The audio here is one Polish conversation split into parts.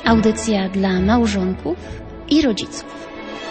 Audycja dla małżonków i rodziców.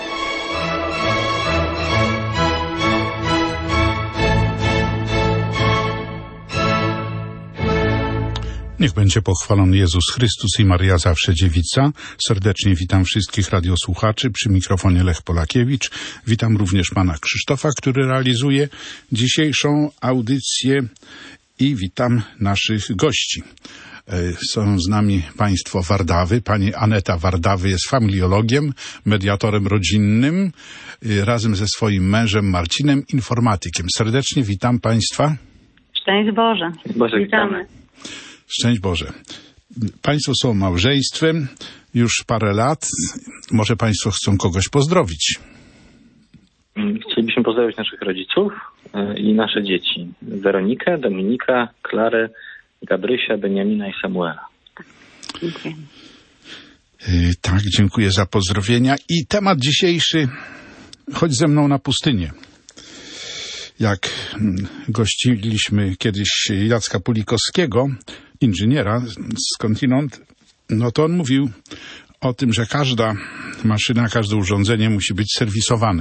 Niech będzie pochwalony Jezus Chrystus i Maria zawsze dziewica. Serdecznie witam wszystkich radiosłuchaczy. Przy mikrofonie Lech Polakiewicz. Witam również pana Krzysztofa, który realizuje dzisiejszą audycję i witam naszych gości. Są z nami państwo Wardawy. Pani Aneta Wardawy jest familiologiem, mediatorem rodzinnym, razem ze swoim mężem Marcinem, informatykiem. Serdecznie witam państwa. Szczęść Boże. Witamy. Szczęść Boże. Państwo są małżeństwem już parę lat. Może państwo chcą kogoś pozdrowić? Chcielibyśmy pozdrowić naszych rodziców i nasze dzieci. Weronikę, Dominikę, Klarę, Gabrysia, Beniamina i Samuela. Dziękuję. Tak, dziękuję za pozdrowienia. I temat dzisiejszy, chodź ze mną na pustynię. Jak gościliśmy kiedyś Jacka Pulikowskiego, inżyniera skądinąd, no to on mówił o tym, że każda maszyna, każde urządzenie musi być serwisowane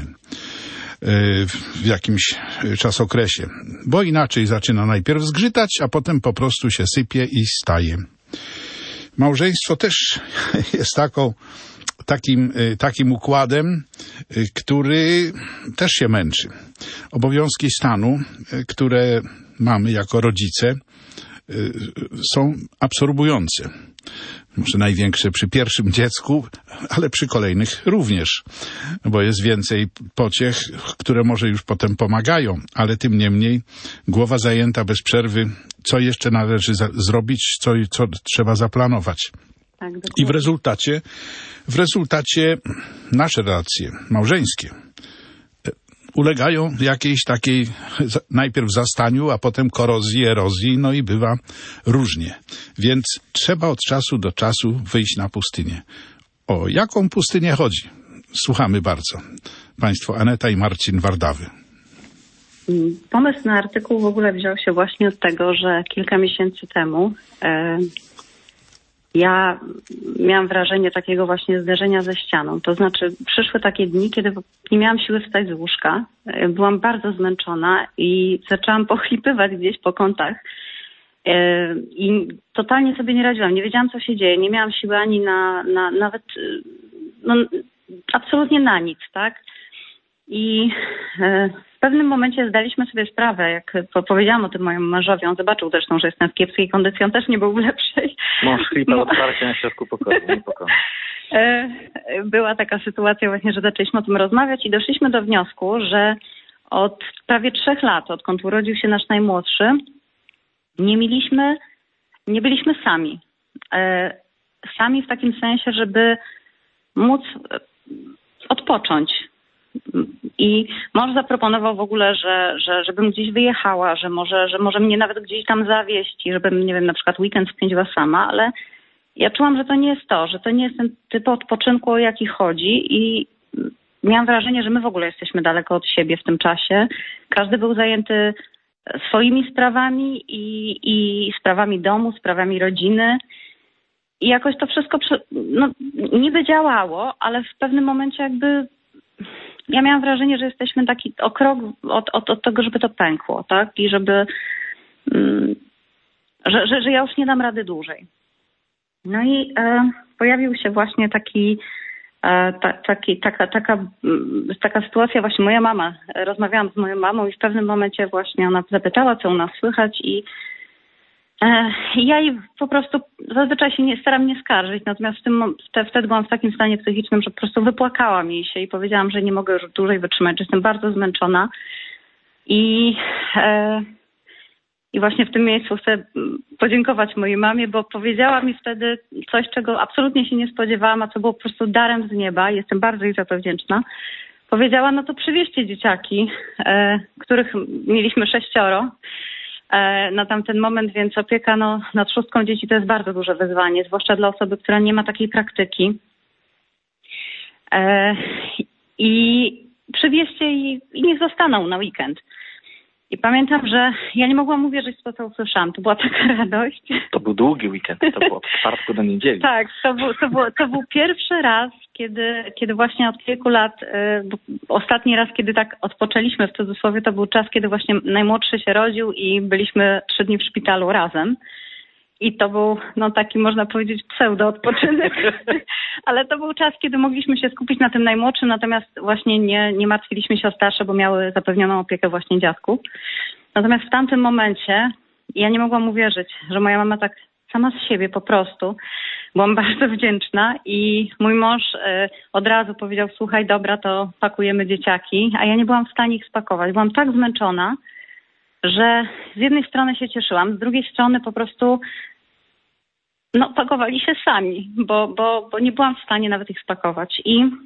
w jakimś czasokresie, bo inaczej zaczyna najpierw zgrzytać, a potem po prostu się sypie i staje. Małżeństwo też jest takim układem, który też się męczy. Obowiązki stanu, które mamy jako rodzice, są absorbujące. Może największe przy pierwszym dziecku, ale przy kolejnych również, bo jest więcej pociech, które może już potem pomagają, ale tym niemniej głowa zajęta bez przerwy, co jeszcze należy zrobić, co trzeba zaplanować. Tak, i w rezultacie nasze relacje małżeńskie ulegają jakiejś takiej najpierw zastaniu, a potem korozji, erozji, no i bywa różnie. Więc trzeba od czasu do czasu wyjść na pustynię. O jaką pustynię chodzi? Słuchamy bardzo. Państwo Aneta i Marcin Wardawy. Pomysł na artykuł w ogóle wziął się właśnie od tego, że kilka miesięcy temu ja miałam wrażenie takiego właśnie zderzenia ze ścianą. To znaczy przyszły takie dni, kiedy nie miałam siły wstać z łóżka. Byłam bardzo zmęczona i zaczęłam pochlipywać gdzieś po kątach. I totalnie sobie nie radziłam. Nie wiedziałam, co się dzieje. Nie miałam siły ani nawet absolutnie na nic, tak? I w pewnym momencie zdaliśmy sobie sprawę, jak powiedziałam o tym mojemu mężowi, on zobaczył zresztą, że jestem w kiepskiej kondycji, on też nie był w lepszej. Mąż chlipał otwarcie na środku pokoju. Była taka sytuacja właśnie, że zaczęliśmy o tym rozmawiać i doszliśmy do wniosku, że od prawie 3 lat, odkąd urodził się nasz najmłodszy, nie byliśmy sami. Sami w takim sensie, żeby móc odpocząć. I mąż zaproponował w ogóle, żebym gdzieś wyjechała, że może mnie nawet gdzieś tam zawieźć i żebym, nie wiem, na przykład weekend spędziła sama, ale ja czułam, że to nie jest to, że to nie jest ten typ odpoczynku, o jaki chodzi i miałam wrażenie, że my w ogóle jesteśmy daleko od siebie w tym czasie. Każdy był zajęty swoimi sprawami i sprawami domu, sprawami rodziny i jakoś to wszystko niby działało, ale w pewnym momencie jakby ja miałam wrażenie, że jesteśmy taki o krok od tego, żeby to pękło, tak? I że ja już nie dam rady dłużej. No i pojawił się właśnie taka sytuacja, właśnie moja mama, rozmawiałam z moją mamą i w pewnym momencie właśnie ona zapytała, co u nas słychać i ja jej po prostu zazwyczaj się staram nie skarżyć, natomiast wtedy byłam w takim stanie psychicznym, że po prostu wypłakałam jej się i powiedziałam, że nie mogę już dłużej wytrzymać, że jestem bardzo zmęczona i właśnie w tym miejscu chcę podziękować mojej mamie, bo powiedziała mi wtedy coś, czego absolutnie się nie spodziewałam, a co było po prostu darem z nieba. Jestem bardzo jej za to wdzięczna. Powiedziała, no to przywieźcie dzieciaki, których mieliśmy 6 na tamten moment, więc opieka nad 6 dzieci to jest bardzo duże wyzwanie, zwłaszcza dla osoby, która nie ma takiej praktyki. I przywieźcie i niech zostaną na weekend. I pamiętam, że ja nie mogłam uwierzyć w to, co usłyszałam. To była taka radość. To był długi weekend, to było od czwartku do niedzieli. Tak, to był pierwszy raz, kiedy właśnie od kilku lat, ostatni raz, kiedy tak odpoczęliśmy w cudzysłowie, to był czas, kiedy właśnie najmłodszy się rodził i byliśmy 3 dni w szpitalu razem. I to był, taki można powiedzieć pseudo-odpoczynek, ale to był czas, kiedy mogliśmy się skupić na tym najmłodszym, natomiast właśnie nie martwiliśmy się o starsze, bo miały zapewnioną opiekę właśnie dziadków. Natomiast w tamtym momencie ja nie mogłam uwierzyć, że moja mama tak sama z siebie po prostu, byłam bardzo wdzięczna i mój mąż od razu powiedział, słuchaj, dobra, to pakujemy dzieciaki, a ja nie byłam w stanie ich spakować. Byłam tak zmęczona, że z jednej strony się cieszyłam, z drugiej strony po prostu pakowali się sami, bo nie byłam w stanie nawet ich spakować.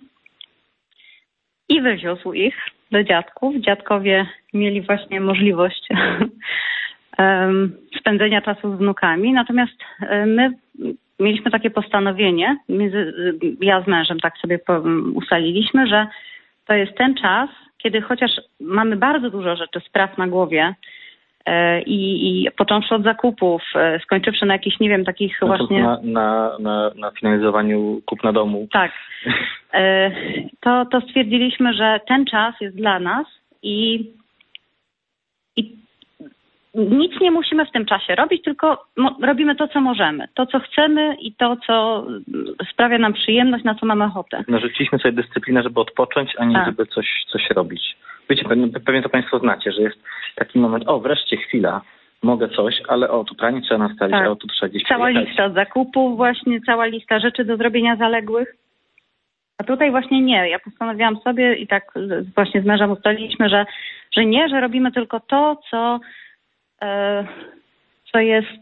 I wywiózł ich do dziadków. Dziadkowie mieli właśnie możliwość spędzenia czasu z wnukami, natomiast my mieliśmy takie postanowienie, ja z mężem tak sobie ustaliliśmy, że to jest ten czas, kiedy chociaż mamy bardzo dużo rzeczy, spraw na głowie i począwszy od zakupów, skończywszy na jakichś, nie wiem, takich właśnie... Na finalizowaniu kupna domu. Tak. To stwierdziliśmy, że ten czas jest dla nas i nic nie musimy w tym czasie robić, tylko robimy to, co możemy. To, co chcemy i to, co sprawia nam przyjemność, na co mamy ochotę. Narzuciliśmy sobie dyscyplinę, żeby odpocząć, a nie żeby coś robić. Wiecie, pewnie to Państwo znacie, że jest taki moment, wreszcie chwila, mogę coś, ale tu pranie trzeba nastawić, tu trzeba gdzieś cała pojechać. Lista zakupów właśnie, cała lista rzeczy do zrobienia zaległych. A tutaj właśnie nie. Ja postanowiłam sobie i tak właśnie z mężem ustaliliśmy, że nie, że robimy tylko to, co jest,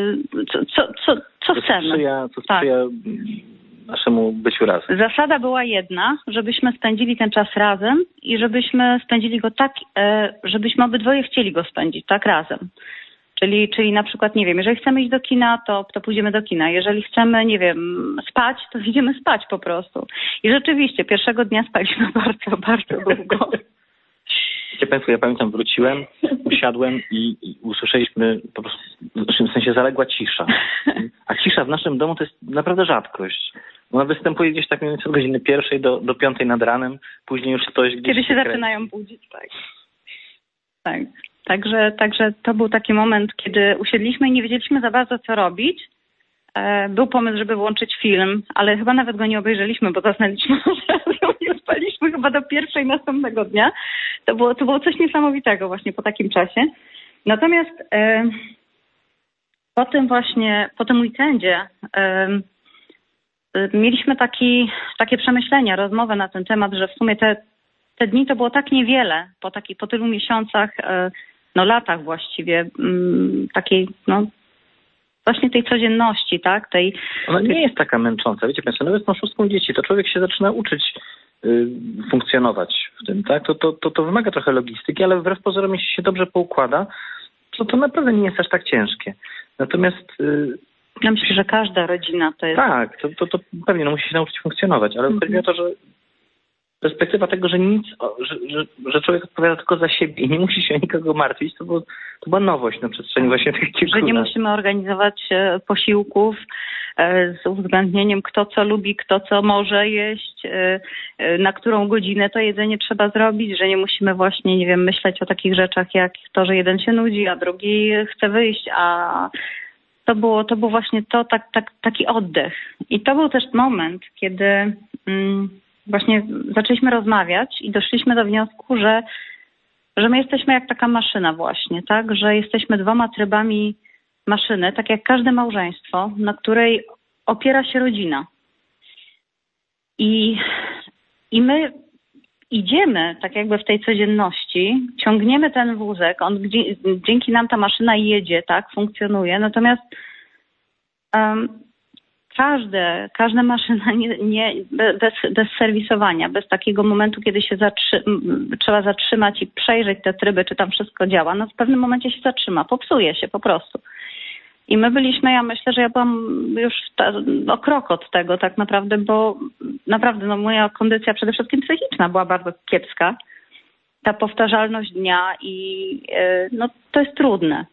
co chcemy. Co sprzyja naszemu byciu razem. Zasada była jedna, żebyśmy spędzili ten czas razem i żebyśmy spędzili go tak, żebyśmy obydwoje chcieli go spędzić tak razem. Czyli na przykład, nie wiem, jeżeli chcemy iść do kina, to pójdziemy do kina. Jeżeli chcemy, nie wiem, spać, to idziemy spać po prostu. I rzeczywiście, pierwszego dnia spaliśmy bardzo, bardzo długo. Wiecie Państwo, ja pamiętam, wróciłem, usiadłem i usłyszeliśmy po prostu, w sensie zaległa cisza. A cisza w naszym domu to jest naprawdę rzadkość. Ona występuje gdzieś tak mniej więcej od godziny 1 do 5 nad ranem, później już ktoś gdzieś... Kiedy się zaczynają budzić, tak. Tak. Także to był taki moment, kiedy usiedliśmy i nie wiedzieliśmy za bardzo, co robić. Był pomysł, żeby włączyć film, ale chyba nawet go nie obejrzeliśmy, bo zasnęliśmy i spaliśmy chyba do 1 następnego dnia. To było coś niesamowitego właśnie po takim czasie. Natomiast po tym weekendzie mieliśmy takie przemyślenia, rozmowę na ten temat, że w sumie te dni to było tak niewiele po tylu miesiącach, latach właściwie, takiej, właśnie tej codzienności, tak? Ona nie jest taka męcząca. Wiecie Państwo, nawet na 6 dzieci, to człowiek się zaczyna uczyć funkcjonować w tym, tak? To wymaga trochę logistyki, ale wbrew pozorom, jeśli się dobrze poukłada, to naprawdę nie jest aż tak ciężkie. Natomiast... Ja myślę, że każda rodzina to jest... Tak, to pewnie musi się nauczyć funkcjonować, ale chodzi o to, że perspektywa tego, że że człowiek odpowiada tylko za siebie i nie musi się o nikogo martwić, to była nowość na przestrzeni właśnie tych kilku lat. Że nie musimy organizować posiłków z uwzględnieniem, kto co lubi, kto co może jeść, na którą godzinę to jedzenie trzeba zrobić, że nie musimy właśnie, nie wiem, myśleć o takich rzeczach jak to, że jeden się nudzi, a drugi chce wyjść, a to był właśnie taki oddech. I to był też moment, kiedy właśnie zaczęliśmy rozmawiać i doszliśmy do wniosku, że my jesteśmy jak taka maszyna właśnie, tak? Że jesteśmy 2 trybami maszyny, tak jak każde małżeństwo, na której opiera się rodzina. I my idziemy tak jakby w tej codzienności, ciągniemy ten wózek, dzięki nam ta maszyna jedzie, tak? Funkcjonuje, natomiast każda maszyna bez serwisowania, bez takiego momentu, kiedy się trzeba zatrzymać i przejrzeć te tryby, czy tam wszystko działa, w pewnym momencie się zatrzyma, popsuje się po prostu. I my byliśmy, ja myślę, że ja byłam już o krok od tego tak naprawdę, bo naprawdę moja kondycja przede wszystkim psychiczna była bardzo kiepska. ta powtarzalność dnia i no to jest trudne.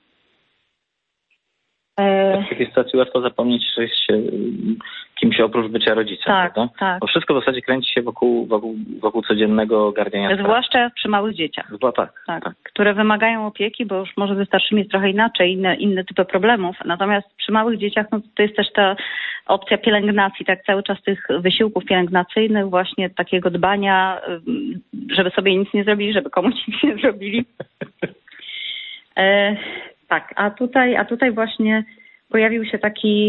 W takiej sytuacji łatwo zapomnieć, że jest się kimś oprócz bycia rodzicem, tak, prawda? Tak. Bo wszystko w zasadzie kręci się wokół codziennego ogarniania zwłaszcza przy małych dzieciach. Tak. Które wymagają opieki, bo już może ze starszymi jest trochę inaczej, inne typy problemów. Natomiast przy małych dzieciach no, to jest też ta opcja pielęgnacji, tak cały czas tych wysiłków pielęgnacyjnych, właśnie takiego dbania, żeby sobie nic nie zrobili, żeby komuś nic nie zrobili. Tak, a tutaj właśnie pojawił się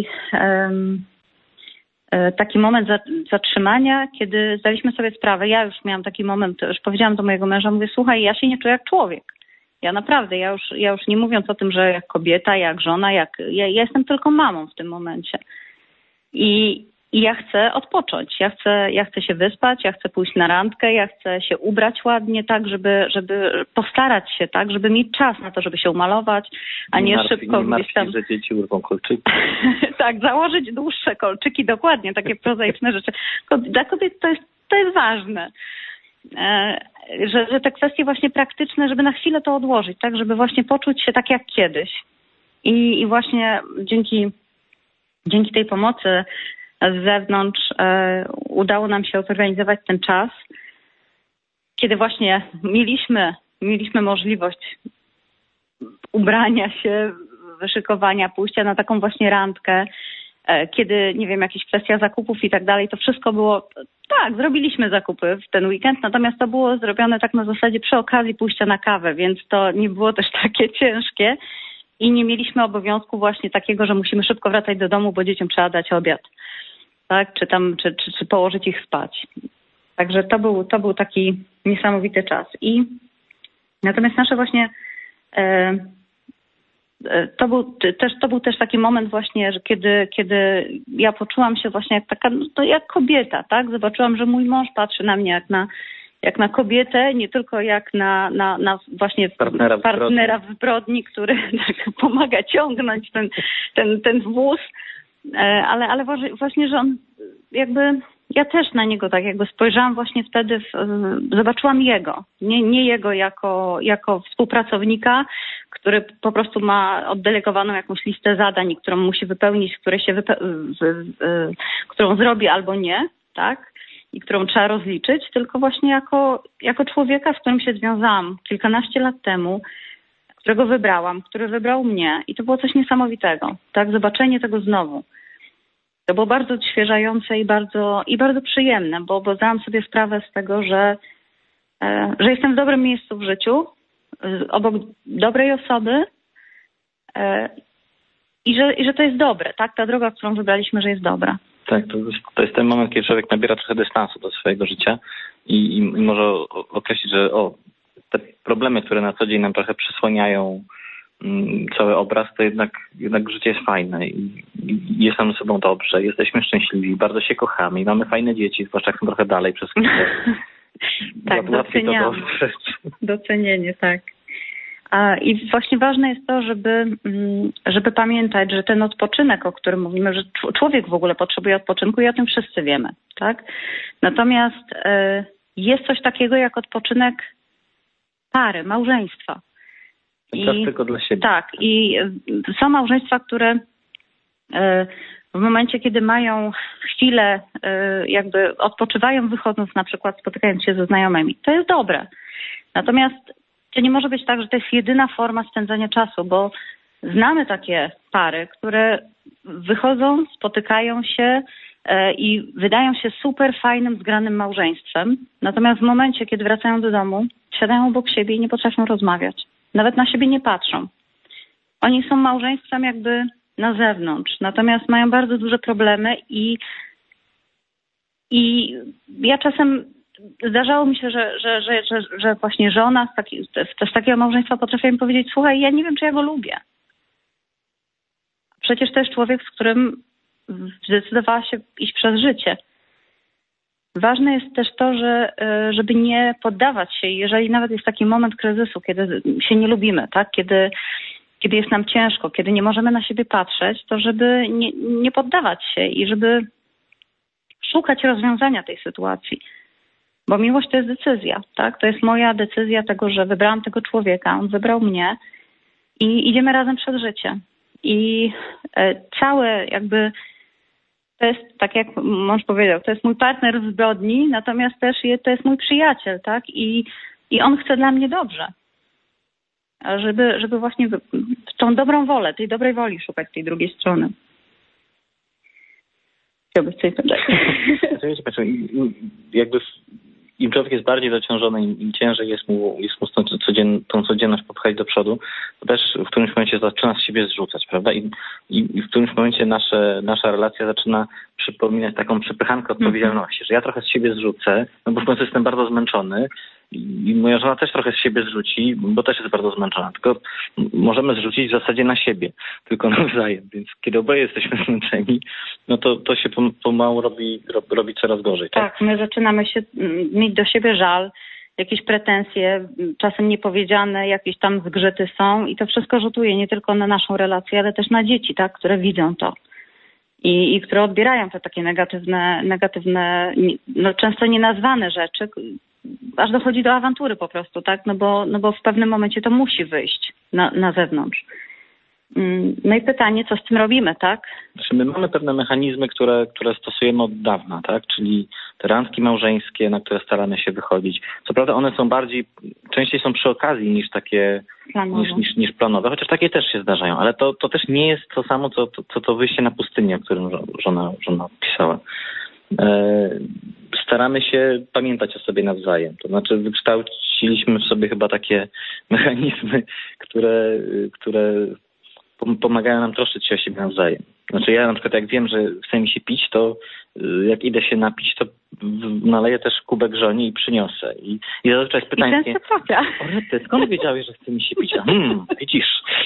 taki moment zatrzymania, kiedy zdaliśmy sobie sprawę, ja już miałam taki moment, już powiedziałam do mojego męża, mówię, słuchaj, ja się nie czuję jak człowiek. Ja naprawdę, ja już nie mówiąc o tym, że jak kobieta, jak żona, ja jestem tylko mamą w tym momencie. I ja chcę odpocząć, ja chcę się wyspać, ja chcę pójść na randkę, ja chcę się ubrać ładnie tak, żeby postarać się tak, żeby mieć czas na to, żeby się umalować, a nie szybko gdzieś tam... że dzieci urwą kolczyki. Tak, założyć dłuższe kolczyki, dokładnie, takie prozaiczne rzeczy. Dla kobiet to jest ważne, że te kwestie właśnie praktyczne, żeby na chwilę to odłożyć, tak, żeby właśnie poczuć się tak jak kiedyś. I właśnie dzięki tej pomocy z zewnątrz udało nam się zorganizować ten czas, kiedy właśnie mieliśmy możliwość ubrania się, wyszykowania, pójścia na taką właśnie randkę, kiedy, nie wiem, jakieś kwestia zakupów i tak dalej, to wszystko było, tak, zrobiliśmy zakupy w ten weekend, natomiast to było zrobione tak na zasadzie przy okazji pójścia na kawę, więc to nie było też takie ciężkie i nie mieliśmy obowiązku właśnie takiego, że musimy szybko wracać do domu, bo dzieciom trzeba dać obiad. Tak, czy położyć ich spać. Także to był taki niesamowity czas. Natomiast nasze właśnie to był też taki moment właśnie, że kiedy ja poczułam się właśnie jak taka, no to jak kobieta, tak? Zobaczyłam, że mój mąż patrzy na mnie jak na kobietę, nie tylko jak na właśnie partnera w zbrodni, który tak pomaga ciągnąć ten wóz. Ale właśnie, że on jakby, ja też na niego tak jakby spojrzałam właśnie wtedy, zobaczyłam jego, nie jego jako współpracownika, który po prostu ma oddelegowaną jakąś listę zadań, którą musi wypełnić, którą zrobi albo nie, tak, i którą trzeba rozliczyć, tylko właśnie jako człowieka, z którym się związałam kilkanaście lat temu, którego wybrałam, który wybrał mnie i to było coś niesamowitego, tak, zobaczenie tego znowu. To było bardzo odświeżające i bardzo przyjemne, bo zdałam sobie sprawę z tego, że jestem w dobrym miejscu w życiu, obok dobrej osoby i że to jest dobre, tak, ta droga, którą wybraliśmy, że jest dobra. Tak, to jest ten moment, kiedy człowiek nabiera trochę dystansu do swojego życia i może określić, że te problemy, które na co dzień nam trochę przysłaniają cały obraz, to jednak życie jest fajne i jest nam ze sobą dobrze, jesteśmy szczęśliwi, bardzo się kochamy i mamy fajne dzieci, zwłaszcza jak są trochę dalej przez chwilę. Tak, docenienie, tak. I właśnie ważne jest to, żeby pamiętać, że ten odpoczynek, o którym mówimy, że człowiek w ogóle potrzebuje odpoczynku i o tym wszyscy wiemy, tak? Natomiast jest coś takiego jak odpoczynek pary, małżeństwa. Czas tylko dla siebie. Tak, i są małżeństwa, które w momencie, kiedy mają chwilę, jakby odpoczywają, wychodząc na przykład, spotykając się ze znajomymi. To jest dobre. Natomiast to nie może być tak, że to jest jedyna forma spędzania czasu, bo znamy takie pary, które wychodzą, spotykają się i wydają się super fajnym, zgranym małżeństwem. Natomiast w momencie, kiedy wracają do domu, siadają obok siebie i nie potrafią rozmawiać. Nawet na siebie nie patrzą. Oni są małżeństwem jakby na zewnątrz, natomiast mają bardzo duże problemy i ja czasem zdarzało mi się, że właśnie żona z takiego małżeństwa potrafiła mi powiedzieć, słuchaj, ja nie wiem, czy ja go lubię. Przecież to jest człowiek, z którym zdecydowała się iść przez życie. Ważne jest też to, żeby nie poddawać się, jeżeli nawet jest taki moment kryzysu, kiedy się nie lubimy, tak? Kiedy jest nam ciężko, kiedy nie możemy na siebie patrzeć, to żeby nie poddawać się i żeby szukać rozwiązania tej sytuacji. Bo miłość to jest decyzja, tak? To jest moja decyzja tego, że wybrałam tego człowieka, on wybrał mnie i idziemy razem przez życie. I całe jakby, to jest tak jak mąż powiedział, to jest mój partner w zbrodni, natomiast też to jest mój przyjaciel, tak? I on chce dla mnie dobrze. Żeby właśnie tą dobrą wolę, tej dobrej woli szukać tej drugiej strony. Chciałbyś coś dodać? Jakby im człowiek jest bardziej dociążony, im ciężej jest mu tą codzienność popchać do przodu, to też w którymś momencie zaczyna z siebie zrzucać, prawda? I w którymś momencie nasza relacja zaczyna przypominać taką przepychankę odpowiedzialności, że ja trochę z siebie zrzucę, no bo w końcu jestem bardzo zmęczony i moja żona też trochę z siebie zrzuci, bo też jest bardzo zmęczona. Tylko możemy zrzucić w zasadzie na siebie, tylko nawzajem. Więc kiedy oboje jesteśmy zmęczeni, no to się pomału robi coraz gorzej. Tak, my zaczynamy mieć do siebie żal, jakieś pretensje, czasem niepowiedziane, jakieś tam zgrzyty są i to wszystko rzutuje nie tylko na naszą relację, ale też na dzieci, tak, które widzą to. I które odbierają te takie negatywne, no często nienazwane rzeczy, aż dochodzi do awantury po prostu, tak? No bo w pewnym momencie to musi wyjść na zewnątrz. No i pytanie, co z tym robimy, tak? Znaczy my mamy pewne mechanizmy, które stosujemy od dawna, tak? Czyli te randki małżeńskie, na które staramy się wychodzić. Co prawda one są częściej są przy okazji niż takie niż planowe, chociaż takie też się zdarzają, ale to też nie jest to samo, co to wyjście na pustynię, o którym żona pisała. Staramy się pamiętać o sobie nawzajem. To znaczy wykształciliśmy w sobie chyba takie mechanizmy, które pomagają nam troszczyć się o siebie nawzajem. Znaczy ja na przykład jak wiem, że chce mi się pić, to jak idę się napić, to naleję też kubek żonie i przyniosę. I zazwyczaj jest pytanie, Orety, skąd wiedziałeś, że chce mi się pić? Widzisz.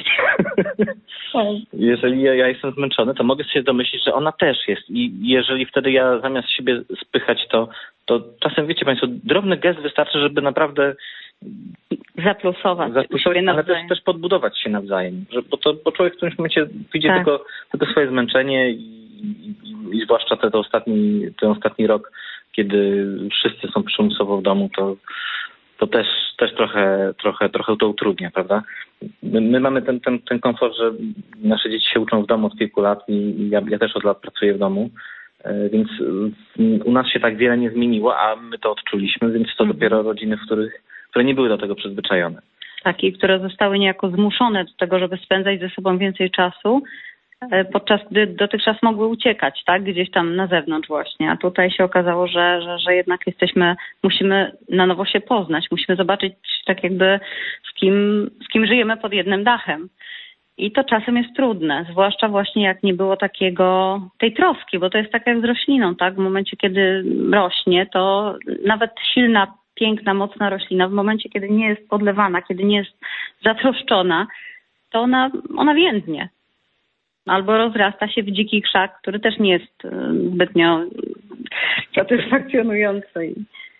Jeżeli ja jestem zmęczony, to mogę sobie domyślić, że ona też jest. I jeżeli wtedy ja zamiast siebie spychać, to czasem, wiecie Państwo, drobny gest wystarczy, żeby naprawdę zaplusować ale też podbudować się nawzajem. Bo człowiek w którymś momencie widzi tylko swoje zmęczenie i zwłaszcza ten ostatni rok, kiedy wszyscy są przymusowo w domu, to też trochę to utrudnia, prawda? My mamy ten komfort, że nasze dzieci się uczą w domu od kilku lat i ja też od lat pracuję w domu, więc u nas się tak wiele nie zmieniło, a my to odczuliśmy, więc to dopiero rodziny, które nie były do tego przyzwyczajone. Tak, i które zostały niejako zmuszone do tego, żeby spędzać ze sobą więcej czasu, podczas gdy dotychczas mogły uciekać, tak, gdzieś tam na zewnątrz właśnie. A tutaj się okazało, że jednak musimy na nowo się poznać, musimy zobaczyć tak jakby z kim żyjemy pod jednym dachem. I to czasem jest trudne, zwłaszcza właśnie jak nie było tej troski, bo to jest tak jak z rośliną, tak? W momencie, kiedy rośnie, to nawet silna, piękna, mocna roślina, w momencie, kiedy nie jest podlewana, kiedy nie jest zatroszczona, to ona więdnie. Albo rozrasta się w dziki krzak, który też nie jest zbytnio satysfakcjonujący i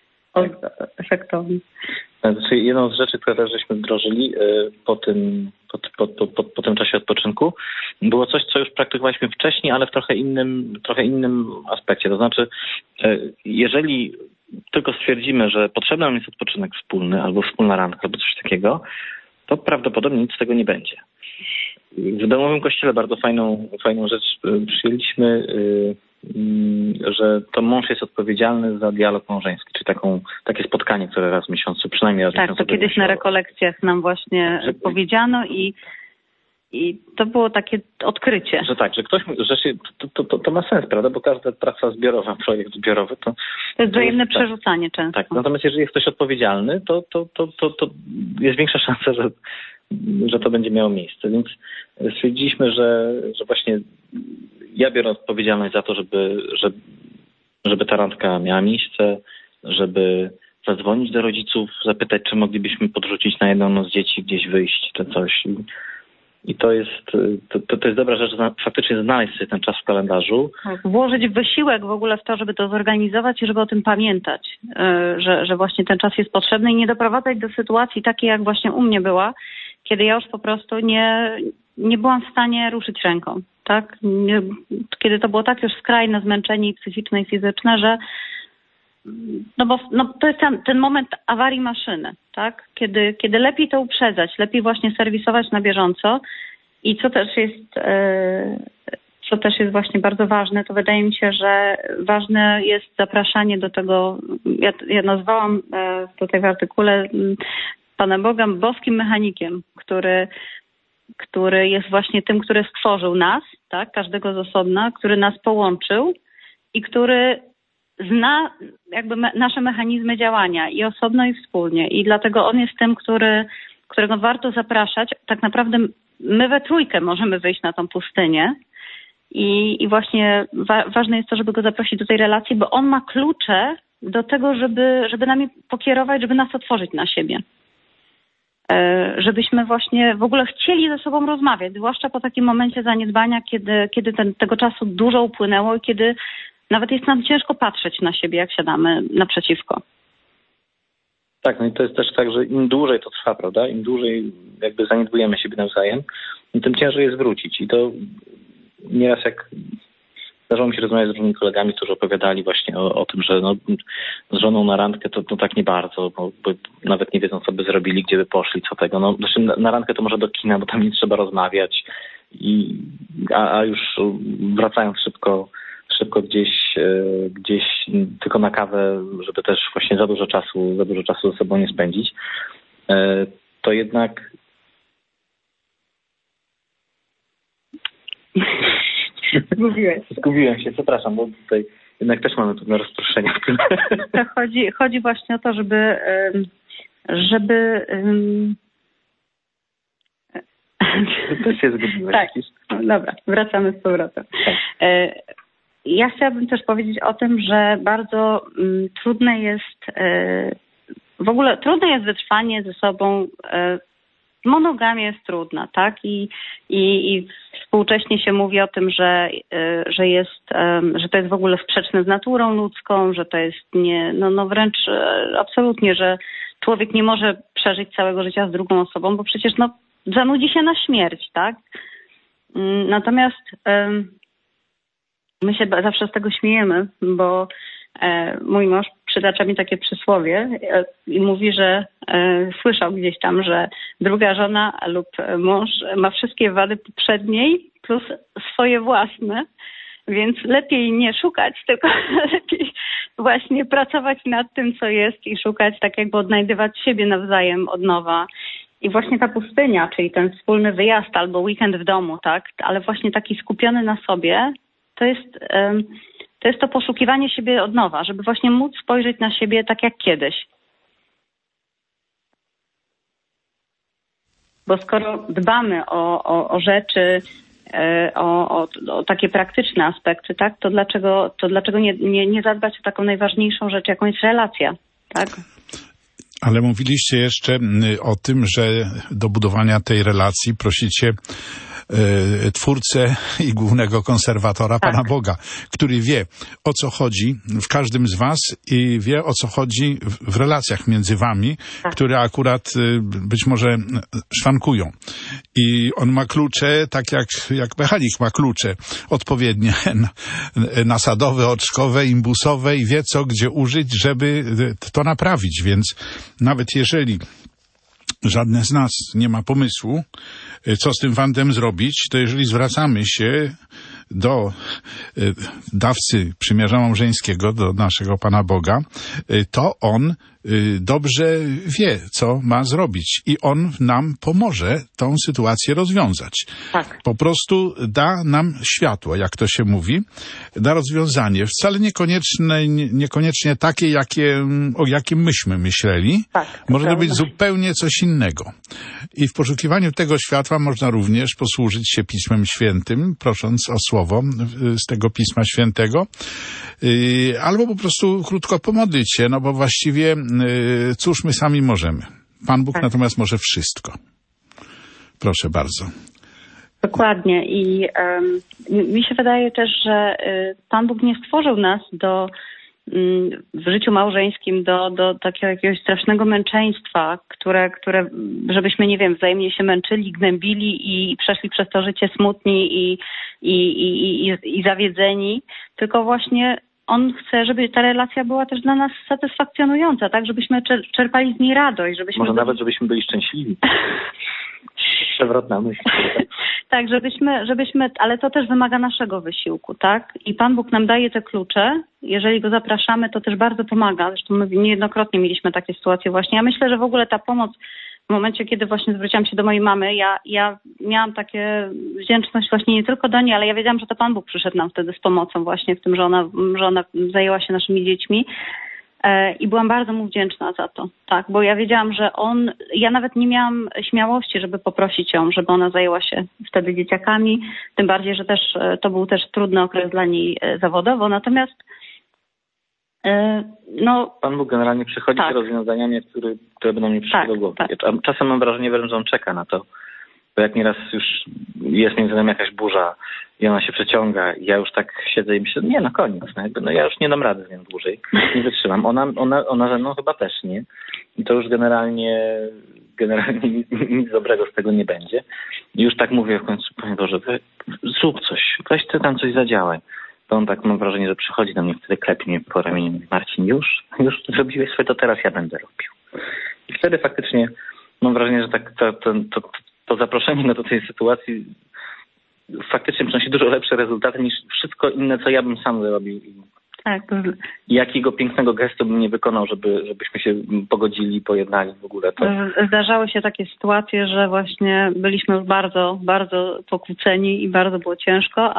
efektowny. Znaczy, jedną z rzeczy, które też żeśmy wdrożyli po tym czasie odpoczynku, było coś, co już praktykowaliśmy wcześniej, ale w trochę innym aspekcie. To znaczy, jeżeli tylko stwierdzimy, że potrzebny nam jest odpoczynek wspólny, albo wspólna randka, albo coś takiego, to prawdopodobnie nic z tego nie będzie. W domowym kościele bardzo fajną rzecz przyjęliśmy, że to mąż jest odpowiedzialny za dialog małżeński, czyli takie spotkanie, które raz w miesiącu, przynajmniej raz w miesiącu. Tak, to kiedyś na rekolekcjach nam właśnie powiedziano i to było takie odkrycie. Że ktoś, to ma sens, prawda? Bo każda praca zbiorowa, projekt zbiorowy, to jest wzajemne przerzucanie często. Tak, natomiast jeżeli jest ktoś odpowiedzialny, to jest większa szansa, że to będzie miało miejsce. Więc stwierdziliśmy, że właśnie ja biorę odpowiedzialność za to, żeby ta randka miała miejsce, żeby zadzwonić do rodziców, zapytać, czy moglibyśmy podrzucić na jedną noc dzieci, gdzieś wyjść, czy coś. I to jest dobra rzecz, faktycznie znaleźć sobie ten czas w kalendarzu. Włożyć wysiłek w ogóle w to, żeby to zorganizować i żeby o tym pamiętać, że właśnie ten czas jest potrzebny i nie doprowadzać do sytuacji takiej, jak właśnie u mnie była, kiedy ja już po prostu nie byłam w stanie ruszyć ręką, tak? Kiedy to było tak już skrajne zmęczenie psychiczne i fizyczne, że to jest ten moment awarii maszyny, tak? Kiedy lepiej to uprzedzać, lepiej właśnie serwisować na bieżąco i co też jest właśnie bardzo ważne, to wydaje mi się, że ważne jest zapraszanie do tego, ja nazwałam tutaj w artykule Pana Boga boskim mechanikiem, który jest właśnie tym, który stworzył nas, tak, każdego z osobna, który nas połączył i który zna jakby nasze mechanizmy działania i osobno, i wspólnie. I dlatego on jest tym, którego warto zapraszać. Tak naprawdę my we trójkę możemy wyjść na tą pustynię i właśnie ważne jest to, żeby go zaprosić do tej relacji, bo on ma klucze do tego, żeby nami pokierować, żeby nas otworzyć na siebie. Żebyśmy właśnie w ogóle chcieli ze sobą rozmawiać, zwłaszcza po takim momencie zaniedbania, kiedy tego czasu dużo upłynęło i kiedy nawet jest nam ciężko patrzeć na siebie, jak siadamy naprzeciwko. Tak, no i to jest też tak, że im dłużej to trwa, prawda, im dłużej jakby zaniedbujemy siebie nawzajem, tym ciężej jest wrócić. I to nieraz jak zdarzało mi się rozmawiać z różnymi kolegami, którzy opowiadali właśnie o tym, że z żoną na randkę to tak nie bardzo, bo nawet nie wiedzą, co by zrobili, gdzie by poszli, co tego. Zresztą na randkę to może do kina, bo tam nie trzeba rozmawiać, a już wracając szybko gdzieś tylko na kawę, żeby też właśnie za dużo czasu ze sobą nie spędzić, to jednak Zgubiłem się, przepraszam, bo tutaj jednak też mamy pewne rozproszenia. Chodzi właśnie o to, żeby Też się zgubiłeś. Tak, no dobra, wracamy z powrotem. Tak. Ja chciałabym też powiedzieć o tym, że bardzo trudne jest wytrwanie ze sobą. Monogamia jest trudna, tak? I współcześnie się mówi o tym, że to jest w ogóle sprzeczne z naturą ludzką, że to jest wręcz absolutnie, że człowiek nie może przeżyć całego życia z drugą osobą, bo przecież zanudzi się na śmierć, tak? Natomiast my się zawsze z tego śmiejemy, bo mój mąż przytacza mi takie przysłowie i mówi, że słyszał gdzieś tam, że druga żona lub mąż ma wszystkie wady poprzedniej plus swoje własne, więc lepiej nie szukać, tylko lepiej właśnie pracować nad tym, co jest i szukać, tak jakby odnajdywać siebie nawzajem od nowa. I właśnie ta pustynia, czyli ten wspólny wyjazd albo weekend w domu, tak, ale właśnie taki skupiony na sobie, to jest to poszukiwanie siebie od nowa, żeby właśnie móc spojrzeć na siebie tak jak kiedyś. Bo skoro dbamy o rzeczy, o takie praktyczne aspekty, tak, to dlaczego nie zadbać o taką najważniejszą rzecz, jaką jest relacja, tak? Ale mówiliście jeszcze o tym, że do budowania tej relacji prosicie twórcę i głównego konserwatora, tak, Pana Boga, który wie, o co chodzi w każdym z was i wie, o co chodzi w relacjach między wami, tak, które akurat być może szwankują. I on ma klucze, tak jak mechanik ma klucze odpowiednie, nasadowe, oczkowe, imbusowe i wie, co gdzie użyć, żeby to naprawić. Więc nawet jeżeli żadne z nas nie ma pomysłu, co z tym wandem zrobić, to jeżeli zwracamy się do dawcy przymierza małżeńskiego, do naszego Pana Boga, to On dobrze wie, co ma zrobić i On nam pomoże tą sytuację rozwiązać. Tak. Po prostu da nam światło, jak to się mówi, da rozwiązanie. Wcale niekoniecznie takie, o jakim myśmy myśleli. Tak, może to być zupełnie coś innego. I w poszukiwaniu tego światła można również posłużyć się Pismem Świętym, prosząc o słowo z tego Pisma Świętego, albo po prostu krótko pomodlić się, bo właściwie cóż my sami możemy. Pan Bóg natomiast może wszystko. Proszę bardzo. Dokładnie. I mi się wydaje też, że Pan Bóg nie stworzył nas w życiu małżeńskim do takiego jakiegoś strasznego męczeństwa, które żebyśmy, nie wiem, wzajemnie się męczyli, gnębili i przeszli przez to życie smutni i zawiedzeni, tylko właśnie on chce, żeby ta relacja była też dla nas satysfakcjonująca, tak? Żebyśmy czerpali z niej radość. Może nawet, żebyśmy byli szczęśliwi. Przewrotna myśl. Tak, żebyśmy, ale to też wymaga naszego wysiłku, tak? I Pan Bóg nam daje te klucze. Jeżeli Go zapraszamy, to też bardzo pomaga. Zresztą my niejednokrotnie mieliśmy takie sytuacje właśnie. Ja myślę, że w ogóle ta pomoc w momencie, kiedy właśnie zwróciłam się do mojej mamy, ja miałam takie wdzięczność właśnie nie tylko do niej, ale ja wiedziałam, że to Pan Bóg przyszedł nam wtedy z pomocą właśnie w tym, że ona zajęła się naszymi dziećmi. I byłam bardzo mu wdzięczna za to, tak, bo ja wiedziałam, że ja nawet nie miałam śmiałości, żeby poprosić ją, żeby ona zajęła się wtedy dzieciakami, tym bardziej, że też to był też trudny okres dla niej zawodowo, natomiast Pan Bóg generalnie przychodzi z rozwiązaniami, które będą mi przyszły do głowy. Tak. Czasem mam wrażenie, że on czeka na to, bo jak nieraz już jest między nami jakaś burza i ona się przeciąga i ja już tak siedzę i myślę, koniec, ja już nie dam rady z nią dłużej, nie wytrzymam. Ona ze mną chyba też nie. I to już generalnie nic dobrego z tego nie będzie. I już tak mówię w końcu, Panie Boże, zrób coś, weź ty tam coś zadziałaj. To on tak, mam wrażenie, że przychodzi do mnie, wtedy klepie mnie po ramieniu i mówi, Marcin, już zrobiłeś swoje, to teraz ja będę robił. I wtedy faktycznie mam wrażenie, że tak to zaproszenie do tej sytuacji faktycznie przynosi dużo lepsze rezultaty niż wszystko inne, co ja bym sam zrobił. Tak. I jakiego pięknego gestu bym nie wykonał, żebyśmy się pogodzili, pojednali w ogóle. To... Zdarzały się takie sytuacje, że właśnie byliśmy już bardzo, bardzo pokłóceni i bardzo było ciężko,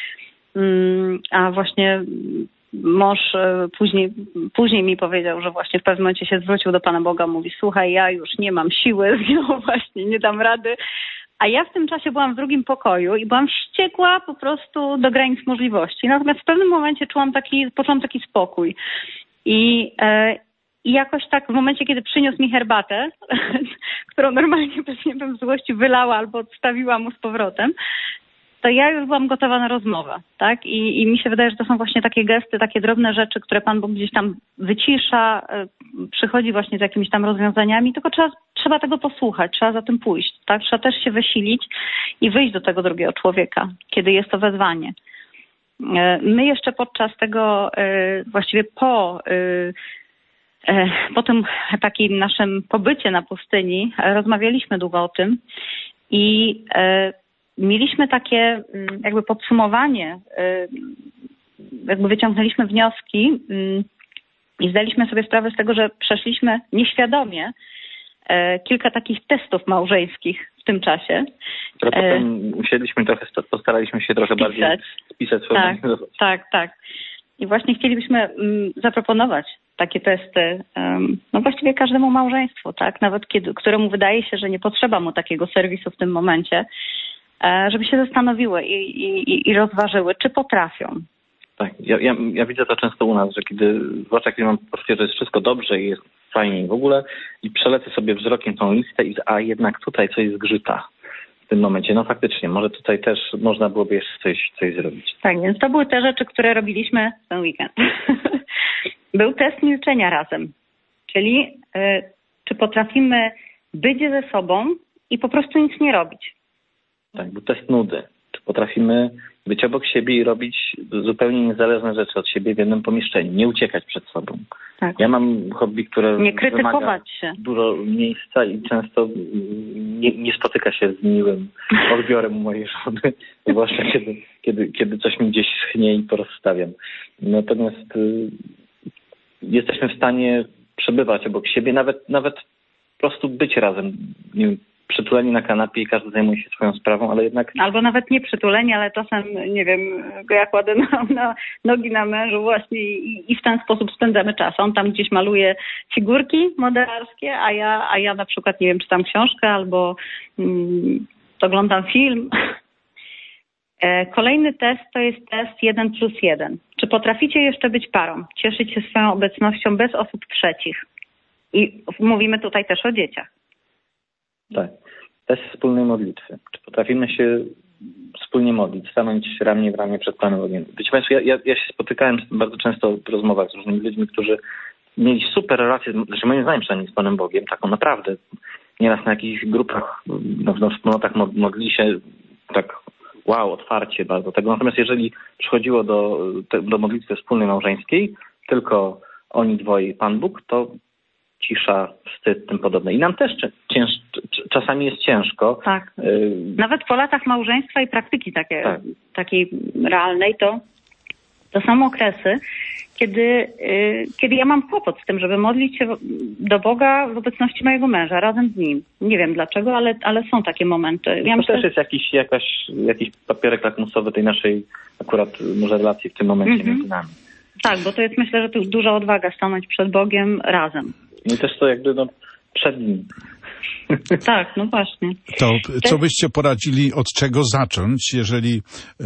a właśnie mąż później mi powiedział, że właśnie w pewnym momencie się zwrócił do Pana Boga, mówi, słuchaj, ja już nie mam siły z nią, właśnie nie dam rady. A ja w tym czasie byłam w drugim pokoju i byłam wściekła po prostu do granic możliwości. Natomiast w pewnym momencie poczułam taki spokój. I jakoś tak w momencie, kiedy przyniósł mi herbatę, którą normalnie pewnie bym w złości wylała albo odstawiła mu z powrotem, to ja już byłam gotowa na rozmowę, tak? I mi się wydaje, że to są właśnie takie gesty, takie drobne rzeczy, które Pan Bóg gdzieś tam wycisza, przychodzi właśnie z jakimiś tam rozwiązaniami, tylko trzeba tego posłuchać, trzeba za tym pójść, tak? Trzeba też się wysilić i wyjść do tego drugiego człowieka, kiedy jest to wezwanie. My jeszcze podczas tego, właściwie po tym takim naszym pobycie na pustyni rozmawialiśmy długo o tym i mieliśmy takie jakby podsumowanie, jakby wyciągnęliśmy wnioski i zdaliśmy sobie sprawę z tego, że przeszliśmy nieświadomie kilka takich testów małżeńskich w tym czasie. Które potem usiedliśmy postaraliśmy się trochę bardziej spisać swoje. Tak. I właśnie chcielibyśmy zaproponować takie testy, właściwie każdemu małżeństwu, tak? Nawet któremu wydaje się, że nie potrzeba mu takiego serwisu w tym momencie, żeby się zastanowiły i rozważyły, czy potrafią. Tak, ja widzę to często u nas, że zwłaszcza kiedy mam poczucie, że jest wszystko dobrze i jest fajnie w ogóle i przelecę sobie wzrokiem tą listę a jednak tutaj coś zgrzyta w tym momencie. No faktycznie, może tutaj też można byłoby jeszcze coś zrobić. Tak, więc to były te rzeczy, które robiliśmy w ten weekend. Był test milczenia razem, czyli czy potrafimy być ze sobą i po prostu nic nie robić. Tak, był test nudy. Czy potrafimy być obok siebie i robić zupełnie niezależne rzeczy od siebie w jednym pomieszczeniu, nie uciekać przed sobą. Tak. Ja mam hobby, które nie krytykować się. Dużo miejsca i często nie spotyka się z miłym odbiorem u mojej żony, zwłaszcza kiedy coś mi gdzieś schnie i porozstawiam. Natomiast jesteśmy w stanie przebywać obok siebie, nawet po prostu być razem, nie wiem, przytuleni na kanapie i każdy zajmuje się swoją sprawą, ale jednak... Albo nawet nie przytuleni, ale czasem, nie wiem, ja kładę na nogi na mężu właśnie i w ten sposób spędzamy czas. On tam gdzieś maluje figurki modelarskie, a ja na przykład, nie wiem, czytam książkę albo oglądam film. Kolejny test to jest test 1+1. Czy potraficie jeszcze być parą, cieszyć się swoją obecnością bez osób trzecich? I mówimy tutaj też o dzieciach. Tak. Test wspólnej modlitwy. Czy potrafimy się wspólnie modlić, stanąć ramię w ramię przed Panem Bogiem? Wiecie Państwo, ja się spotykałem bardzo często w rozmowach z różnymi ludźmi, którzy mieli super relację, znaczy moim zdaniem przynajmniej z Panem Bogiem, taką naprawdę. Nieraz na jakichś grupach, w wspólnotach modlili się tak wow, otwarcie bardzo tego. Natomiast jeżeli przychodziło do modlitwy wspólnej małżeńskiej, tylko oni dwoje i Pan Bóg, to cisza, wstyd, tym podobne. I nam też czasami jest ciężko. Tak. Nawet po latach małżeństwa i praktyki takiej realnej, to są okresy, kiedy ja mam kłopot z tym, żeby modlić się do Boga w obecności mojego męża, razem z nim. Nie wiem dlaczego, ale są takie momenty. Ja myślę, też jest jakiś papierek lakmusowy tej naszej akurat może relacji w tym momencie między nami. Tak, bo to jest, myślę, że to duża odwaga stanąć przed Bogiem razem. No i też to jakby przed nim. Tak, no właśnie. To co byście poradzili, od czego zacząć, jeżeli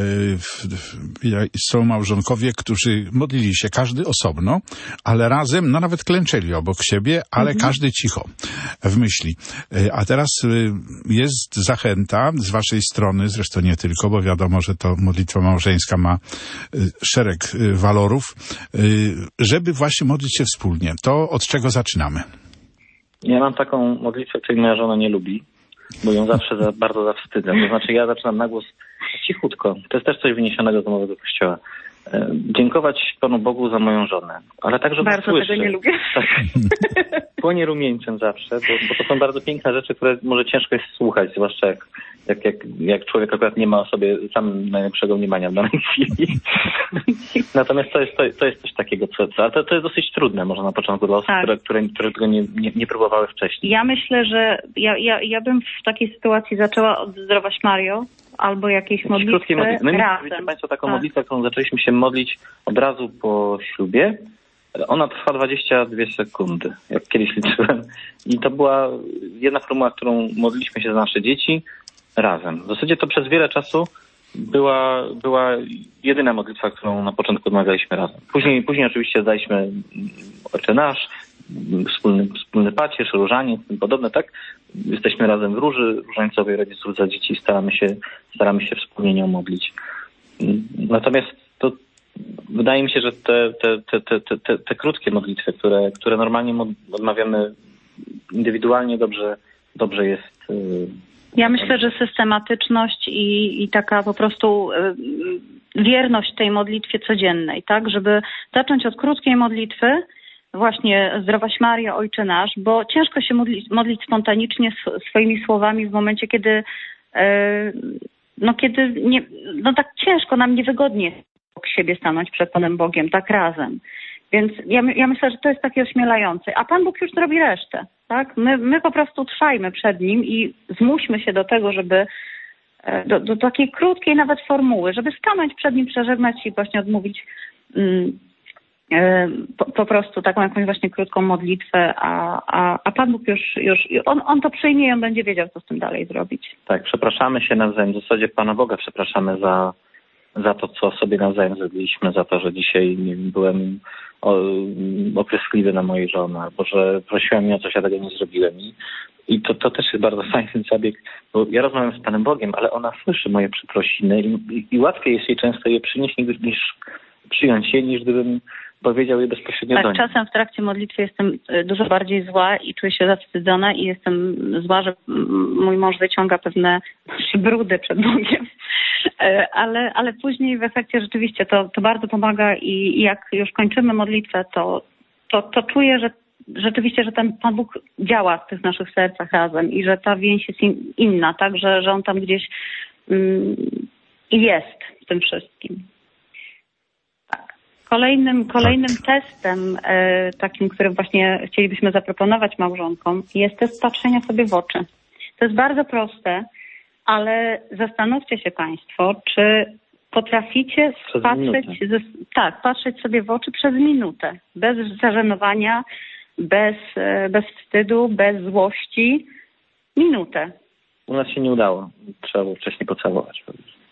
są małżonkowie, którzy modlili się każdy osobno, ale razem, no nawet klęczeli obok siebie, ale każdy cicho w myśli. A teraz jest zachęta z waszej strony, zresztą nie tylko, bo wiadomo, że to modlitwa małżeńska ma szereg walorów, żeby właśnie modlić się wspólnie. To od czego zaczynamy? Ja mam taką modlitwę, której moja żona nie lubi, bo ją zawsze bardzo zawstydzę. To znaczy ja zaczynam na głos cichutko. To jest też coś wyniesionego z domowego kościoła. Dziękować Panu Bogu za moją żonę, ale także bardzo słyszę. Tego nie lubię. Tak. Płonie rumieńcem zawsze, bo to są bardzo piękne rzeczy, które może ciężko jest słuchać, zwłaszcza jak człowiek akurat nie ma o sobie sam najlepszego mniemania w danej chwili. Natomiast to jest coś takiego, ale to jest dosyć trudne może na początku dla osób, które tego nie próbowały wcześniej. Ja myślę, że ja bym w takiej sytuacji zaczęła od Zdrowaś Mario albo jakiejś modlitwy razem. Wiecie Państwo, taką modlitwę, którą zaczęliśmy się modlić od razu po ślubie. Ona trwa 22 sekundy, jak kiedyś liczyłem. I to była jedna formuła, którą modliliśmy się za nasze dzieci razem. W zasadzie to przez wiele czasu była jedyna modlitwa, którą na początku odmawialiśmy razem. Później oczywiście zdaliśmy Ojcze Nasz, wspólny pacierz, różaniec, tym podobne, tak? Jesteśmy razem w róży różańcowej, rodziców za dzieci, staramy się wspólnie nią modlić. Natomiast to wydaje mi się, że te krótkie modlitwy, które normalnie odmawiamy indywidualnie, dobrze jest. Ja myślę, że systematyczność i taka po prostu wierność tej modlitwie codziennej, tak? Żeby zacząć od krótkiej modlitwy, właśnie Zdrowaś Maria, Ojcze Nasz, bo ciężko się modlić spontanicznie swoimi słowami w momencie, kiedy tak ciężko nam niewygodnie obok siebie stanąć przed Panem Bogiem, tak razem. Więc ja myślę, że to jest takie ośmielające. A Pan Bóg już zrobi resztę, tak? My po prostu trwajmy przed Nim i zmuśmy się do tego, żeby do takiej krótkiej nawet formuły, żeby stanąć przed Nim, przeżegnać i właśnie odmówić po prostu taką jakąś właśnie krótką modlitwę, a Pan Bóg już on to przyjmie i on będzie wiedział, co z tym dalej zrobić. Tak, przepraszamy się nawzajem. W zasadzie Pana Boga przepraszamy za to, co sobie nawzajem zrobiliśmy, za to, że dzisiaj byłem opryskliwy na mojej żonę, albo że prosiłem mnie o coś, ja tego nie zrobiłem. I to też jest bardzo fajny zabieg, bo ja rozmawiam z Panem Bogiem, ale ona słyszy moje przeprosiny i łatwiej jest jej często je przynieść, niż przyjąć je, niż gdybym powiedział je bezpośrednio do niej. Czasem w trakcie modlitwy jestem dużo bardziej zła i czuję się zawstydzona i jestem zła, że mój mąż wyciąga pewne brudy przed Bogiem. Ale później w efekcie rzeczywiście to bardzo pomaga i jak już kończymy modlitwę, to czuję, że rzeczywiście, że ten Pan Bóg działa w tych naszych sercach razem i że ta więź jest inna, tak, że on tam gdzieś jest w tym wszystkim. Tak. Kolejnym testem takim, który właśnie chcielibyśmy zaproponować małżonkom, jest test patrzenia sobie w oczy. To jest bardzo proste, ale zastanówcie się Państwo, czy potraficie patrzeć sobie w oczy przez minutę, bez zażenowania, bez wstydu, bez złości. Minutę. U nas się nie udało. Trzeba było wcześniej pocałować.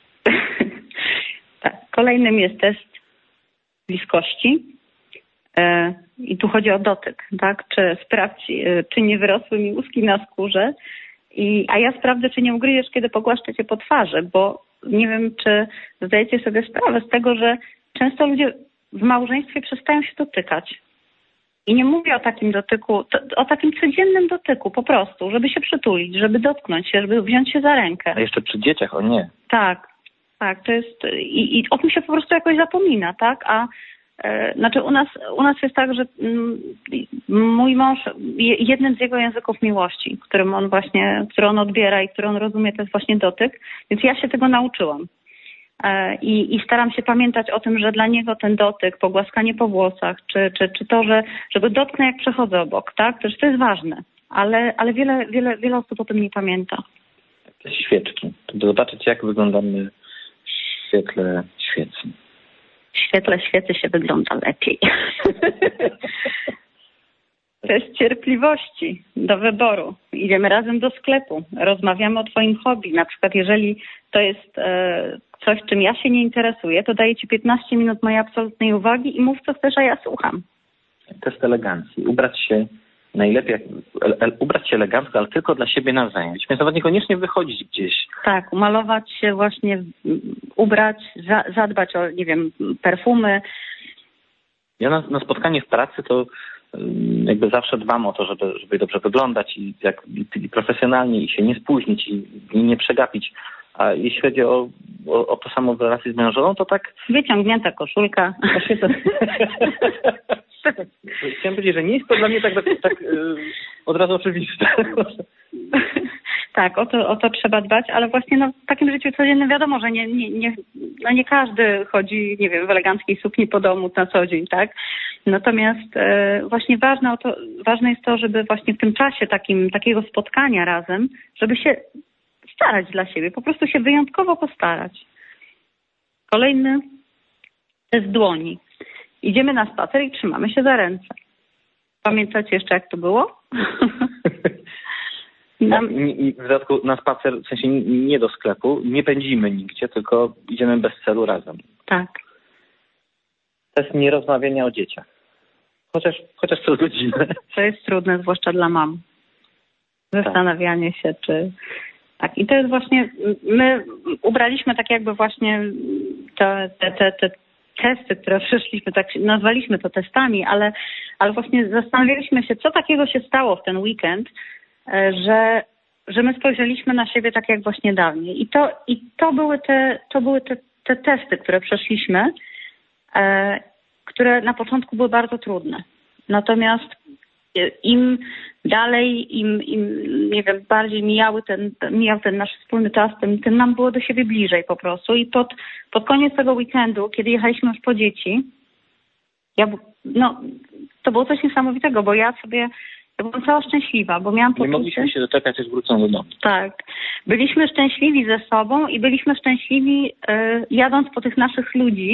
Tak. Kolejnym jest test bliskości. I tu chodzi o dotyk, tak? Czy sprawdź, czy nie wyrosły mi łuski na skórze. A ja sprawdzę, czy nie ugryziesz, kiedy pogłaszczę cię po twarzy, bo nie wiem, czy zdajecie sobie sprawę z tego, że często ludzie w małżeństwie przestają się dotykać. I nie mówię o takim dotyku, o takim codziennym dotyku po prostu, żeby się przytulić, żeby dotknąć się, żeby wziąć się za rękę. A jeszcze przy dzieciach, o nie. Tak. Tak, to jest i o tym się po prostu jakoś zapomina, tak? A znaczy u nas jest tak, że mój mąż, jednym z jego języków miłości, który on odbiera i który on rozumie, to jest właśnie dotyk, więc ja się tego nauczyłam. I staram się pamiętać o tym, że dla niego ten dotyk, pogłaskanie po włosach, czy to, że go dotknę, jak przechodzę obok, tak? To jest ważne, ale wiele osób o tym nie pamięta. Te świeczki, żeby zobaczyć, jak wyglądamy w świetle świecy. W świetle świecy się wygląda lepiej. Test cierpliwości do wyboru. Idziemy razem do sklepu, rozmawiamy o twoim hobby. Na przykład jeżeli to jest coś, czym ja się nie interesuję, to daję ci 15 minut mojej absolutnej uwagi i mów, co chcesz, a ja słucham. Test elegancji. Ubrać się najlepiej, ubrać się elegancko, ale tylko dla siebie nawzajem. Więc niekoniecznie wychodzić gdzieś. Tak, umalować się właśnie, ubrać, zadbać o, nie wiem, perfumy. Ja na spotkanie w pracy to jakby zawsze dbam o to, żeby dobrze wyglądać i profesjonalnie i się nie spóźnić i nie przegapić. A jeśli chodzi o to samo w relacji z mężową, to tak... Wyciągnięta koszulka. Chciałem powiedzieć, że nie jest to dla mnie tak od razu oczywiste. Tak, o to trzeba dbać, ale właśnie w takim życiu codziennym wiadomo, że nie każdy chodzi, nie wiem, w eleganckiej sukni po domu na co dzień, tak? Natomiast właśnie ważne jest to, żeby właśnie w tym czasie takiego spotkania razem, żeby się starać dla siebie, po prostu się wyjątkowo postarać. Kolejny test dłoni. Idziemy na spacer i trzymamy się za ręce. Pamiętacie jeszcze, jak to było? I w dodatku na spacer, w sensie nie do sklepu, nie pędzimy nigdzie, tylko idziemy bez celu razem. Tak. To jest nierozmawianie o dzieciach. Chociaż przez godzinę. To jest trudne, zwłaszcza dla mam. Zastanawianie się, czy... Tak, i to jest właśnie... My ubraliśmy tak jakby właśnie te testy, które przeszliśmy, tak nazwaliśmy to testami, ale właśnie zastanawialiśmy się, co takiego się stało w ten weekend, że my spojrzeliśmy na siebie tak jak właśnie dawniej. I to były te testy, które przeszliśmy, które na początku były bardzo trudne. Natomiast im dalej, im nie wiem, bardziej mijał ten nasz wspólny czas, tym nam było do siebie bliżej po prostu. I pod koniec tego weekendu, kiedy jechaliśmy już po dzieci, to było coś niesamowitego, bo ja byłam cała szczęśliwa, bo miałam poczucie... Nie mogliśmy się doczekać, aż wrócą do domu. Tak. Byliśmy szczęśliwi ze sobą i byliśmy szczęśliwi jadąc po tych naszych ludzi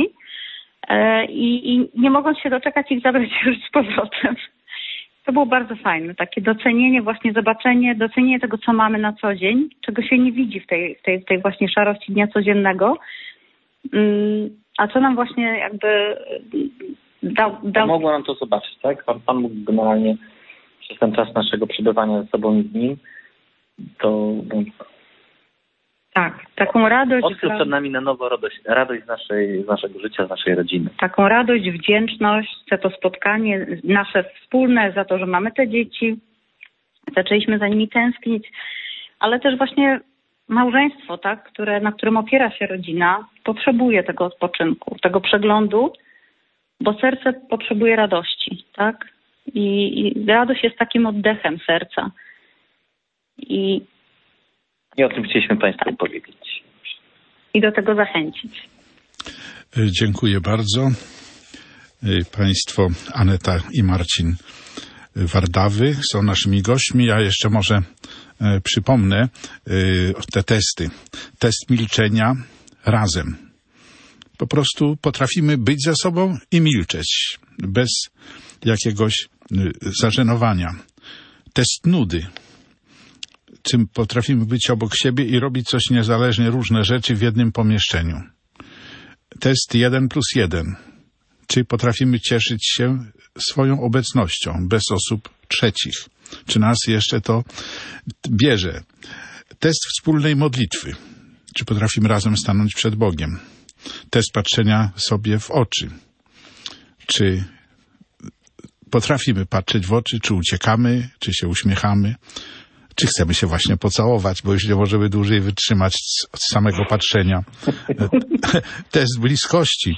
i nie mogąc się doczekać ich zabrać już z powrotem. To było bardzo fajne, takie docenienie, właśnie docenienie tego, co mamy na co dzień, czego się nie widzi w tej właśnie szarości dnia codziennego, a co nam właśnie jakby dał... Mogło nam to zobaczyć, tak? Pan mógł generalnie przez ten czas naszego przebywania ze sobą i z nim, to... Tak, taką radość... Odkrył przed nami na nowo radość z naszego życia, z naszej rodziny. Taką radość, wdzięczność za to spotkanie nasze wspólne, za to, że mamy te dzieci. Zaczęliśmy za nimi tęsknić, ale też właśnie małżeństwo, tak, na którym opiera się rodzina, potrzebuje tego odpoczynku, tego przeglądu, bo serce potrzebuje radości, tak? I radość jest takim oddechem serca. I o tym chcieliśmy Państwu powiedzieć. I do tego zachęcić. Dziękuję bardzo. Państwo Aneta i Marcin Wardawy są naszymi gośćmi. Ja jeszcze może przypomnę te testy. Test milczenia razem. Po prostu potrafimy być ze sobą i milczeć bez jakiegoś zażenowania. Test nudy. Czym potrafimy być obok siebie i robić coś niezależnie, różne rzeczy w jednym pomieszczeniu. Test 1+1. Czy potrafimy cieszyć się swoją obecnością bez osób trzecich? Czy nas jeszcze to bierze? Test wspólnej modlitwy. Czy potrafimy razem stanąć przed Bogiem? Test patrzenia sobie w oczy. Czy potrafimy patrzeć w oczy, czy uciekamy, czy się uśmiechamy? czy chcemy się właśnie pocałować, bo już nie możemy dłużej wytrzymać od samego patrzenia. Test bliskości.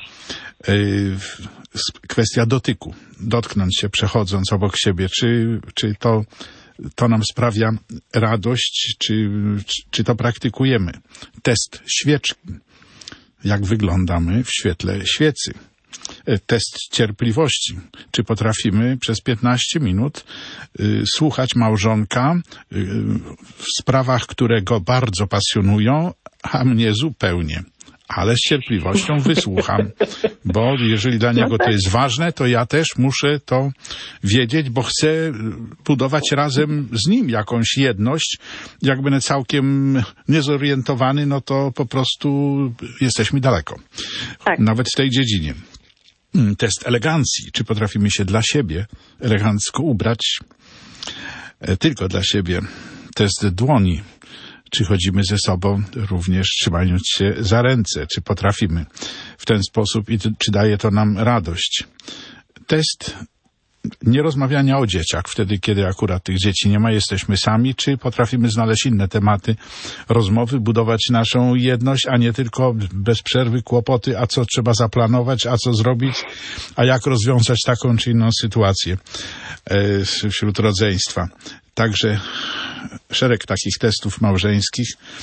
Kwestia dotyku. Dotknąć się przechodząc obok siebie. Czy to nam sprawia radość, czy to praktykujemy. Test świeczki. Jak wyglądamy w świetle świecy. Test cierpliwości. Czy potrafimy przez 15 minut słuchać małżonka w sprawach, które go bardzo pasjonują, a mnie zupełnie. Ale z cierpliwością wysłucham, bo jeżeli dla niego to jest ważne, to ja też muszę to wiedzieć, bo chcę budować razem z nim jakąś jedność. Jak będę całkiem niezorientowany, no to po prostu jesteśmy daleko. Tak. Nawet w tej dziedzinie. Test elegancji. Czy potrafimy się dla siebie elegancko ubrać? Tylko dla siebie. Test dłoni. Czy chodzimy ze sobą również trzymając się za ręce? Czy potrafimy w ten sposób i czy daje to nam radość? Test nierozmawiania o dzieciach, wtedy kiedy akurat tych dzieci nie ma, jesteśmy sami, czy potrafimy znaleźć inne tematy rozmowy, budować naszą jedność, a nie tylko bez przerwy kłopoty, a co trzeba zaplanować, a co zrobić, a jak rozwiązać taką czy inną sytuację wśród rodzeństwa. Także szereg takich testów małżeńskich,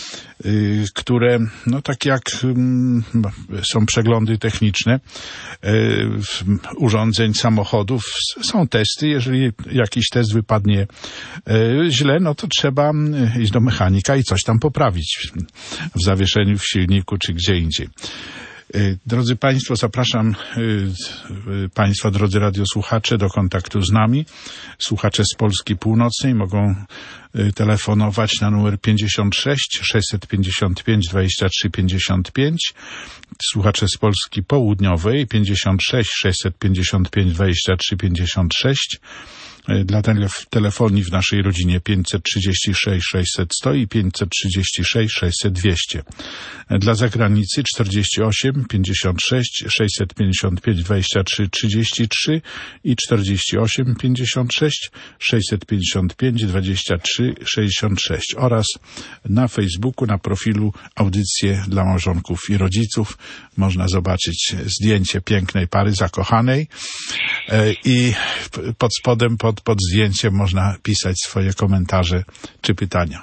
które, no tak jak są przeglądy techniczne urządzeń, samochodów, są testy. Jeżeli jakiś test wypadnie źle, no to trzeba iść do mechanika i coś tam poprawić w zawieszeniu, w silniku czy gdzie indziej. Drodzy Państwo, zapraszam Państwa, drodzy radiosłuchacze, do kontaktu z nami. Słuchacze z Polski Północnej mogą telefonować na numer 56 655 23 55. Słuchacze z Polski Południowej 56 655 23 56. Dla telefonii w naszej rodzinie 536 600 100 i 536 600 200. Dla zagranicy 48 56 655 23 33 i 48 56 655 23 66 oraz na Facebooku, na profilu Audycje dla małżonków i rodziców można zobaczyć zdjęcie pięknej pary zakochanej i pod spodem, pod zdjęciem można pisać swoje komentarze czy pytania.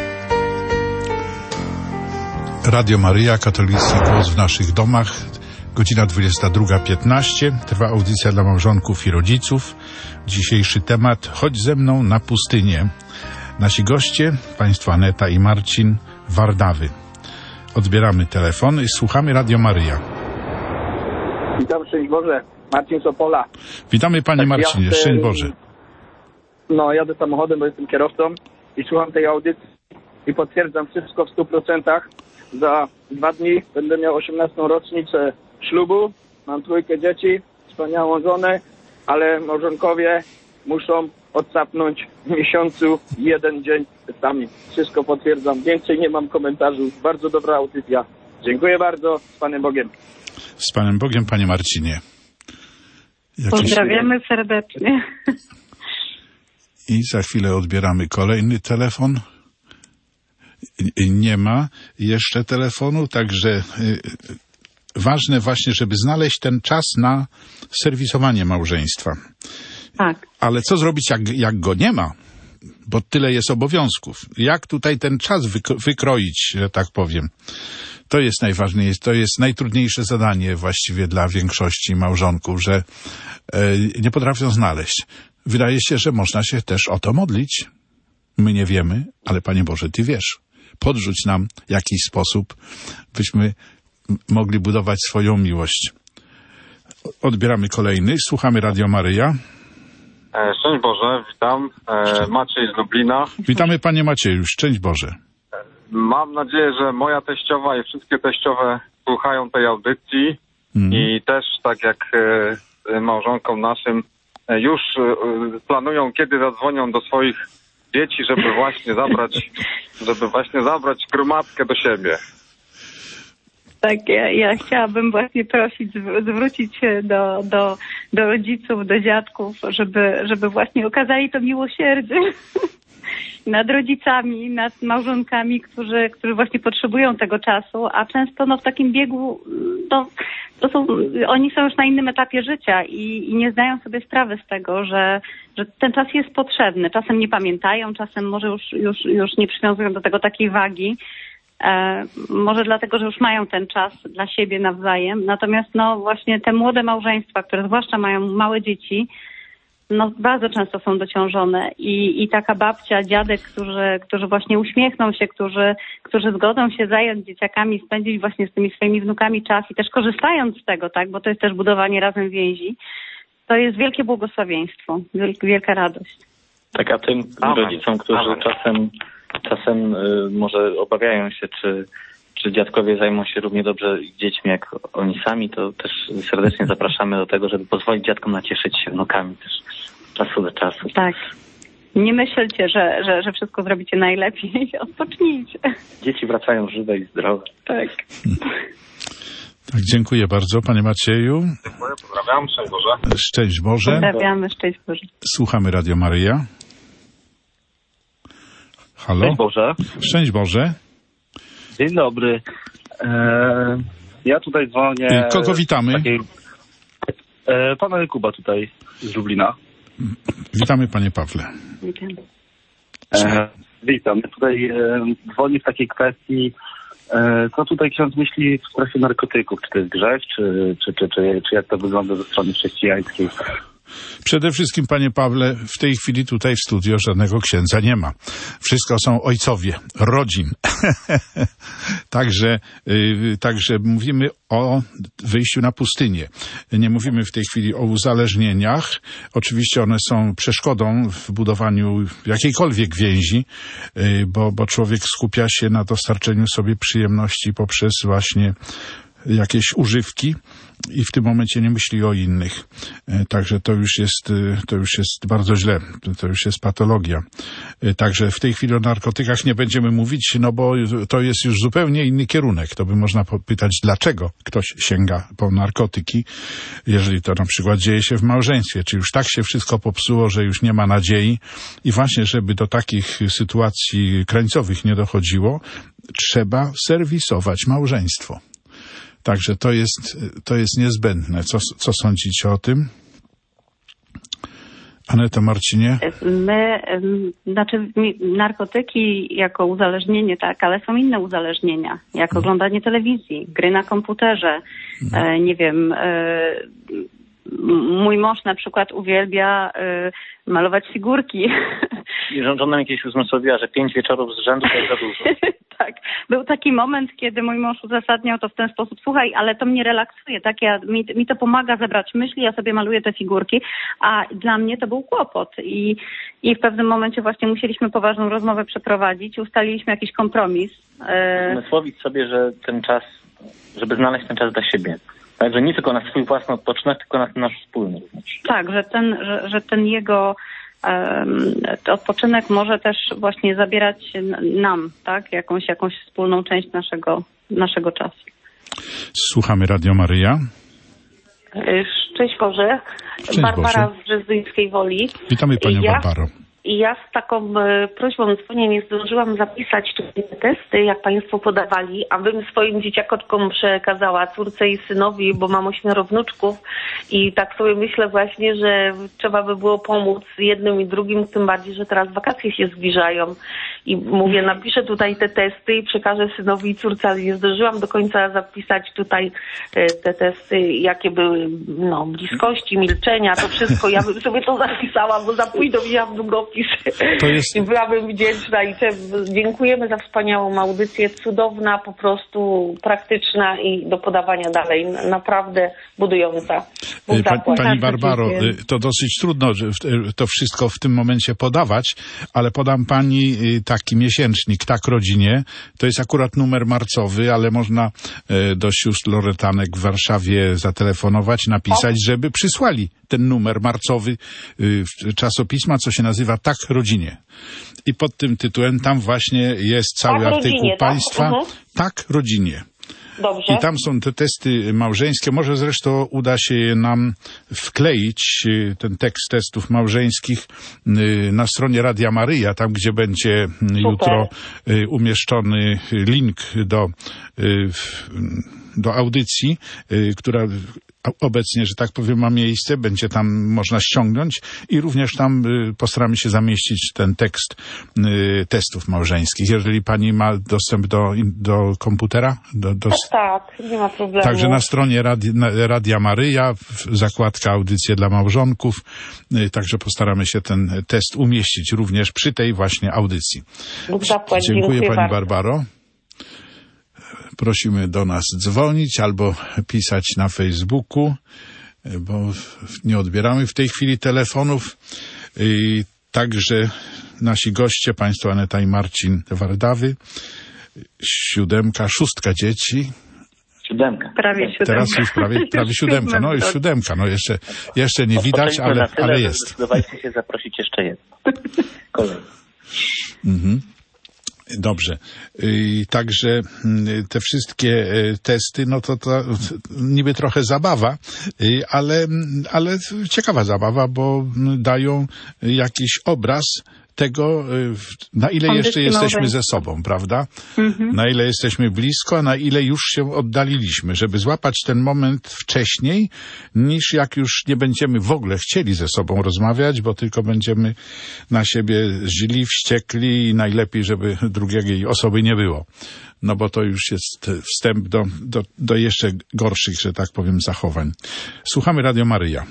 Radio Maryja, katolicki głos w naszych domach. Godzina 22:15. Trwa audycja dla małżonków i rodziców. Dzisiejszy temat: chodź ze mną na pustynię. Nasi goście, państwo Aneta i Marcin, Wardawy. Odbieramy telefony i słuchamy Radio Maryja. Witam, szczęść Boże. Marcin z Opola. Witamy panie Marcinie, szczęść Boże. No, jadę samochodem, bo jestem kierowcą i słucham tej audycji i potwierdzam wszystko w 100%. Za 2 dni będę miał 18. rocznicę ślubu. Mam 3 dzieci, wspaniałą żonę, ale małżonkowie muszą odsapnąć w miesiącu 1 dzień sami. Wszystko potwierdzam. Więcej nie mam komentarzy. Bardzo dobra audycja. Dziękuję bardzo. Z Panem Bogiem. Z Panem Bogiem, panie Marcinie. Pozdrawiamy serdecznie. I za chwilę odbieramy kolejny telefon. Nie ma jeszcze telefonu, także ważne właśnie, żeby znaleźć ten czas na serwisowanie małżeństwa. Tak. Ale co zrobić, jak go nie ma? Bo tyle jest obowiązków. Jak tutaj ten czas wykroić, że tak powiem? To jest najważniejsze, to jest najtrudniejsze zadanie właściwie dla większości małżonków, że nie potrafią znaleźć. Wydaje się, że można się też o to modlić. My nie wiemy, ale Panie Boże, Ty wiesz. Podrzuć nam jakiś sposób, byśmy mogli budować swoją miłość. Odbieramy kolejny. Słuchamy Radio Maryja. Szczęść Boże, witam. Maciej z Lublina. Witamy Panie Macieju, szczęść Boże. Mam nadzieję, że moja teściowa i wszystkie teściowe słuchają tej audycji i też tak jak małżonkom naszym już planują, kiedy zadzwonią do swoich dzieci, żeby właśnie zabrać gromadkę do siebie. Tak, ja chciałabym właśnie prosić, zwrócić się do rodziców, do dziadków, żeby właśnie okazali to miłosierdzie nad rodzicami, nad małżonkami, którzy właśnie potrzebują tego czasu, a często w takim biegu oni są już na innym etapie życia i nie zdają sobie sprawy z tego, że ten czas jest potrzebny. Czasem nie pamiętają, czasem może już nie przywiązują do tego takiej wagi. Może dlatego, że już mają ten czas dla siebie nawzajem. Natomiast właśnie te młode małżeństwa, które zwłaszcza mają małe dzieci, bardzo często są dociążone i taka babcia, dziadek, którzy właśnie uśmiechną się, którzy zgodzą się zająć dzieciakami, spędzić właśnie z tymi swoimi wnukami czas i też korzystając z tego, tak, bo to jest też budowanie razem więzi, to jest wielkie błogosławieństwo, wielka radość. Tak, a tym rodzicom, którzy czasem może obawiają się, czy dziadkowie zajmą się równie dobrze dziećmi jak oni sami, to też serdecznie zapraszamy do tego, żeby pozwolić dziadkom nacieszyć się wnukami też z czasu do czasu. Tak. Nie myślcie, że wszystko zrobicie najlepiej. Odpocznijcie. Dzieci wracają żywe i zdrowe. Tak. Tak, dziękuję bardzo, Panie Macieju. Dziękuję, pozdrawiam, szczęść Boże. Szczęść Boże. Pozdrawiamy, szczęść Boże. Słuchamy Radio Maryja. Halo? Szczęść Boże. Szczęść Boże. Dzień dobry. Ja tutaj dzwonię... Kogo witamy? Pana Jakuba tutaj z Lublina. Witamy Panie Pawle. Witam. Witam. Ja tutaj dzwonię w takiej kwestii, co tutaj ksiądz myśli w sprawie narkotyków. Czy to jest grzech, czy jak to wygląda ze strony chrześcijańskiej? Przede wszystkim, Panie Pawle, w tej chwili tutaj w studio żadnego księdza nie ma. Wszystko są ojcowie, rodzin. Także mówimy o wyjściu na pustynię. Nie mówimy w tej chwili o uzależnieniach. Oczywiście one są przeszkodą w budowaniu jakiejkolwiek więzi, bo człowiek skupia się na dostarczeniu sobie przyjemności poprzez właśnie jakieś używki i w tym momencie nie myśli o innych. Także to już jest bardzo źle. To już jest patologia. Także w tej chwili o narkotykach nie będziemy mówić, bo to jest już zupełnie inny kierunek. To by można popytać, dlaczego ktoś sięga po narkotyki, jeżeli to na przykład dzieje się w małżeństwie. Czy już tak się wszystko popsuło, że już nie ma nadziei i właśnie, żeby do takich sytuacji krańcowych nie dochodziło, trzeba serwisować małżeństwo. Także to jest niezbędne. Co sądzicie o tym? Aneta, Marcinie? Narkotyki jako uzależnienie, tak, ale są inne uzależnienia, jak oglądanie telewizji, gry na komputerze, nie wiem, mój mąż na przykład uwielbia malować figurki. I żona mi kiedyś uzmysłowiła, że 5 wieczorów z rzędu to jest za dużo. Tak. Był taki moment, kiedy mój mąż uzasadniał to w ten sposób. Słuchaj, ale to mnie relaksuje, tak? Mi to pomaga zebrać myśli, ja sobie maluję te figurki, a dla mnie to był kłopot. I w pewnym momencie właśnie musieliśmy poważną rozmowę przeprowadzić, ustaliliśmy jakiś kompromis. Uzmysłowić sobie, że ten czas, żeby znaleźć ten czas dla siebie. Także nie tylko na swój własny odpoczynek, tylko na ten nasz wspólny również. Tak, że ten jego odpoczynek może też właśnie zabierać nam, tak? Jakąś wspólną część naszego czasu. Słuchamy Radio Maryja. Szczęść Boże. Szczęść Barbara Boże. z Brzezyńskiej Woli. Witamy Panią Barbaro. I ja z taką prośbą dzwonię, nie zdążyłam zapisać tutaj te testy, jak Państwo podawali, abym swoim dzieciakotkom przekazała, córce i synowi, bo mam 8 wnuczków i tak sobie myślę właśnie, że trzeba by było pomóc jednym i drugim, tym bardziej, że teraz wakacje się zbliżają i mówię, napiszę tutaj te testy i przekażę synowi i córce, ale nie zdążyłam do końca zapisać tutaj te testy, jakie były, bliskości, milczenia, to wszystko, ja bym sobie to zapisała, bo za późno wzięłam długopis. I byłabym wdzięczna i dziękujemy za wspaniałą audycję, cudowna, po prostu praktyczna i do podawania dalej, naprawdę budująca. Pani Barbaro, to dosyć trudno to wszystko w tym momencie podawać, ale podam Pani taki miesięcznik, Tak Rodzinie. To jest akurat numer marcowy, ale można do sióstr Loretanek w Warszawie zatelefonować, napisać, żeby przysłali ten numer marcowy czasopisma, co się nazywa Tak Rodzinie. I pod tym tytułem tam właśnie jest cały artykuł państwa. Tak Rodzinie. Dobrze. I tam są te testy małżeńskie. Może zresztą uda się nam wkleić ten tekst testów małżeńskich na stronie Radia Maryja, tam gdzie będzie jutro umieszczony link do audycji, która obecnie, że tak powiem, ma miejsce, będzie tam można ściągnąć i również tam postaramy się zamieścić ten tekst testów małżeńskich. Jeżeli Pani ma dostęp do komputera? Tak, nie ma problemu. Także na stronie Radia Maryja, zakładka audycje dla małżonków, także postaramy się ten test umieścić również przy tej właśnie audycji. Bóg zapłać. Dziękuję Pani bardzo. Barbaro. Prosimy do nas dzwonić albo pisać na Facebooku, bo nie odbieramy w tej chwili telefonów. Także nasi goście, Państwo Aneta i Marcin Wardawy, 7, 6 dzieci. 7. Prawie 7. Teraz już prawie 7. No już 7. No jeszcze nie widać, ale jest. Zdecydowajcie się zaprosić jeszcze jedno. Kolejny. Dobrze. Także te wszystkie testy, no to niby trochę zabawa, ale ciekawa zabawa, bo dają jakiś obraz tego, na ile jeszcze jesteśmy ze sobą, prawda? Na ile jesteśmy blisko, a na ile już się oddaliliśmy, żeby złapać ten moment wcześniej, niż jak już nie będziemy w ogóle chcieli ze sobą rozmawiać, bo tylko będziemy na siebie źli, wściekli i najlepiej, żeby drugiej osoby nie było. No bo to już jest wstęp do jeszcze gorszych, że tak powiem, zachowań. Słuchamy Radio Maryja.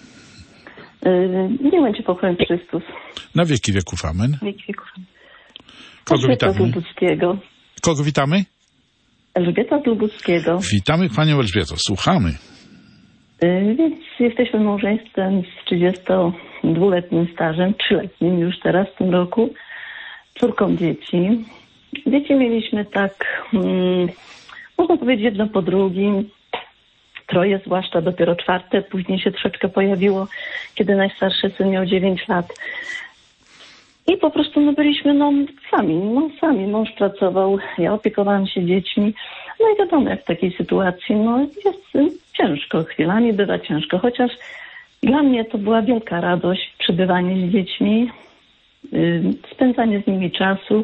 Nie będzie pochwalony Chrystus. Na wieki wieków, amen. Wieki wieków. Kogo witamy? Z Lubuckiego. Kogo witamy? Elżbieta z Lubuckiego. Witamy Panią Elżbieto, słuchamy. Więc jesteśmy małżeństwem z 32-letnim stażem, 3-letnim już teraz w tym roku, córką dzieci. Dzieci mieliśmy tak, można powiedzieć, jedno po drugim. 3, zwłaszcza dopiero 4, później się troszeczkę pojawiło, kiedy najstarszy syn miał 9 lat. I po prostu byliśmy sami. Mąż pracował, ja opiekowałam się dziećmi. No i wiadomo, jak w takiej sytuacji, jest ciężko, chwilami bywa ciężko, chociaż dla mnie to była wielka radość, przebywanie z dziećmi, spędzanie z nimi czasu,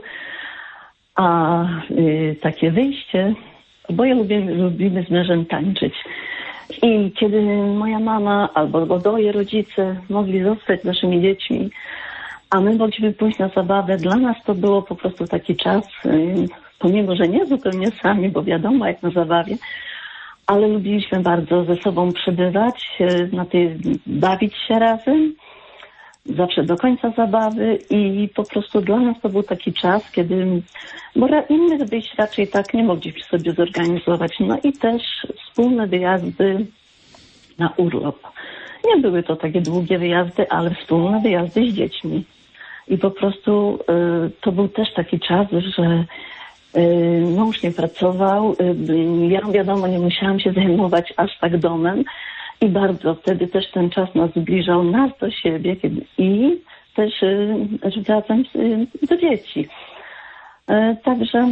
a takie wyjście, oboje lubimy z mężem tańczyć. I kiedy moja mama albo oboje rodzice mogli zostać z naszymi dziećmi, a my mogliśmy pójść na zabawę, dla nas to było po prostu taki czas, pomimo że nie zupełnie sami, bo wiadomo jak na zabawie, ale lubiliśmy bardzo ze sobą przebywać, bawić się razem, zawsze do końca zabawy i po prostu dla nas to był taki czas, kiedy, bo innych wyjść raczej tak nie mogliśmy sobie zorganizować. No i też wspólne wyjazdy na urlop. Nie były to takie długie wyjazdy, ale wspólne wyjazdy z dziećmi. I po prostu to był też taki czas, że mąż nie pracował, ja wiadomo nie musiałam się zajmować aż tak domem i bardzo wtedy też ten czas nas zbliżał do siebie i też razem do dzieci. Także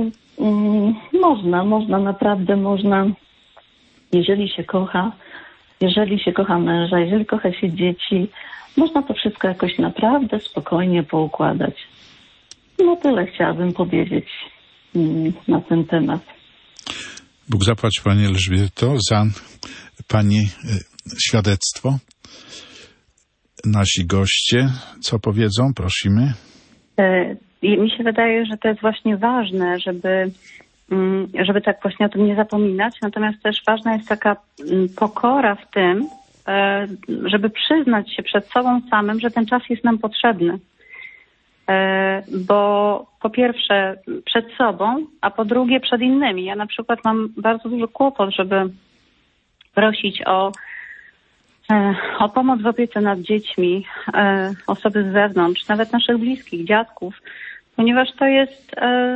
naprawdę można, jeżeli się kocha męża, jeżeli kocha się dzieci, można to wszystko jakoś naprawdę spokojnie poukładać. No tyle chciałabym powiedzieć na ten temat. Bóg zapłać Pani Elżbieto za Pani świadectwo. Nasi goście, co powiedzą? Prosimy. Mi się wydaje, że to jest właśnie ważne, żeby tak właśnie o tym nie zapominać. Natomiast też ważna jest taka pokora w tym, żeby przyznać się przed sobą samym, że ten czas jest nam potrzebny. Bo po pierwsze przed sobą, a po drugie przed innymi. Ja na przykład mam bardzo duży kłopot, żeby prosić o pomoc w opiece nad dziećmi, osoby z zewnątrz, nawet naszych bliskich, dziadków, ponieważ to jest,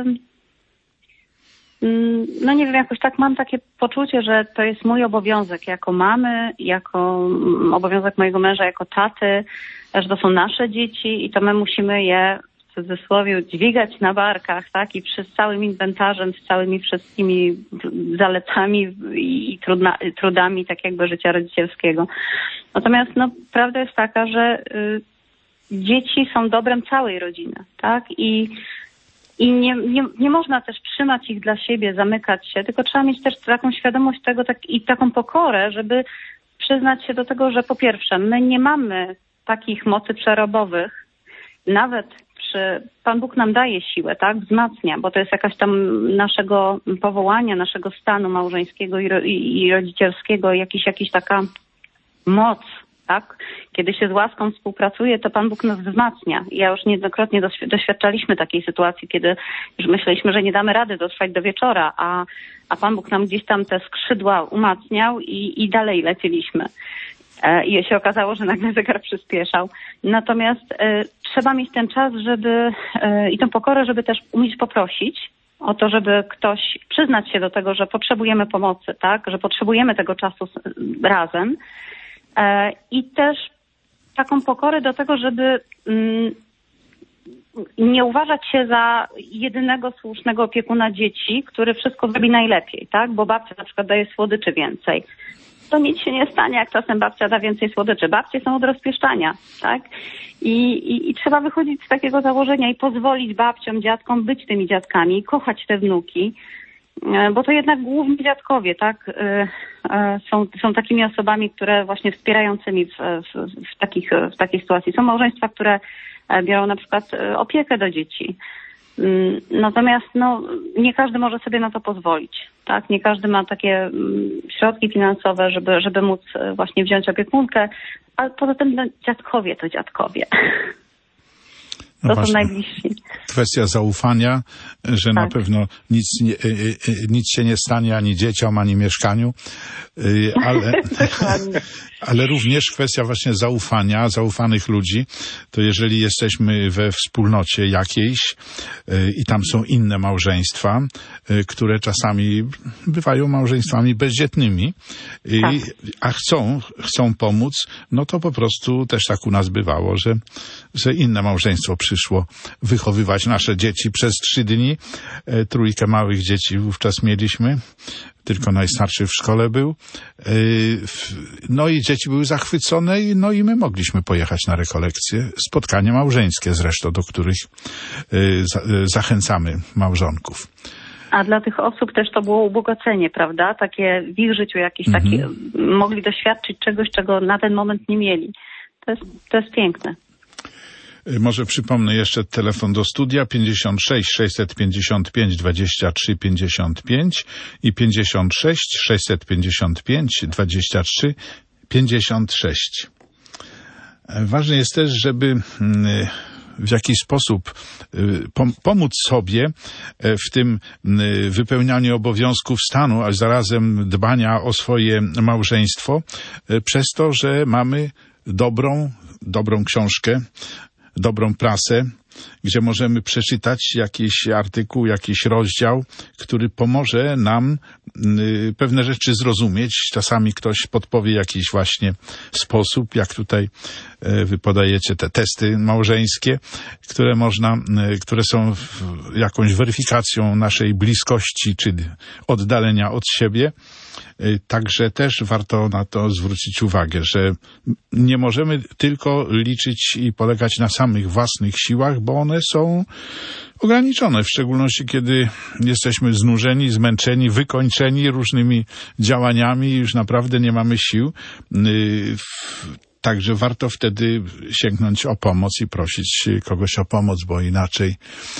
no nie wiem, jakoś tak mam takie poczucie, że to jest mój obowiązek jako mamy, jako obowiązek mojego męża, jako taty, że to są nasze dzieci i to my musimy je w cudzysłowie dźwigać na barkach, tak? I z całym inwentarzem, z całymi wszystkimi zaletami i trudami tak jakby życia rodzicielskiego. Natomiast no, prawda jest taka, że dzieci są dobrem całej rodziny, tak? I nie można też trzymać ich dla siebie, zamykać się, tylko trzeba mieć też taką świadomość tego i taką pokorę, żeby przyznać się do tego, że po pierwsze, my nie mamy takich mocy przerobowych, nawet Pan Bóg nam daje siłę, tak, wzmacnia, bo to jest jakaś tam naszego powołania, naszego stanu małżeńskiego i rodzicielskiego, jakaś taka moc, tak? Kiedy się z łaską współpracuje, to Pan Bóg nas wzmacnia. Ja już niejednokrotnie doświadczaliśmy takiej sytuacji, kiedy już myśleliśmy, że nie damy rady dotrwać do wieczora, a Pan Bóg nam gdzieś tam te skrzydła umacniał i dalej leciliśmy. I się okazało, że nagle zegar przyspieszał. Natomiast trzeba mieć ten czas, i tę pokorę, żeby też umieć poprosić o to, żeby ktoś przyznać się do tego, że potrzebujemy pomocy, tak, że potrzebujemy tego czasu razem. I też taką pokorę do tego, żeby nie uważać się za jedynego słusznego opiekuna dzieci, który wszystko zrobi najlepiej, tak? Bo babcia na przykład daje słodyczy więcej. To nic się nie stanie, jak czasem babcia da więcej słodyczy. Babcie są od rozpieszczania, tak? I trzeba wychodzić z takiego założenia i pozwolić babciom, dziadkom być tymi dziadkami, kochać te wnuki, bo to jednak głównie dziadkowie, tak, są takimi osobami, które właśnie wspierającymi w takiej sytuacji. Są małżeństwa, które biorą na przykład opiekę do dzieci. Natomiast no, nie każdy może sobie na to pozwolić, tak? Nie każdy ma takie środki finansowe, żeby móc właśnie wziąć opiekunkę, ale poza tym no, dziadkowie to dziadkowie. No to są najbliżsi. Kwestia zaufania, że na pewno nic się nie stanie ani dzieciom, ani mieszkaniu, ale również kwestia właśnie zaufania, zaufanych ludzi, to jeżeli jesteśmy we wspólnocie jakiejś i tam są inne małżeństwa, które czasami bywają małżeństwami bezdzietnymi, a chcą pomóc, no to po prostu też tak u nas bywało, że inne małżeństwo przyszło wychowywać nasze dzieci przez 3 dni. 3 małych dzieci wówczas mieliśmy. Tylko najstarszy w szkole był. No i dzieci były zachwycone, no i my mogliśmy pojechać na rekolekcje. Spotkania małżeńskie zresztą, do których zachęcamy małżonków. A dla tych osób też to było ubogacenie, prawda? Takie w ich życiu jakieś takie, mogli doświadczyć czegoś, czego na ten moment nie mieli. To jest piękne. Może przypomnę jeszcze telefon do studia 56 655 23 55 i 56 655 23 56. Ważne jest też, żeby w jakiś sposób pomóc sobie w tym wypełnianiu obowiązków stanu, a zarazem dbania o swoje małżeństwo, przez to, że mamy dobrą książkę, dobrą prasę, gdzie możemy przeczytać jakiś artykuł, jakiś rozdział, który pomoże nam pewne rzeczy zrozumieć. Czasami ktoś podpowie jakiś właśnie sposób, jak tutaj wy podajecie te testy małżeńskie, które są jakąś weryfikacją naszej bliskości czy oddalenia od siebie. Także też warto na to zwrócić uwagę, że nie możemy tylko liczyć i polegać na samych własnych siłach, bo one są ograniczone, w szczególności kiedy jesteśmy znużeni, zmęczeni, wykończeni różnymi działaniami i już naprawdę nie mamy sił. Także warto wtedy sięgnąć o pomoc i prosić kogoś o pomoc, bo inaczej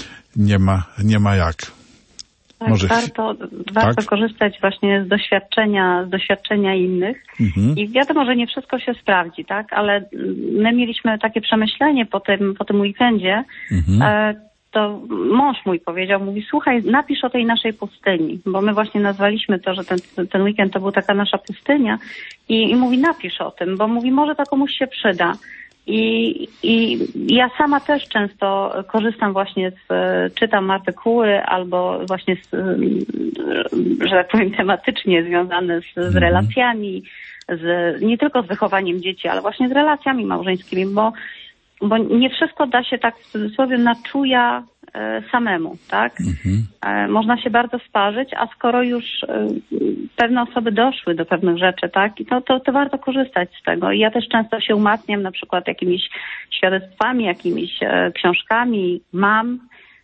nie ma jak. Tak, Może... warto korzystać właśnie z doświadczenia innych. I wiadomo, że nie wszystko się sprawdzi, tak? Ale my mieliśmy takie przemyślenie po tym weekendzie. To mąż mój powiedział, mówi, słuchaj, napisz o tej naszej pustyni, bo my właśnie nazwaliśmy to, że ten weekend to był taka nasza pustynia i mówi, napisz o tym, bo mówi, może to komuś się przyda. I ja sama też często korzystam właśnie czytam artykuły albo właśnie że tak powiem tematycznie związane z relacjami, nie tylko z wychowaniem dzieci, ale właśnie z relacjami małżeńskimi, bo nie wszystko da się tak w cudzysłowie na czuja samemu, tak? Można się bardzo sparzyć, a skoro już pewne osoby doszły do pewnych rzeczy, tak? I to warto korzystać z tego. I ja też często się umacniam na przykład jakimiś świadectwami, jakimiś książkami mam,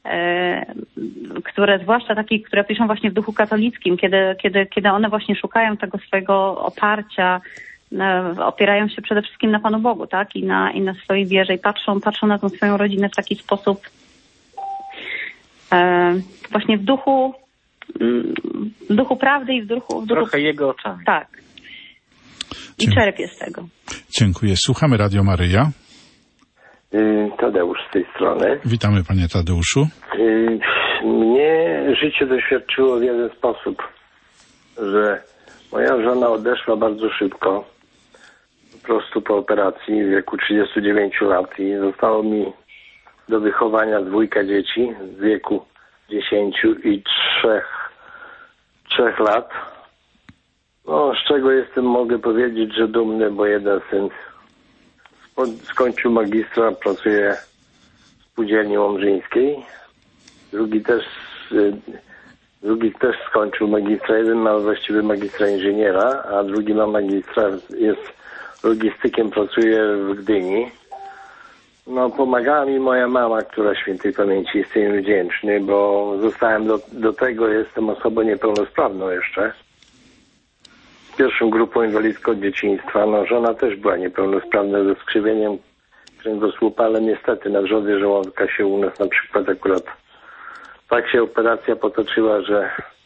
które zwłaszcza takie, które piszą właśnie w duchu katolickim, kiedy one właśnie szukają tego swojego oparcia, opierają się przede wszystkim na Panu Bogu, tak? I na swojej wierze i patrzą na tą swoją rodzinę w taki sposób właśnie w duchu prawdy i w duchu... Trochę jego oczami. Tak. I czerpię z tego. Dziękuję. Słuchamy Radio Maryja. Tadeusz z tej strony. Witamy, panie Tadeuszu. Mnie życie doświadczyło w jeden sposób, że moja żona odeszła bardzo szybko, po prostu po operacji w wieku 39 lat i zostało mi do wychowania 2 dzieci w wieku 10 i 3 lat. No, z czego mogę powiedzieć, że dumny, bo jeden syn skończył magistra, pracuje w spółdzielni łomżyńskiej. Drugi też skończył magistra. Jeden ma właściwie magistra inżyniera, a drugi ma magistra, jest logistykiem, pracuje w Gdyni. No, pomagała mi moja mama, która świętej pamięci, jestem jej wdzięczny, bo zostałem do tego, jestem osobą niepełnosprawną jeszcze. Pierwszą grupą inwalidzką od dzieciństwa. No, żona też była niepełnosprawna ze skrzywieniem kręgosłupa, ale niestety na wrzodzie żołądka się u nas na przykład akurat tak się operacja potoczyła, że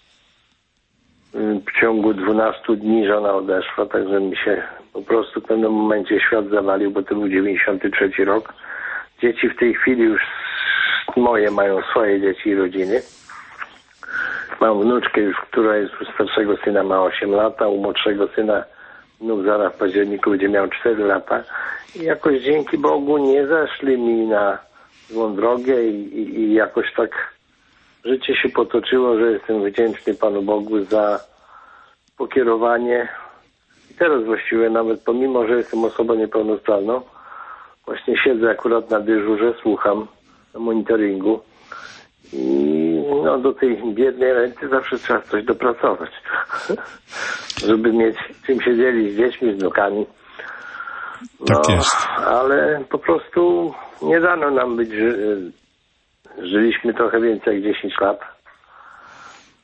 w ciągu 12 dni żona odeszła, także mi się po prostu w pewnym momencie świat zawalił, bo to był 93 rok. Dzieci w tej chwili już moje mają swoje dzieci i rodziny. Mam wnuczkę już, która jest u starszego syna ma 8 lat, a u młodszego syna wnuk zaraz w październiku będzie miał 4 lata. I jakoś dzięki Bogu nie zeszli mi na złą drogę i jakoś tak życie się potoczyło, że jestem wdzięczny Panu Bogu za pokierowanie. I teraz właściwie nawet pomimo, że jestem osobą niepełnosprawną, właśnie siedzę akurat na dyżurze, słucham na monitoringu i no, do tej biednej renty zawsze trzeba coś dopracować, żeby mieć czym się dzielić z dziećmi, z wnukami. No, tak jest. Ale po prostu nie dano nam być, żyliśmy trochę więcej jak 10 lat.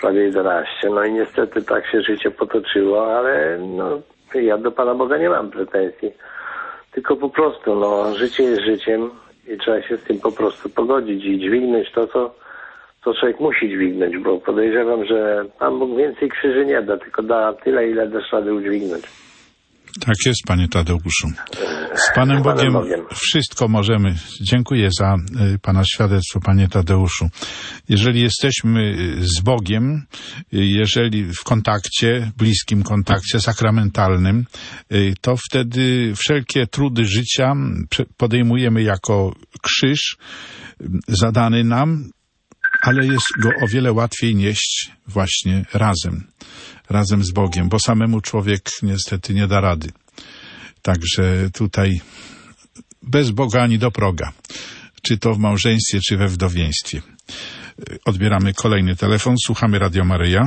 prawie 11. No i niestety tak się życie potoczyło, ale no, ja do Pana Boga nie mam pretensji. Tylko po prostu, no, życie jest życiem i trzeba się z tym po prostu pogodzić i dźwignąć to, co człowiek musi dźwignąć, bo podejrzewam, że Pan Bóg więcej krzyży nie da, tylko da tyle, ile dasz rady udźwignąć. Tak jest, panie Tadeuszu. Z Panem Bogiem wszystko możemy. Dziękuję za Pana świadectwo, panie Tadeuszu. Jeżeli jesteśmy z Bogiem, jeżeli w kontakcie, bliskim kontakcie sakramentalnym, to wtedy wszelkie trudy życia podejmujemy jako krzyż zadany nam, ale jest go o wiele łatwiej nieść właśnie razem z Bogiem, bo samemu człowiek niestety nie da rady. Także tutaj bez Boga ani do proga. Czy to w małżeństwie, czy we wdowieństwie. Odbieramy kolejny telefon. Słuchamy Radio Maryja.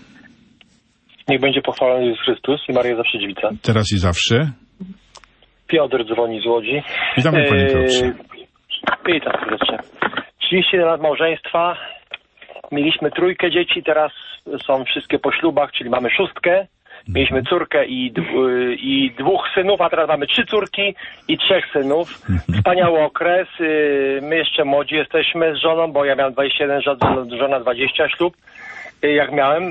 Niech będzie pochwalony Jezus Chrystus i Maryja zawsze dziewica. Teraz i zawsze. Piotr dzwoni z Łodzi. Witamy, panie Piotrze. Witam serdecznie. 31 lat małżeństwa. Mieliśmy 3 dzieci, teraz są wszystkie po ślubach, czyli mamy 6. Mieliśmy córkę i 2 synów, a teraz mamy 3 córki i 3 synów. Wspaniały okres. My jeszcze młodzi jesteśmy z żoną, bo ja miałem 21, żona 20 ślub, jak miałem.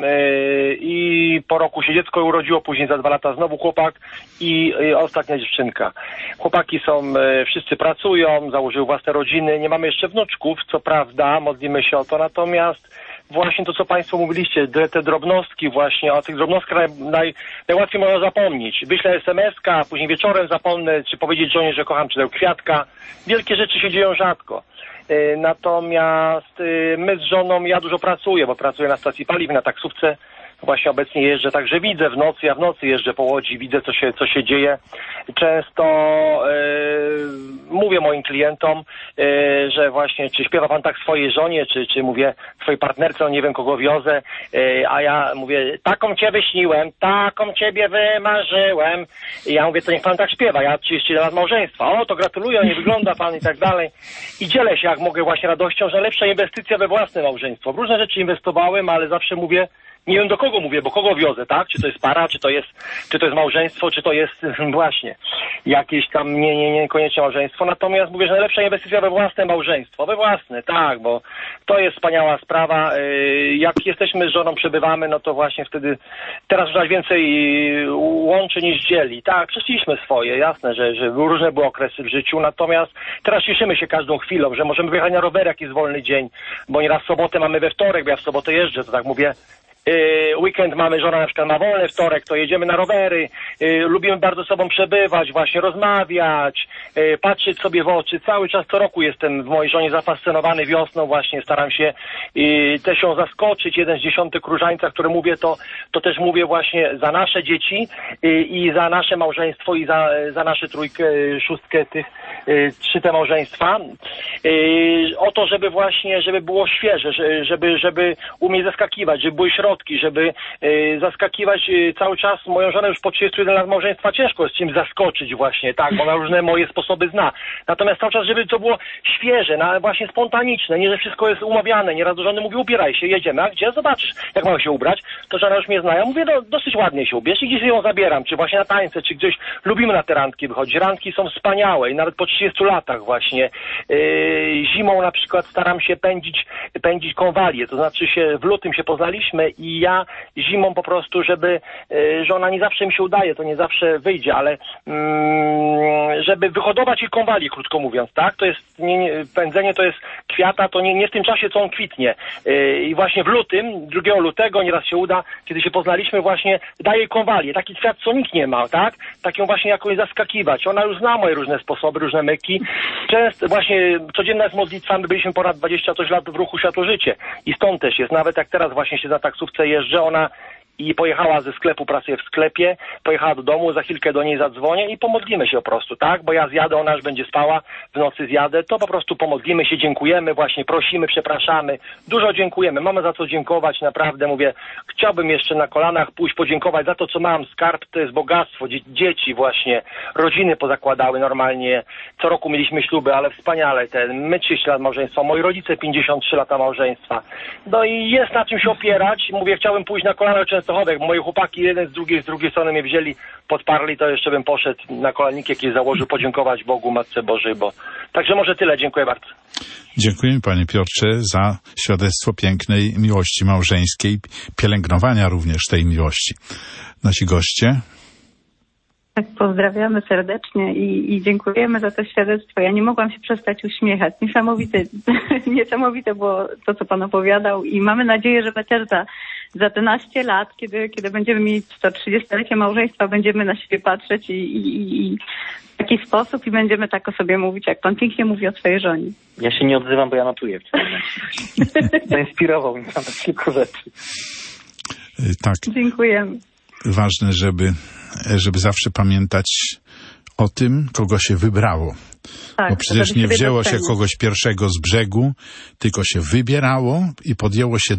I po roku się dziecko urodziło, później za 2 lata znowu chłopak i ostatnia dziewczynka. Chłopaki są, wszyscy pracują, założyły własne rodziny. Nie mamy jeszcze wnuczków, co prawda, modlimy się o to, natomiast właśnie to, co Państwo mówiliście, te drobnostki właśnie, o tych drobnostkach najłatwiej można zapomnieć. Wyślę SMS-ka, a później wieczorem zapomnę, czy powiedzieć żonie, że kocham, czy dał kwiatka. Wielkie rzeczy się dzieją rzadko. Natomiast my z żoną, ja dużo pracuję, bo pracuję na stacji paliw, na taksówce. Właśnie obecnie jeżdżę, także widzę w nocy, ja w nocy jeżdżę po Łodzi, widzę co się dzieje. Często mówię moim klientom, że właśnie czy śpiewa pan tak swojej żonie, czy mówię swojej partnerce, no nie wiem kogo wiozę, a ja mówię, taką cię wyśniłem, taką ciebie wymarzyłem. I ja mówię, to niech pan tak śpiewa, ja 30 lat małżeństwa, o to gratuluję, nie wygląda pan i tak dalej. I dzielę się jak mogę właśnie radością, że lepsza inwestycja we własne małżeństwo. W różne rzeczy inwestowałem, ale zawsze mówię, nie wiem do kogo mówię, bo kogo wiozę, tak? Czy to jest para, czy to jest małżeństwo, czy to jest właśnie jakieś tam niekoniecznie małżeństwo. Natomiast mówię, że najlepsza inwestycja we własne małżeństwo. We własne, tak, bo to jest wspaniała sprawa. Jak jesteśmy z żoną, przebywamy, no to właśnie wtedy teraz już więcej łączy niż dzieli. Tak, przeszliśmy swoje, jasne, że różne były okresy w życiu, natomiast teraz cieszymy się każdą chwilą, że możemy wyjechać na rower, jak jest wolny dzień, bo nieraz sobotę mamy we wtorek, bo ja w sobotę jeżdżę, to tak mówię. Weekend mamy, żona na przykład ma wolny wtorek, to jedziemy na rowery, lubimy bardzo z sobą przebywać, właśnie rozmawiać, patrzeć sobie w oczy. Cały czas co roku jestem w mojej żonie zafascynowany wiosną, właśnie staram się też ją zaskoczyć. 1 z 10 różańca, które mówię, to też mówię właśnie za nasze dzieci i za nasze małżeństwo i za nasze 3, 6 tych 3 te małżeństwa. O to, żeby było świeże, żeby umieć zaskakiwać, żeby były środki, żeby zaskakiwać cały czas. Moją żonę już po 31 lat małżeństwa ciężko jest czymś zaskoczyć właśnie, tak, ona różne moje sposoby zna. Natomiast cały czas, żeby to było świeże, właśnie spontaniczne, nie, że wszystko jest umawiane. Nieraz do żony mówię, ubieraj się, jedziemy, a gdzie? Zobaczysz, jak mam się ubrać. To żona już mnie zna. Ja mówię, no dosyć ładnie się ubierz i gdzieś ją zabieram, czy właśnie na tańce, czy gdzieś lubimy na te randki wychodzić. Randki są wspaniałe i nawet po 30 latach właśnie. Zimą na przykład staram się pędzić konwalię, to znaczy w lutym się poznaliśmy i ja zimą po prostu, żeby żona nie zawsze mi się udaje, to nie zawsze wyjdzie, ale żeby wyhodować jej konwalię, krótko mówiąc, tak? To jest pędzenie, to jest kwiata, to nie w tym czasie, co on kwitnie. I właśnie w lutym, 2 lutego, nieraz się uda, kiedy się poznaliśmy, właśnie daję jej konwalię, taki kwiat, co nikt nie ma, tak? Tak ją właśnie jakoś zaskakiwać. Ona już zna moje różne sposoby, różne myki. Często właśnie codzienna jest modlitwa, my byliśmy ponad 20 coś lat w ruchu Światło Życie i stąd też jest, nawet jak teraz właśnie się na taksówce jeżdżę, ona i pojechała ze sklepu, pracuje w sklepie, pojechała do domu, za chwilkę do niej zadzwonię i pomodlimy się po prostu, tak? Bo ja zjadę, ona już będzie spała, w nocy zjadę, to po prostu pomodlimy się, dziękujemy, właśnie prosimy, przepraszamy, dużo dziękujemy, mamy za co dziękować, naprawdę, mówię, chciałbym jeszcze na kolanach pójść, podziękować za to, co mam, skarb to jest bogactwo, dzieci właśnie, rodziny pozakładały normalnie, co roku mieliśmy śluby, ale wspaniale, my 30 lat małżeństwa, moi rodzice 53 lata małżeństwa, no i jest na czym się opierać, mówię, chciałbym pójść na kolana Częstochowych, moi chłopaki jeden z drugiej strony mnie wzięli, podparli, to jeszcze bym poszedł na kolaniki jakieś założył, podziękować Bogu, Matce Bożej, bo także może tyle, dziękuję bardzo. Dziękujemy panie Piotrze za świadectwo pięknej miłości małżeńskiej, pielęgnowania również tej miłości. Nasi goście. Tak, pozdrawiamy serdecznie i dziękujemy za to świadectwo. Ja nie mogłam się przestać uśmiechać. Niesamowite było to, co pan opowiadał i mamy nadzieję, że my też za te naście lat, kiedy będziemy mieć 130-lecie małżeństwa, będziemy na siebie patrzeć i w taki sposób i będziemy tak o sobie mówić, jak pan pięknie mówi o swojej żonie. Ja się nie odzywam, bo ja notuję w tym momencie. Zainspirował mnie pan kilku rzeczy. Tak. Dziękujemy. Ważne, żeby zawsze pamiętać o tym, kogo się wybrało. Tak, bo przecież nie wzięło się kogoś pierwszego z brzegu, tylko się wybierało i podjęło się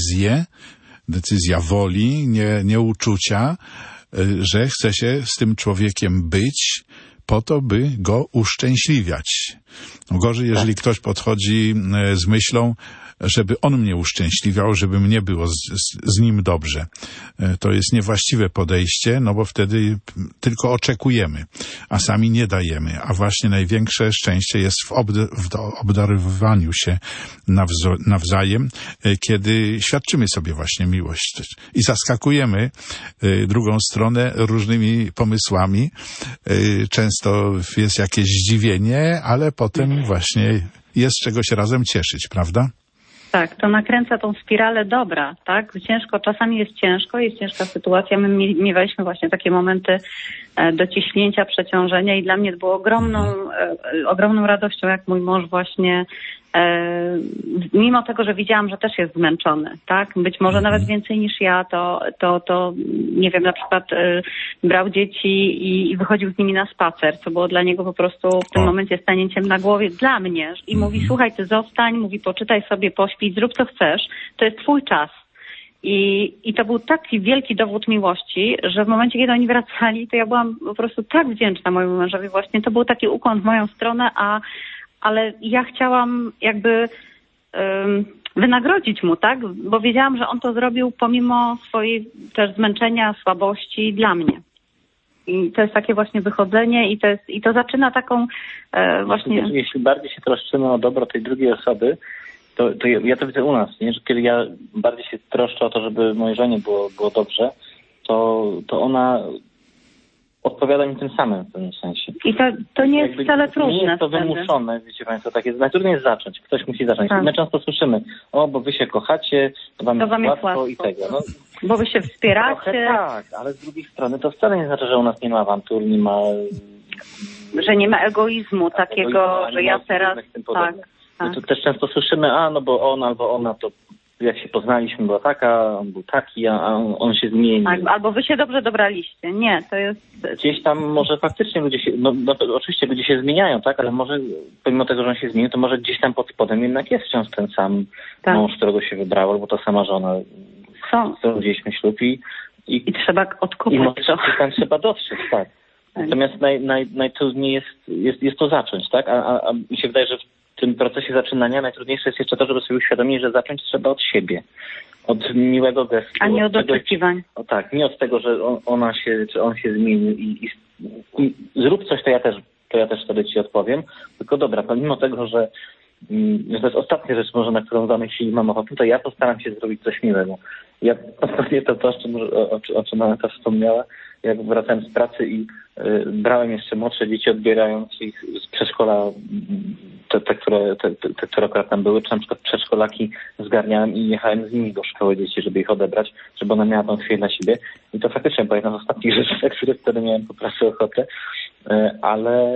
decyzja woli, nie uczucia, że chce się z tym człowiekiem być po to, by go uszczęśliwiać. No gorzej, jeżeli ktoś podchodzi z myślą, żeby on mnie uszczęśliwiał, żeby mnie było z nim dobrze. To jest niewłaściwe podejście, no bo wtedy tylko oczekujemy, a sami nie dajemy. A właśnie największe szczęście jest w obdarowywaniu się nawzajem, kiedy świadczymy sobie właśnie miłość i zaskakujemy drugą stronę różnymi pomysłami. Często jest jakieś zdziwienie, ale potem właśnie jest czego się razem cieszyć, prawda? Tak, to nakręca tą spiralę dobra, tak? Czasami jest ciężka sytuacja. My miewaliśmy właśnie takie momenty dociśnięcia, przeciążenia i dla mnie to było ogromną radością, jak mój mąż właśnie, mimo tego, że widziałam, że też jest zmęczony, tak? Być może nawet więcej niż ja, to nie wiem, na przykład brał dzieci i wychodził z nimi na spacer, co było dla niego po prostu w tym momencie stanięciem na głowie dla mnie. I mówi, słuchaj, ty zostań, mówi, poczytaj sobie, pośpij, zrób co chcesz, to jest twój czas. I to był taki wielki dowód miłości, że w momencie, kiedy oni wracali, to ja byłam po prostu tak wdzięczna mojemu mężowi właśnie. To był taki ukłon w moją stronę, ale ja chciałam jakby wynagrodzić mu, tak? Bo wiedziałam, że on to zrobił pomimo swojej też zmęczenia, słabości dla mnie. I to jest takie właśnie wychodzenie i to zaczyna taką właśnie... Jeśli bardziej się troszczymy o dobro tej drugiej osoby, to ja to widzę u nas, nie? Że kiedy ja bardziej się troszczę o to, żeby mojej żonie było dobrze, to ona odpowiada mi tym samym w pewnym sensie. I to nie jest wcale trudne. Nie jest to wymuszone, wiecie państwo, tak jest. Najtrudniej jest zacząć. Ktoś musi zacząć. Tak. My często słyszymy, bo wy się kochacie, to wam jest łatwo i tego. No, bo wy się wspieracie. Trochę tak, ale z drugiej strony to wcale nie znaczy, że u nas nie ma awantur, nie ma... Że nie ma egoizmu takiego, że ja teraz... Tak. My tu też często słyszymy, bo on albo ona to jak się poznaliśmy była taka, on był taki, a on się zmienił. Tak, albo wy się dobrze dobraliście. Nie, to jest... Gdzieś tam może faktycznie ludzie się, oczywiście ludzie się zmieniają, tak, ale może pomimo tego, że on się zmienił, to może gdzieś tam pod spodem jednak jest wciąż ten sam mąż, którego się wybrało, albo ta sama żona, z którą wzięliśmy ślub i trzeba odkopać. I tam trzeba dotrzeć, tak. Natomiast najtrudniej jest to zacząć, tak, a mi się wydaje, że w tym procesie zaczynania najtrudniejsze jest jeszcze to, żeby sobie uświadomić, że zacząć trzeba od siebie. Od miłego gestu. A nie od oczekiwań. O tak, nie od tego, że ona się, czy on się zmienił i zrób coś, to ja też wtedy ci odpowiem. Tylko dobra, pomimo tego, że to jest ostatnia rzecz może, na którą w danej chwili mam ochotę, to ja postaram się zrobić coś miłego. Ja ostatnio to o czym Aneta wspomniała, jak wracałem z pracy i brałem jeszcze młodsze dzieci, odbierając ich z przedszkola, te, które akurat tam były, czy na przykład przedszkolaki zgarniałem i jechałem z nimi do szkoły dzieci, żeby ich odebrać, żeby ona miała tą chwilę dla siebie. I to faktycznie była jedna z ostatnich rzeczy, na które wtedy miałem po prostu ochotę,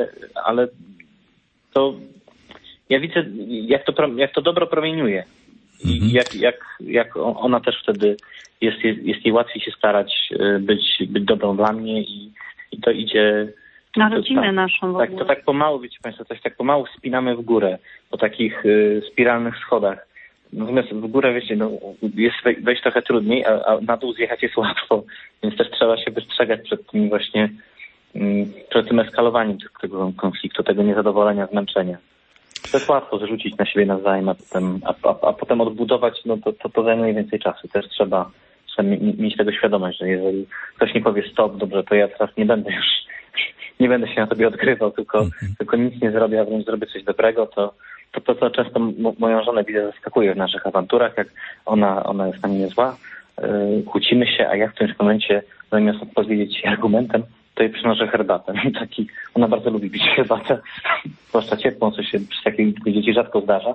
ale to ja widzę, jak to dobro promieniuje. I jak ona też wtedy jest jej łatwiej się starać być dobrą dla mnie i to idzie... Na rodzinę naszą w ogóle. Tak, to tak pomału, wiecie Państwo, coś tak pomału wspinamy w górę po takich spiralnych schodach. Natomiast w górę, wiecie, no, jest wejść trochę trudniej, a na dół zjechać jest łatwo, więc też trzeba się wystrzegać przed tym właśnie, przed tym eskalowaniem tego konfliktu, tego niezadowolenia, zmęczenia. To jest łatwo zrzucić na siebie nawzajem, a potem odbudować, no to zajmuje więcej czasu. Też trzeba mieć tego świadomość, że jeżeli ktoś nie powie stop, dobrze, to ja teraz nie będę się na tobie odgrywał, tylko nic nie zrobię, a wręcz zrobię coś dobrego, to często moją żonę widzę zaskakuje w naszych awanturach, jak ona jest na mnie zła, kłócimy się, a ja w którymś momencie zamiast odpowiedzieć jej argumentem, to jej przynoszę herbatę. Ona bardzo lubi pić herbatę, zwłaszcza ciepłą, co się przy takiej dzieci rzadko zdarza.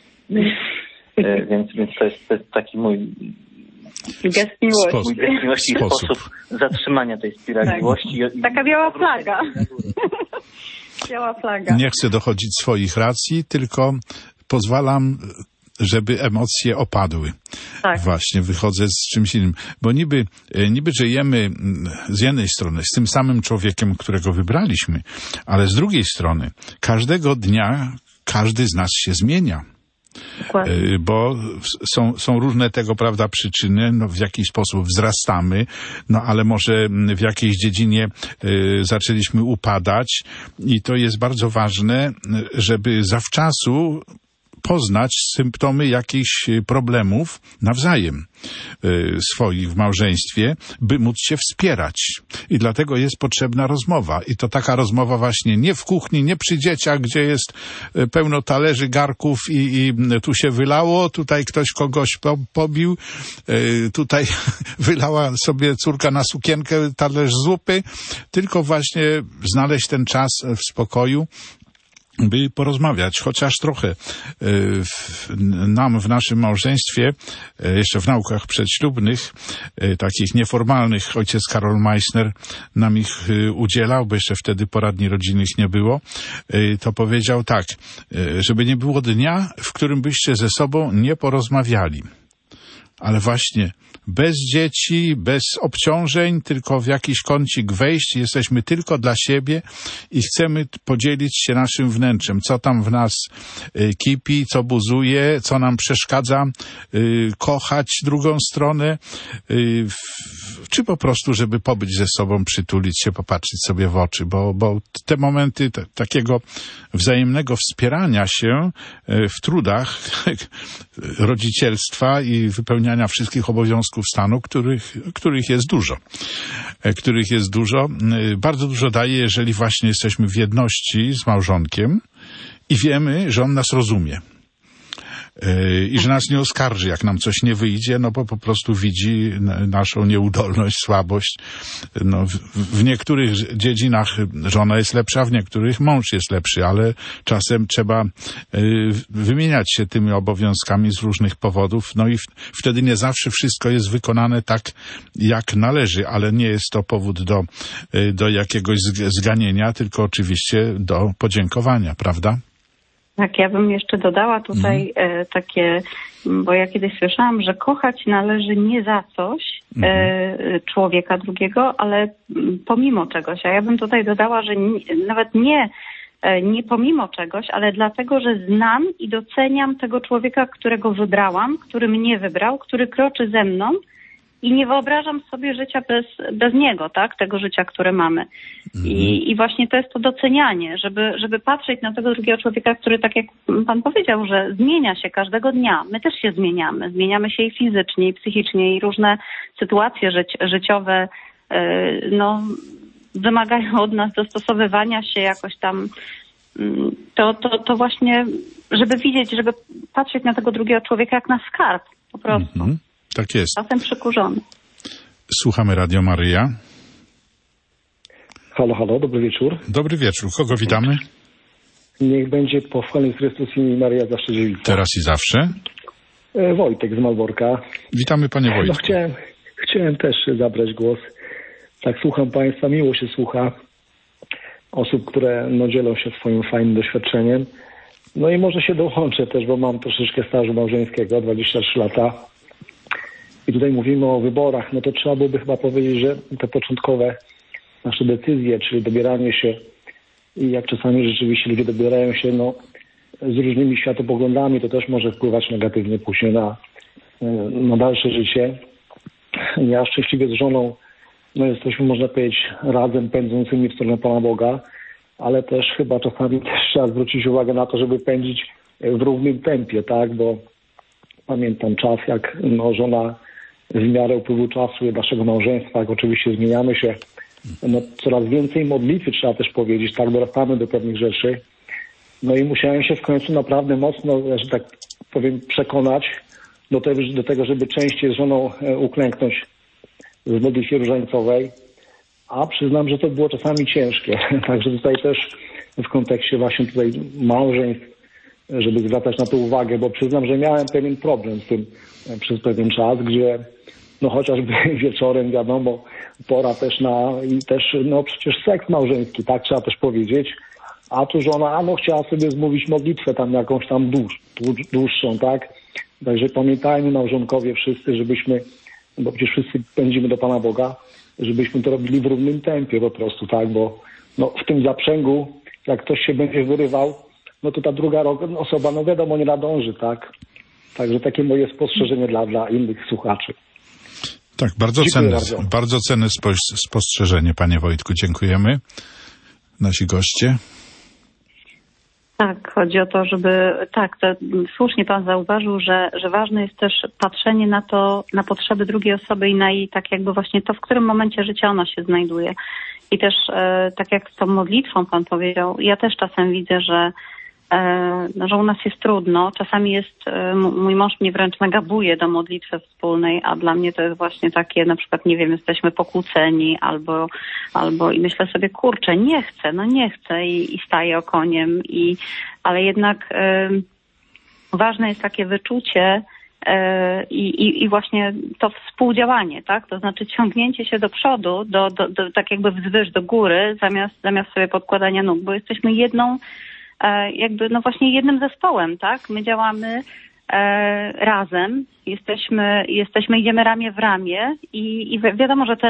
Więc to jest taki mój gest miłości. Sposób zatrzymania tej spirali miłości. Taka biała flaga. Biała flaga. Nie chcę dochodzić swoich racji, tylko pozwalam, żeby emocje opadły. Tak. Właśnie, wychodzę z czymś innym. Bo niby żyjemy z jednej strony z tym samym człowiekiem, którego wybraliśmy, ale z drugiej strony każdego dnia każdy z nas się zmienia. Dokładnie. Bo są różne tego, prawda, przyczyny, no w jakiś sposób wzrastamy, no ale może w jakiejś dziedzinie zaczęliśmy upadać i to jest bardzo ważne, żeby zawczasu poznać symptomy jakichś problemów nawzajem swoich w małżeństwie, by móc się wspierać. I dlatego jest potrzebna rozmowa. I to taka rozmowa właśnie nie w kuchni, nie przy dzieciach, gdzie jest pełno talerzy, garków i tu się wylało, tutaj ktoś kogoś pobił, tutaj wylała sobie córka na sukienkę talerz zupy, tylko właśnie znaleźć ten czas w spokoju, by porozmawiać, chociaż trochę nam w naszym małżeństwie, jeszcze w naukach przedślubnych, takich nieformalnych, ojciec Karol Meissner nam ich udzielał, bo jeszcze wtedy poradni rodzinnych nie było, to powiedział tak, żeby nie było dnia, w którym byście ze sobą nie porozmawiali. Ale właśnie bez dzieci, bez obciążeń, tylko w jakiś kącik wejść, jesteśmy tylko dla siebie i chcemy podzielić się naszym wnętrzem, co tam w nas kipi, co buzuje, co nam przeszkadza kochać drugą stronę, czy po prostu, żeby pobyć ze sobą, przytulić się, popatrzeć sobie w oczy, bo te momenty takiego wzajemnego wspierania się w trudach rodzicielstwa i wypełniania wszystkich obowiązków stanu, których jest dużo. Bardzo dużo daje, jeżeli właśnie jesteśmy w jedności z małżonkiem i wiemy, że on nas rozumie. I że nas nie oskarży, jak nam coś nie wyjdzie, no bo po prostu widzi naszą nieudolność, słabość. No, w niektórych dziedzinach żona jest lepsza, w niektórych mąż jest lepszy, ale czasem trzeba wymieniać się tymi obowiązkami z różnych powodów, no i wtedy nie zawsze wszystko jest wykonane tak, jak należy, ale nie jest to powód do jakiegoś zganienia, tylko oczywiście do podziękowania, prawda? Tak, ja bym jeszcze dodała tutaj takie, bo ja kiedyś słyszałam, że kochać należy nie za coś człowieka drugiego, ale pomimo czegoś. A ja bym tutaj dodała, że nawet nie pomimo czegoś, ale dlatego, że znam i doceniam tego człowieka, którego wybrałam, który mnie wybrał, który kroczy ze mną i nie wyobrażam sobie życia bez niego, tak? Tego życia, które mamy. I właśnie to jest to docenianie, żeby patrzeć na tego drugiego człowieka, który, tak jak pan powiedział, że zmienia się każdego dnia. My też się zmieniamy. Zmieniamy się i fizycznie, i psychicznie, i różne sytuacje życiowe, no, wymagają od nas dostosowywania się jakoś tam. To właśnie, żeby widzieć, żeby patrzeć na tego drugiego człowieka jak na skarb, po prostu. Tak jest. Czasem przykurzony. Słuchamy Radio Maryja. Halo, dobry wieczór. Dobry wieczór. Kogo witamy? Niech będzie pochwalony Chrystus i Maryja zawsze dziewica. Teraz i zawsze. Wojtek z Malborka. Witamy, panie Wojtku. No, chciałem też zabrać głos. Tak, słucham państwa, miło się słucha osób, które dzielą się swoim fajnym doświadczeniem. No i może się dołączę też, bo mam troszeczkę stażu małżeńskiego, 23 lata. I tutaj mówimy o wyborach, no to trzeba byłoby chyba powiedzieć, że te początkowe nasze decyzje, czyli dobieranie się i jak czasami rzeczywiście ludzie dobierają się z różnymi światopoglądami, to też może wpływać negatywnie później na dalsze życie. Ja szczęśliwie z żoną jesteśmy, można powiedzieć, razem pędzącymi w stronę Pana Boga, ale też chyba czasami też trzeba zwrócić uwagę na to, żeby pędzić w równym tempie, tak, bo pamiętam czas, jak żona w miarę upływu czasu naszego małżeństwa, jak oczywiście zmieniamy się, coraz więcej modlitwy, trzeba też powiedzieć, tak, dorastamy do pewnych rzeczy. No i musiałem się w końcu naprawdę mocno, że tak powiem, przekonać do tego, żeby częściej z żoną uklęknąć w modlitwie różańcowej, a przyznam, że to było czasami ciężkie. Także tutaj też w kontekście właśnie tutaj małżeństw, żeby zwracać na to uwagę, bo przyznam, że miałem pewien problem z tym przez pewien czas, gdzie chociażby wieczorem, wiadomo, pora też przecież seks małżeński, tak trzeba też powiedzieć, a tu żona, chciała sobie zmówić modlitwę tam jakąś tam dłuższą, tak? Także pamiętajmy, małżonkowie wszyscy, żebyśmy, bo przecież wszyscy pędzimy do Pana Boga, żebyśmy to robili w równym tempie po prostu, tak? Bo w tym zaprzęgu, jak ktoś się będzie wyrywał, to ta druga osoba, wiadomo, nie nadąży, tak? Także takie moje spostrzeżenie dla innych słuchaczy. Tak, bardzo cenne spostrzeżenie, Panie Wojtku. Dziękujemy. Nasi goście. Tak, chodzi o to, słusznie Pan zauważył, że ważne jest też patrzenie na potrzeby drugiej osoby i na jej tak jakby właśnie to, w którym momencie życia ona się znajduje. I też tak jak z tą modlitwą Pan powiedział, ja też czasem widzę, że u nas jest trudno. Czasami jest, mój mąż mnie wręcz nagabuje do modlitwy wspólnej, a dla mnie to jest właśnie takie, na przykład, nie wiem, jesteśmy pokłóceni albo i myślę sobie, kurczę, nie chcę i staję okoniem, ale jednak ważne jest takie wyczucie i właśnie to współdziałanie, tak? To znaczy ciągnięcie się do przodu, do tak jakby wzwyż, do góry, zamiast sobie podkładania nóg, bo jesteśmy właśnie jednym zespołem, tak? My działamy razem, idziemy ramię w ramię i wiadomo, że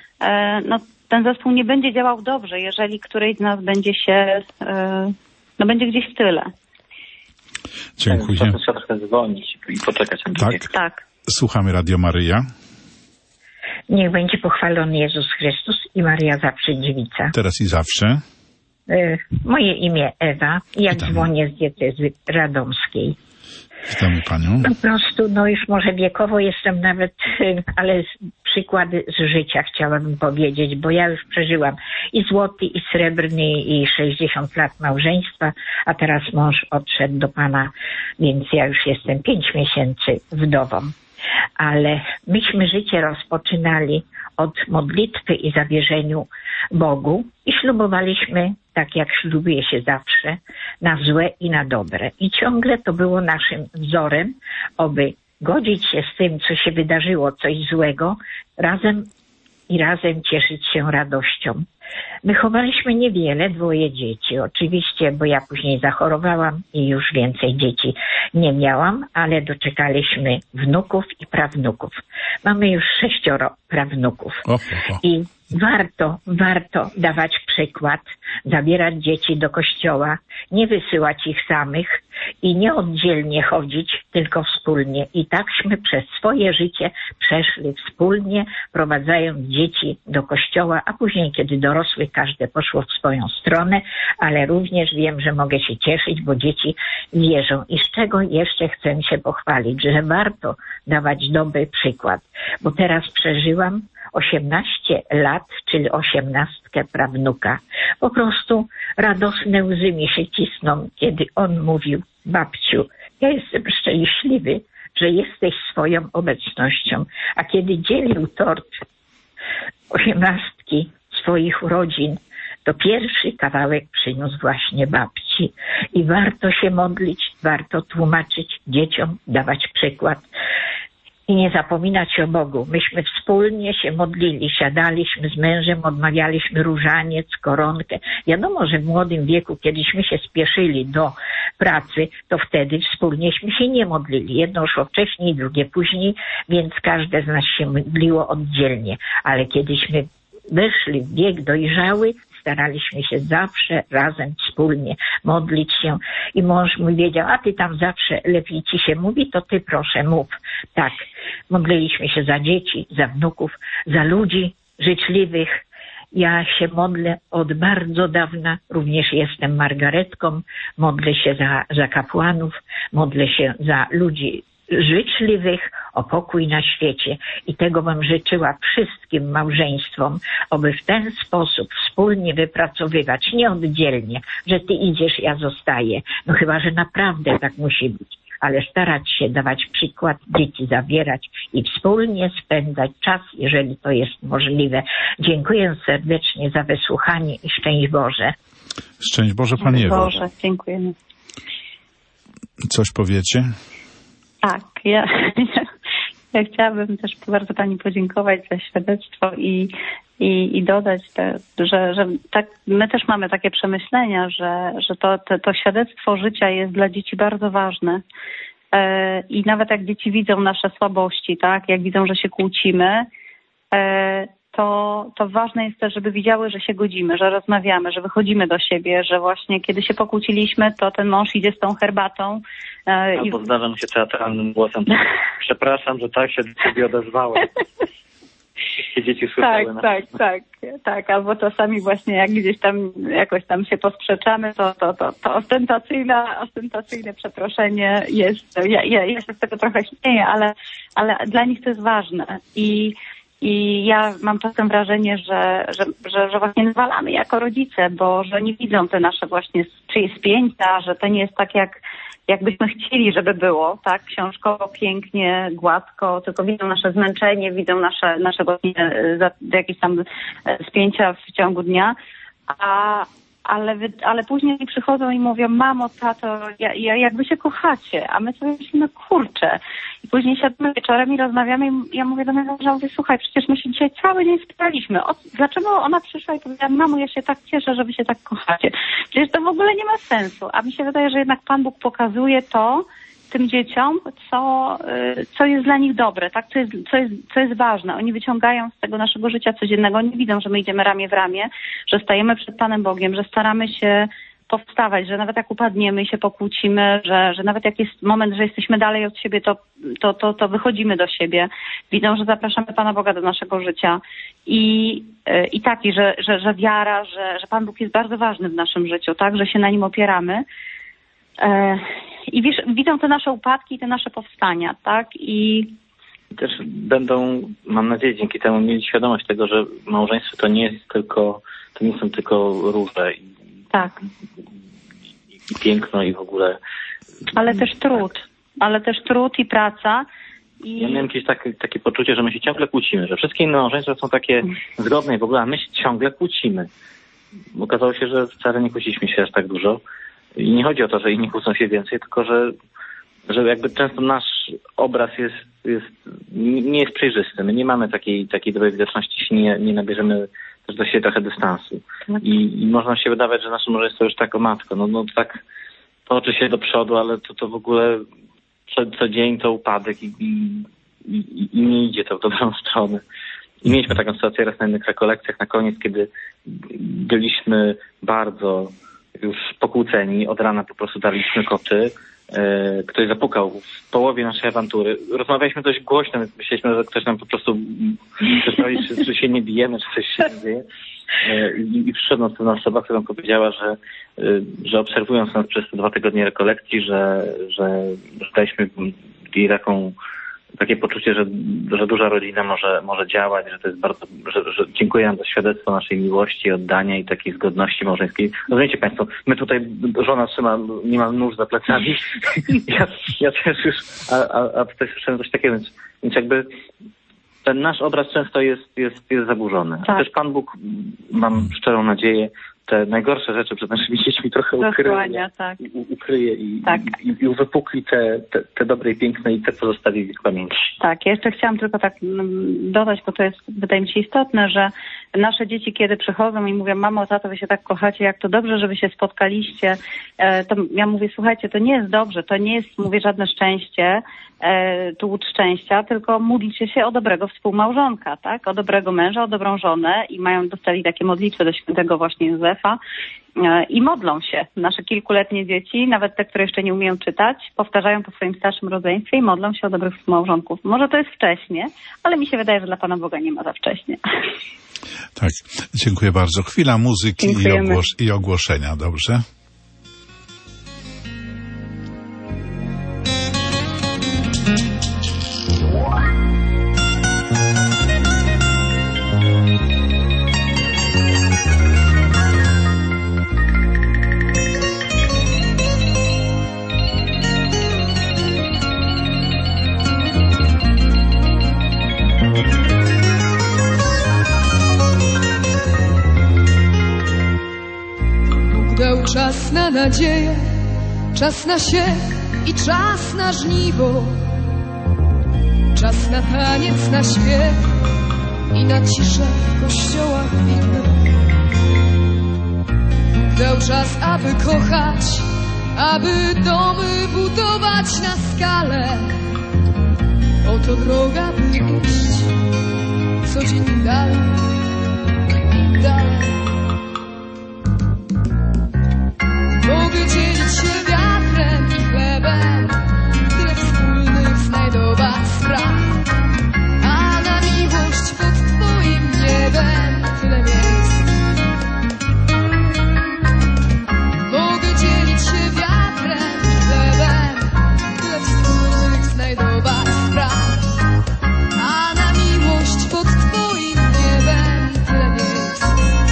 ten zespół nie będzie działał dobrze, jeżeli któryś z nas będzie się, będzie gdzieś w tyle. Dziękuję. Trzeba trochę dzwonić i poczekać. Tak. Słuchamy Radio Maryja. Niech będzie pochwalony Jezus Chrystus i Maria zawsze dziewica. Teraz i zawsze. Moje imię Ewa. Ja dzwonię z diecezy radomskiej. Witamy Panią. Po prostu, już może wiekowo jestem nawet, ale przykłady z życia chciałabym powiedzieć, bo ja już przeżyłam i złoty, i srebrny, i 60 lat małżeństwa, a teraz mąż odszedł do Pana, więc ja już jestem 5 miesięcy wdową. Ale myśmy życie rozpoczynali od modlitwy i zawierzeniu Bogu i ślubowaliśmy, tak jak ślubuje się zawsze, na złe i na dobre. I ciągle to było naszym wzorem, aby godzić się z tym, co się wydarzyło, coś złego, razem cieszyć się radością. Wychowaliśmy niewiele, 2 dzieci. Oczywiście, bo ja później zachorowałam i już więcej dzieci nie miałam, ale doczekaliśmy wnuków i prawnuków. Mamy już 6 prawnuków. I warto dawać przykład, zabierać dzieci do kościoła, nie wysyłać ich samych i nie oddzielnie chodzić, tylko wspólnie. I takśmy przez swoje życie przeszli wspólnie, prowadzając dzieci do kościoła, a później, kiedy dorosły, każde poszło w swoją stronę, ale również wiem, że mogę się cieszyć, bo dzieci wierzą. I z czego jeszcze chcę się pochwalić, że warto dawać dobry przykład, bo teraz przeżyłam 18 lat, czyli 18 prawnuka. Po prostu radosne łzy mi się cisną, kiedy on mówił: babciu, ja jestem szczęśliwy, że jesteś swoją obecnością. A kiedy dzielił tort 18 swoich urodzin, to pierwszy kawałek przyniósł właśnie babci. I warto się modlić, warto tłumaczyć dzieciom, dawać przykład. i nie zapominać o Bogu. Myśmy wspólnie się modlili, siadaliśmy z mężem, odmawialiśmy różaniec, koronkę. Wiadomo, że w młodym wieku, kiedyśmy się spieszyli do pracy, to wtedy wspólnieśmy się nie modlili. Jedno szło wcześniej, drugie później, więc każde z nas się modliło oddzielnie. Ale kiedyśmy weszli w wiek dojrzały, staraliśmy się zawsze razem, wspólnie modlić się. I mąż mój wiedział, a ty tam zawsze lepiej ci się mówi, to ty proszę mów. Tak, modliliśmy się za dzieci, za wnuków, za ludzi życzliwych. Ja się modlę od bardzo dawna, również jestem Margaretką, modlę się za kapłanów, modlę się za ludzi życzliwych, o pokój na świecie i tego bym życzyła wszystkim małżeństwom, aby w ten sposób wspólnie wypracowywać, nie oddzielnie, że ty idziesz, ja zostaję. No chyba, że naprawdę tak musi być, ale starać się dawać przykład, dzieci zabierać i wspólnie spędzać czas, jeżeli to jest możliwe. Dziękuję serdecznie za wysłuchanie i szczęść Boże. Szczęść Boże, Pani Ewo. Boże, dziękujemy. Coś powiecie? Tak, ja chciałabym też bardzo Pani podziękować za świadectwo i dodać, że tak, my też mamy takie przemyślenia, że to świadectwo życia jest dla dzieci bardzo ważne. I nawet jak dzieci widzą nasze słabości, tak, jak widzą, że się kłócimy, to ważne jest też, żeby widziały, że się godzimy, że rozmawiamy, że wychodzimy do siebie, że właśnie kiedy się pokłóciliśmy, to ten mąż idzie z tą herbatą. Albo zdarzam się teatralnym głosem. Przepraszam, że tak się do ciebie odezwałem. Wszystkie dzieci słyszały. Tak. Albo czasami właśnie jak gdzieś tam jakoś tam się posprzeczamy, to ostentacyjne przeproszenie jest. Ja się z tego trochę śmieję, ale dla nich to jest ważne. I ja mam czasem wrażenie, że właśnie nawalamy jako rodzice, bo że nie widzą te nasze właśnie czyjeś spięcia, że to nie jest tak jakbyśmy chcieli, żeby było, tak, książkowo, pięknie, gładko, tylko widzą nasze zmęczenie, widzą nasze właśnie jakieś tam spięcia w ciągu dnia, ale później przychodzą i mówią, mamo, tato, jak wy się kochacie, a my sobie myślimy, kurczę. I później siadamy wieczorem i rozmawiamy i ja mówię do męża, słuchaj, przecież my się dzisiaj cały dzień spieraliśmy. Dlaczego ona przyszła i powiedziała, mamo, ja się tak cieszę, że wy się tak kochacie. Przecież to w ogóle nie ma sensu. A mi się wydaje, że jednak Pan Bóg pokazuje to tym dzieciom, co jest dla nich dobre, tak? Co jest ważne. Oni wyciągają z tego naszego życia codziennego, oni widzą, że my idziemy ramię w ramię, że stajemy przed Panem Bogiem, że staramy się powstawać, że nawet jak upadniemy i się pokłócimy, że nawet jak jest moment, że jesteśmy dalej od siebie, to wychodzimy do siebie. Widzą, że zapraszamy Pana Boga do naszego życia. I taki, że wiara, że Pan Bóg jest bardzo ważny w naszym życiu, tak? Że się na Nim opieramy. I widzą te nasze upadki i te nasze powstania, tak? I też będą, mam nadzieję, dzięki temu mieli świadomość tego, że małżeństwo to nie są tylko róże i piękno i w ogóle. Ale też trud i praca. Ja miałem jakieś takie poczucie, że my się ciągle kłócimy, że wszystkie inne małżeństwa są takie zgodne i w ogóle, a my się ciągle kłócimy. Okazało się, że wcale nie kłóciliśmy się aż tak dużo. I nie chodzi o to, że inni kłócą się więcej, tylko że jakby często nasz obraz nie jest przejrzysty. My nie mamy takiej dobrej widoczności, jeśli nie nabierzemy też do siebie trochę dystansu. I można się wydawać, że nasze małżeństwo już tak o matko. No tak toczy się do przodu, ale to w ogóle co dzień to upadek i nie idzie to w dobrą stronę. I mieliśmy taką sytuację raz na innych rekolekcjach na koniec, kiedy byliśmy bardzo już pokłóceni, od rana po prostu darliśmy koty. Ktoś zapukał w połowie naszej awantury. Rozmawialiśmy dość głośno, więc myśleliśmy, że ktoś nam po prostu przesprawdzić, czy się nie bijemy, czy coś się nie dzieje. I przyszedł pewna osoba, która nam powiedziała, że obserwując nas przez te 2 tygodnie rekolekcji, że daliśmy jej takie poczucie, że duża rodzina może działać, że to jest bardzo, że dziękuję nam za świadectwo naszej miłości, oddania i takiej zgodności małżeńskiej. Rozumiecie Państwo, my tutaj, żona trzyma, nie ma nóż za plecami, ja też już, a tutaj słyszałem coś takiego, więc jakby ten nasz obraz często jest zaburzony. Tak. A też Pan Bóg, mam szczerą nadzieję, te najgorsze rzeczy przed naszymi dziećmi trochę ukryje, tak. ukryje i uwypukli te dobre i piękne i te pozostawi w pamięci. Tak, ja jeszcze chciałam tylko tak dodać, bo to jest, wydaje mi się, istotne, że nasze dzieci, kiedy przychodzą i mówią, mamo, tato, wy się tak kochacie, jak to dobrze, że wy się spotkaliście, to ja mówię, słuchajcie, to nie jest dobrze, to nie jest, mówię, żadne szczęście, tłód szczęścia, tylko módlcie się o dobrego współmałżonka, tak? O dobrego męża, o dobrą żonę i dostali takie modlitwy do świętego właśnie Józefa i modlą się. Nasze kilkuletnie dzieci, nawet te, które jeszcze nie umieją czytać, powtarzają po swoim starszym rodzeństwie i modlą się o dobrych współmałżonków. Może to jest wcześnie, ale mi się wydaje, że dla Pana Boga nie ma za wcześnie. Tak, dziękuję bardzo. Chwila muzyki i ogłoszenia, dobrze? Dał czas na nadzieję, czas na siew i czas na żniwo, czas na taniec, na śpiew i na ciszę w kościołach widnych. Dał czas, aby kochać, aby domy budować na skalę. Oto droga, by iść co dzień dalej, dalej. Mogę dzielić się wiatrem i chlebem, tyle wspólnych znajdować spraw, a na miłość pod Twoim niebem tyle miejsc. Mogę dzielić się wiatrem i chlebem, tyle wspólnych znajdować spraw, a na miłość pod Twoim niebem tyle miejsc.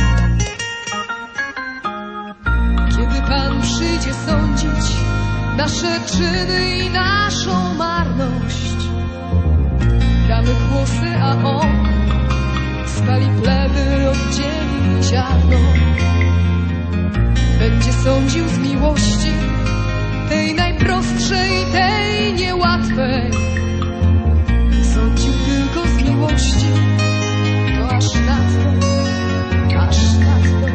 Kiedy Pan przyjdzie sądzić nasze czyny i naszą marność, damy głosy, a On spali pleby, oddzieli ziarno. Będzie sądził z miłości, tej najprostszej, tej niełatwej. Sądził tylko z miłości, to aż nadto, aż nadto.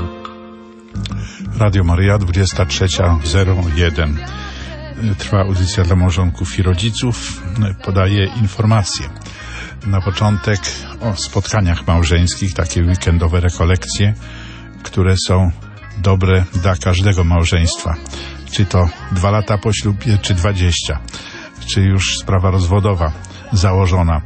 Radio Maryja, 23:01. Trwa audycja dla małżonków i rodziców. Podaję informacje. Na początek o spotkaniach małżeńskich, takie weekendowe rekolekcje, które są dobre dla każdego małżeństwa. Czy to 2 lata po ślubie, czy 20. Czy już sprawa rozwodowa założona.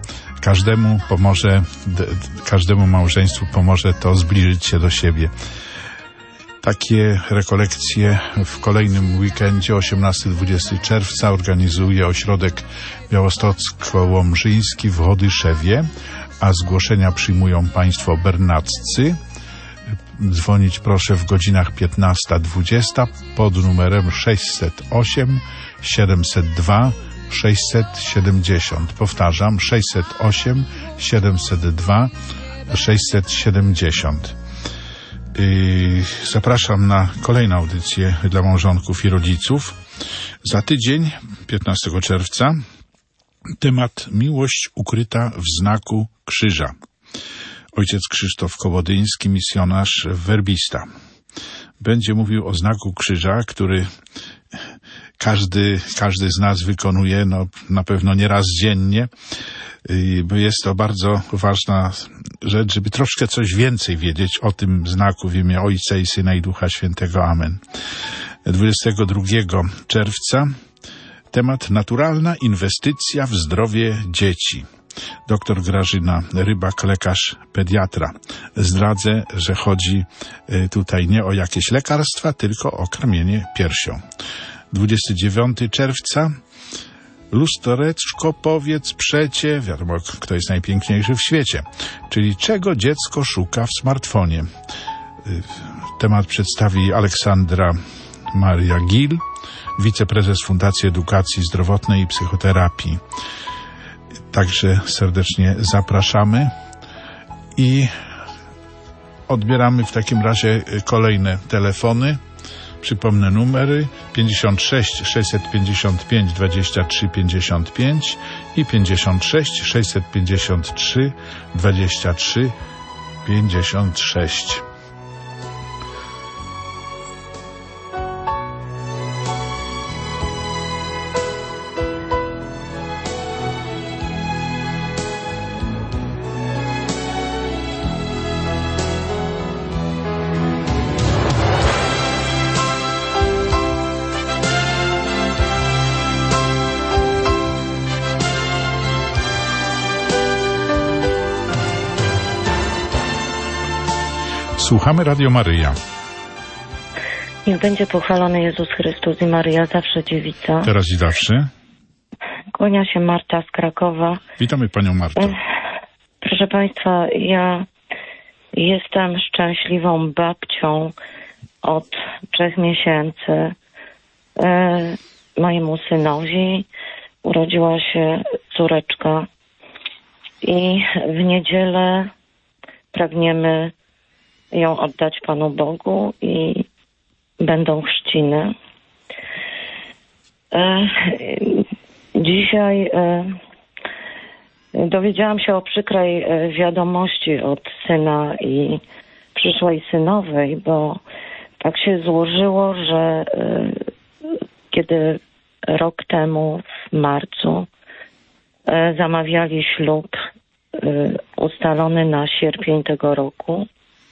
Każdemu małżeństwu pomoże to zbliżyć się do siebie. Takie rekolekcje w kolejnym weekendzie 18-20 czerwca organizuje ośrodek białostocko-łomżyński w Chodyszewie, a zgłoszenia przyjmują państwo bernaccy. Dzwonić proszę w godzinach 15-20 pod numerem 608 702 670. Powtarzam, 608 702 670. Zapraszam na kolejną audycję dla małżonków i rodziców. Za tydzień, 15 czerwca, temat miłość ukryta w znaku krzyża. Ojciec Krzysztof Kołodyński, misjonarz, werbista. Będzie mówił o znaku krzyża, który każdy z nas wykonuje, na pewno nie raz dziennie, bo jest to bardzo ważna rzecz, żeby troszkę coś więcej wiedzieć o tym znaku w imię Ojca i Syna i Ducha Świętego. Amen. 22 czerwca temat naturalna inwestycja w zdrowie dzieci. Doktor Grażyna Rybak, lekarz pediatra. Zdradzę, że chodzi tutaj nie o jakieś lekarstwa, tylko o karmienie piersią. 29 czerwca lustereczko, powiedz przecie, wiadomo kto jest najpiękniejszy w świecie, czyli czego dziecko szuka w smartfonie. Temat przedstawi Aleksandra Maria Gil, wiceprezes Fundacji Edukacji Zdrowotnej i Psychoterapii. Także serdecznie zapraszamy i odbieramy w takim razie kolejne telefony. Przypomnę numery 56 655 23 55 i 56 653 23 56. Słuchamy Radio Maryja. Niech będzie pochwalony Jezus Chrystus i Maryja, zawsze dziewica. Teraz i zawsze. Kłania się Marta z Krakowa. Witamy Panią Martę. Proszę Państwa, ja jestem szczęśliwą babcią od 3 miesięcy. Mojemu synowi urodziła się córeczka i w niedzielę pragniemy ją oddać Panu Bogu i będą chrzciny. Dzisiaj dowiedziałam się o przykrej wiadomości od syna i przyszłej synowej, bo tak się złożyło, że kiedy rok temu w marcu zamawiali ślub ustalony na sierpień tego roku,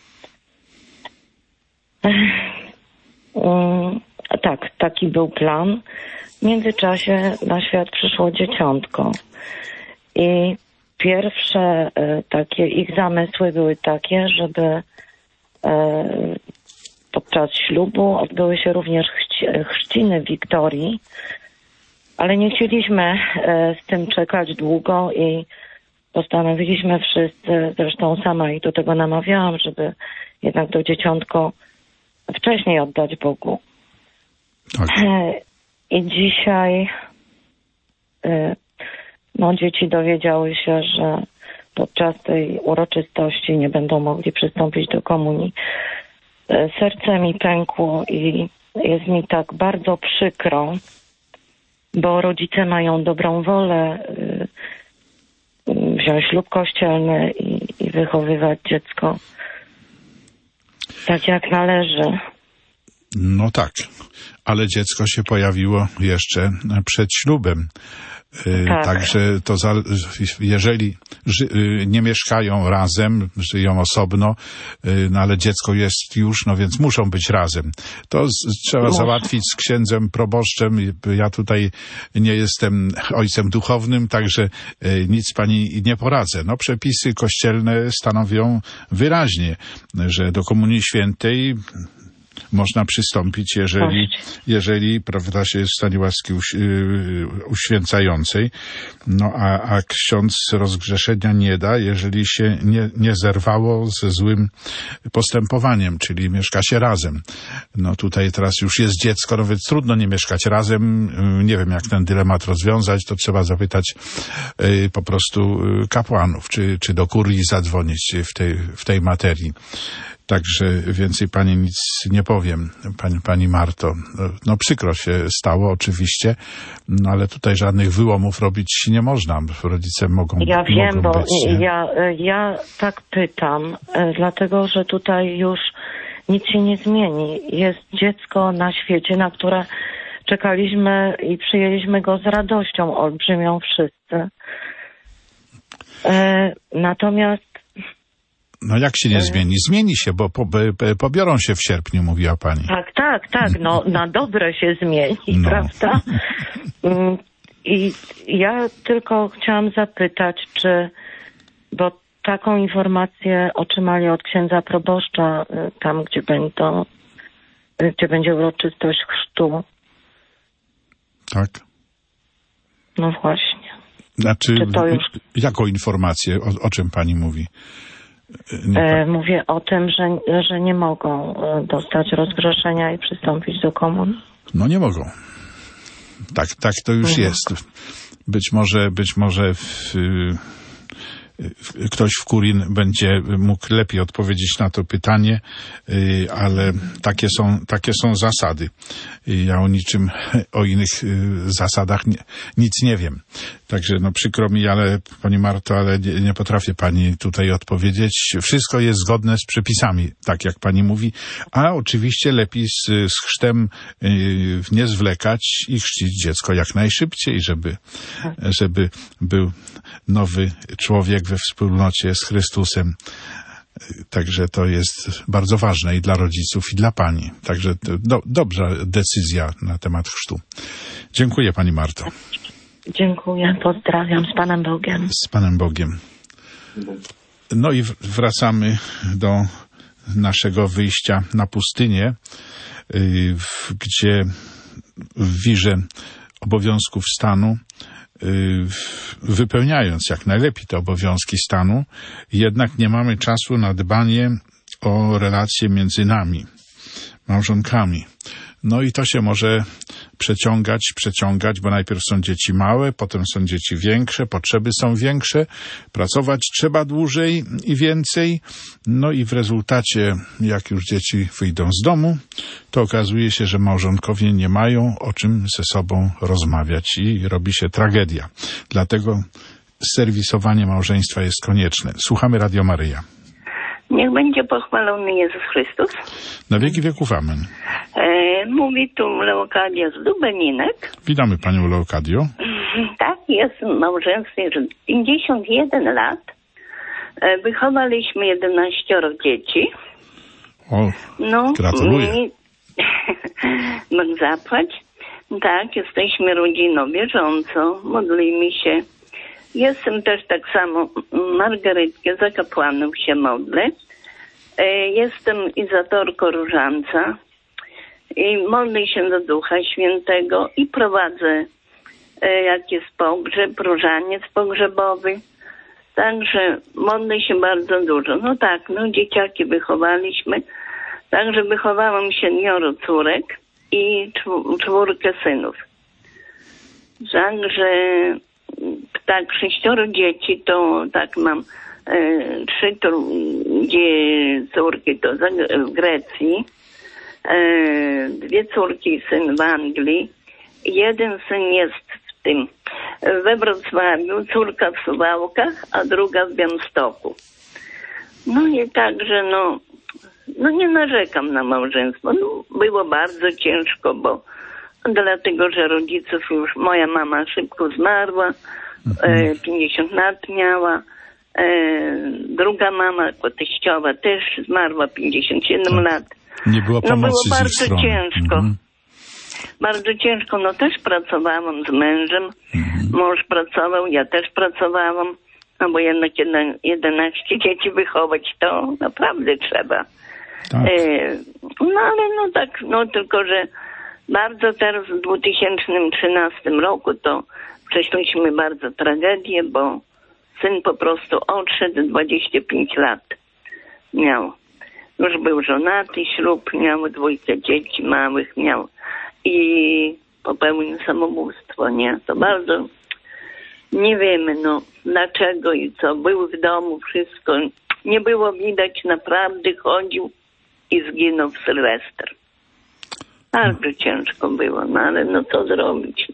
tak, taki był plan. W międzyczasie na świat przyszło dzieciątko. I pierwsze takie ich zamysły były takie, żeby podczas ślubu odbyły się również chrzciny Wiktorii, ale nie chcieliśmy z tym czekać długo i postanowiliśmy wszyscy, zresztą sama ich do tego namawiałam, żeby jednak to dzieciątko wcześniej oddać Bogu. Tak. I dzisiaj dzieci dowiedziały się, że podczas tej uroczystości nie będą mogli przystąpić do komunii. Serce mi pękło i jest mi tak bardzo przykro, bo rodzice mają dobrą wolę wziąć ślub kościelny i wychowywać dziecko tak jak należy. No tak, ale dziecko się pojawiło jeszcze przed ślubem. Tak. Także to jeżeli nie mieszkają razem, żyją osobno, no ale dziecko jest już, no więc muszą być razem. To trzeba załatwić z księdzem proboszczem. Ja tutaj nie jestem ojcem duchownym, także nic pani nie poradzę. No przepisy kościelne stanowią wyraźnie, że do Komunii Świętej można przystąpić, jeżeli prawda, się jest w stanie łaski uświęcającej, no a ksiądz rozgrzeszenia nie da, jeżeli się nie zerwało ze złym postępowaniem, czyli mieszka się razem. No tutaj teraz już jest dziecko, no więc trudno nie mieszkać razem. Nie wiem, jak ten dylemat rozwiązać, to trzeba zapytać po prostu kapłanów, czy do kurii zadzwonić w tej materii. Także więcej pani nic nie powiem, pani Marto. No przykro się stało oczywiście, no ale tutaj żadnych wyłomów robić nie można. Rodzice mogą być. Ja wiem, bo ja tak pytam, dlatego że tutaj już nic się nie zmieni. Jest dziecko na świecie, na które czekaliśmy i przyjęliśmy go z radością olbrzymią wszyscy. Natomiast no jak się nie zmieni? Zmieni się, bo pobiorą się w sierpniu, mówiła pani. Tak, no na dobre się zmieni, prawda? I ja tylko chciałam zapytać, bo taką informację otrzymali od księdza proboszcza, tam gdzie będzie uroczystość chrztu. Tak. No właśnie. Znaczy, jaką informację, o czym pani mówi? Mówię o tym, że nie mogą dostać rozgrzeszenia i przystąpić do komunii. No nie mogą. Tak to już jest. Być może ktoś w Kurin będzie mógł lepiej odpowiedzieć na to pytanie, ale takie są zasady. Ja o innych zasadach nic nie wiem. Także przykro mi, ale Pani Marto, ale nie potrafię Pani tutaj odpowiedzieć. Wszystko jest zgodne z przepisami, tak jak Pani mówi, a oczywiście lepiej z chrztem nie zwlekać i chrzcić dziecko jak najszybciej, żeby był nowy człowiek we wspólnocie z Chrystusem. Także to jest bardzo ważne i dla rodziców, i dla Pani. Także dobra decyzja na temat chrztu. Dziękuję Pani Marto. Dziękuję, pozdrawiam, z Panem Bogiem. Z Panem Bogiem. No i wracamy do naszego wyjścia na pustynię, gdzie w wirze obowiązków stanu, wypełniając jak najlepiej te obowiązki stanu, jednak nie mamy czasu na dbanie o relacje między nami, małżonkami. No i to się może przeciągać, bo najpierw są dzieci małe, potem są dzieci większe, potrzeby są większe, pracować trzeba dłużej i więcej. No i w rezultacie, jak już dzieci wyjdą z domu, to okazuje się, że małżonkowie nie mają o czym ze sobą rozmawiać i robi się tragedia. Dlatego serwisowanie małżeństwa jest konieczne. Słuchamy Radio Maryja. Niech będzie pochwalony Jezus Chrystus. Na wieki wieków amen. Mówi tu Leokadia z Dubeninek. Witamy Panią Leokadio. Tak, jestem w małżeństwie już 51 lat. Wychowaliśmy 11 dzieci. O, gratuluję. Bóg zapłać. Tak, jesteśmy rodziną wierzącą, modlimy się. Jestem też tak samo Margaretkę, za kapłanów się modlę. Jestem izatorką różańca i modlę się do Ducha Świętego i prowadzę, jak jest pogrzeb, różaniec pogrzebowy. Także modlę się bardzo dużo. No tak, dzieciaki wychowaliśmy. Także wychowałam 7 córek i 4 synów. Także tak, 6 dzieci, to tak mam 3 córki to w Grecji, 2 córki i syn w Anglii, 1 syn jest we Wrocławiu, córka w Suwałkach, a druga w Białymstoku. No i także nie narzekam na małżeństwo. Było bardzo ciężko, bo dlatego, że rodziców już moja mama szybko zmarła, 50 lat miała, druga mama, teściowa też zmarła, 57 lat. Nie było pomocy było bardzo ciężko. Bardzo ciężko, też pracowałam z mężem, mąż pracował, ja też pracowałam, bo jednak 11 dzieci wychować to naprawdę trzeba. Tak. Tylko że bardzo teraz w 2013 roku to przeszliśmy bardzo tragedię, bo syn po prostu odszedł, 25 lat miał. Już był żonaty, ślub, miał 2 dzieci małych, miał i popełnił samobójstwo, nie? To bardzo nie wiemy, dlaczego i co. Był w domu, wszystko. Nie było widać, naprawdę chodził i zginął w Sylwester. Bardzo ciężko było, ale co zrobić?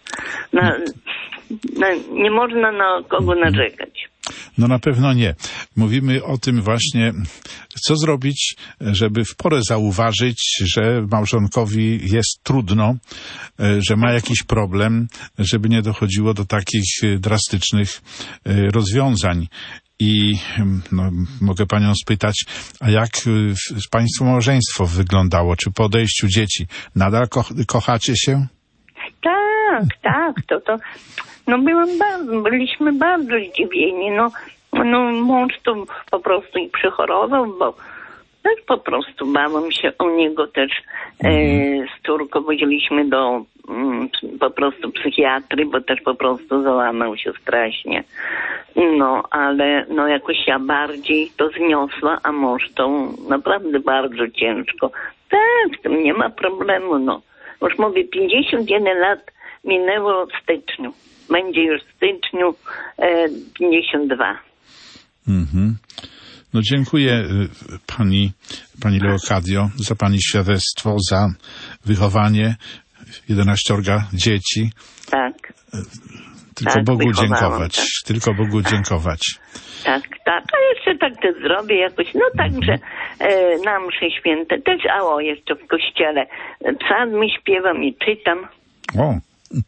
Nie można na kogo narzekać. Na pewno nie. Mówimy o tym właśnie, co zrobić, żeby w porę zauważyć, że małżonkowi jest trudno, że ma jakiś problem, żeby nie dochodziło do takich drastycznych rozwiązań. I mogę Panią spytać, a jak Państwo małżeństwo wyglądało? Czy po odejściu dzieci nadal kochacie się? Tak, to byliśmy bardzo zdziwieni. Mąż to po prostu i przychorował, bo też po prostu bałam się o niego też. Z córką wodziliśmy do po prostu psychiatry, bo też po prostu załamał się strasznie. Ale jakoś ja bardziej to zniosła, a mąż to naprawdę bardzo ciężko. Tak, w tym nie ma problemu, Już mówię, 51 lat minęło w styczniu. Będzie już w styczniu 52. No dziękuję pani Leokadio za pani świadectwo, za wychowanie 11 dzieci. Tak. Tylko Bogu dziękować. Tak. Tylko Bogu dziękować. Tak. A jeszcze tak to zrobię jakoś. No także na mszy święte też, jeszcze w kościele psalmy śpiewam i czytam. O.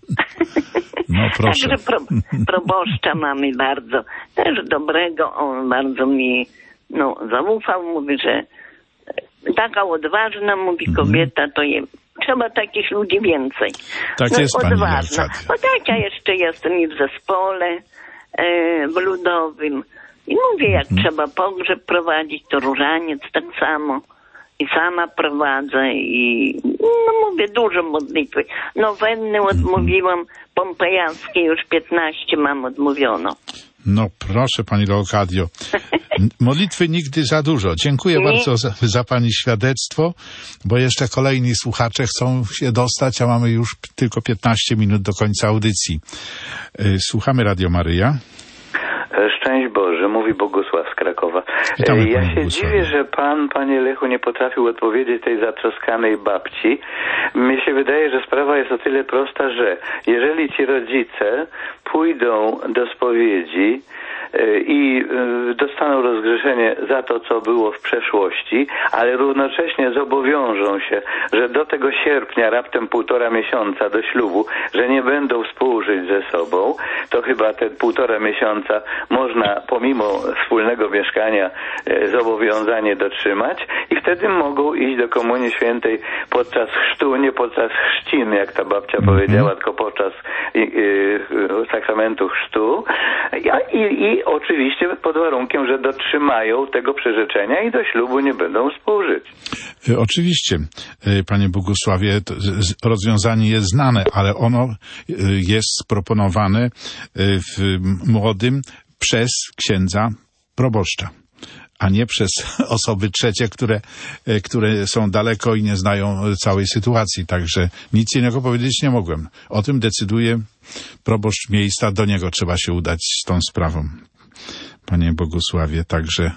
No proszę. Także proboszcza mamy bardzo, też dobrego, on bardzo mi zaufał, mówi, że taka odważna, mówi kobieta, to trzeba takich ludzi więcej. Tak jest, pani odważna. Bo tak, ja jeszcze jestem i w zespole w ludowym i mówię, jak trzeba pogrzeb prowadzić, to różaniec tak samo. I sama prowadzę i mówię, dużo modlitwy. Nowenny odmówiłam, pompejańskie już 15 mam odmówiono. No proszę pani Leokadio. Modlitwy nigdy za dużo. Dziękuję bardzo za pani świadectwo, bo jeszcze kolejni słuchacze chcą się dostać, a mamy już tylko 15 minut do końca audycji. Słuchamy Radio Maryja. Szczęść Boże, mówi Bogusław z Krakowa. Ja się dziwię, że panie Lechu, nie potrafił odpowiedzieć tej zatroskanej babci. Mnie się wydaje, że sprawa jest o tyle prosta, że jeżeli ci rodzice pójdą do spowiedzi i dostaną rozgrzeszenie za to, co było w przeszłości, ale równocześnie zobowiążą się, że do tego sierpnia, raptem 1,5 miesiąca do ślubu, że nie będą współżyć ze sobą, to chyba te 1,5 miesiąca można pomimo wspólnego mieszkania zobowiązanie dotrzymać i wtedy mogą iść do Komunii Świętej podczas chrztu, nie podczas chrzcin, jak ta babcia powiedziała, tylko podczas sakramentu chrztu i oczywiście pod warunkiem, że dotrzymają tego przyrzeczenia i do ślubu nie będą współżyć. Oczywiście, panie Bogusławie, rozwiązanie jest znane, ale ono jest proponowane w młodym przez księdza proboszcza, a nie przez osoby trzecie, które są daleko i nie znają całej sytuacji. Także nic innego powiedzieć nie mogłem. O tym decyduje proboszcz miejsca, do niego trzeba się udać z tą sprawą, panie Bogusławie. Także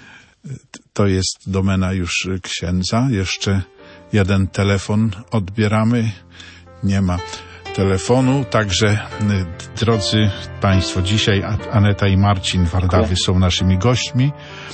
to jest domena już księdza. Jeszcze jeden telefon odbieramy. Nie ma telefonu, także drodzy państwo, dzisiaj Aneta i Marcin Wardawy są naszymi gośćmi.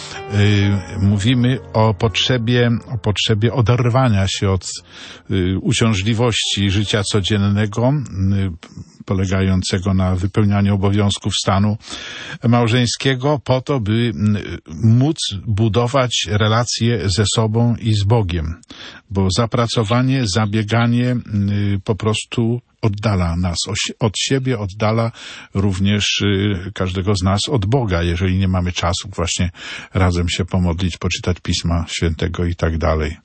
Mówimy o potrzebie oderwania się od uciążliwości życia codziennego, polegającego na wypełnianiu obowiązków stanu małżeńskiego, po to, by móc budować relacje ze sobą i z Bogiem, bo zapracowanie, zabieganie po prostu oddala nas od siebie, oddala również każdego z nas od Boga, jeżeli nie mamy czasu właśnie razem się pomodlić, poczytać Pisma Świętego i tak dalej.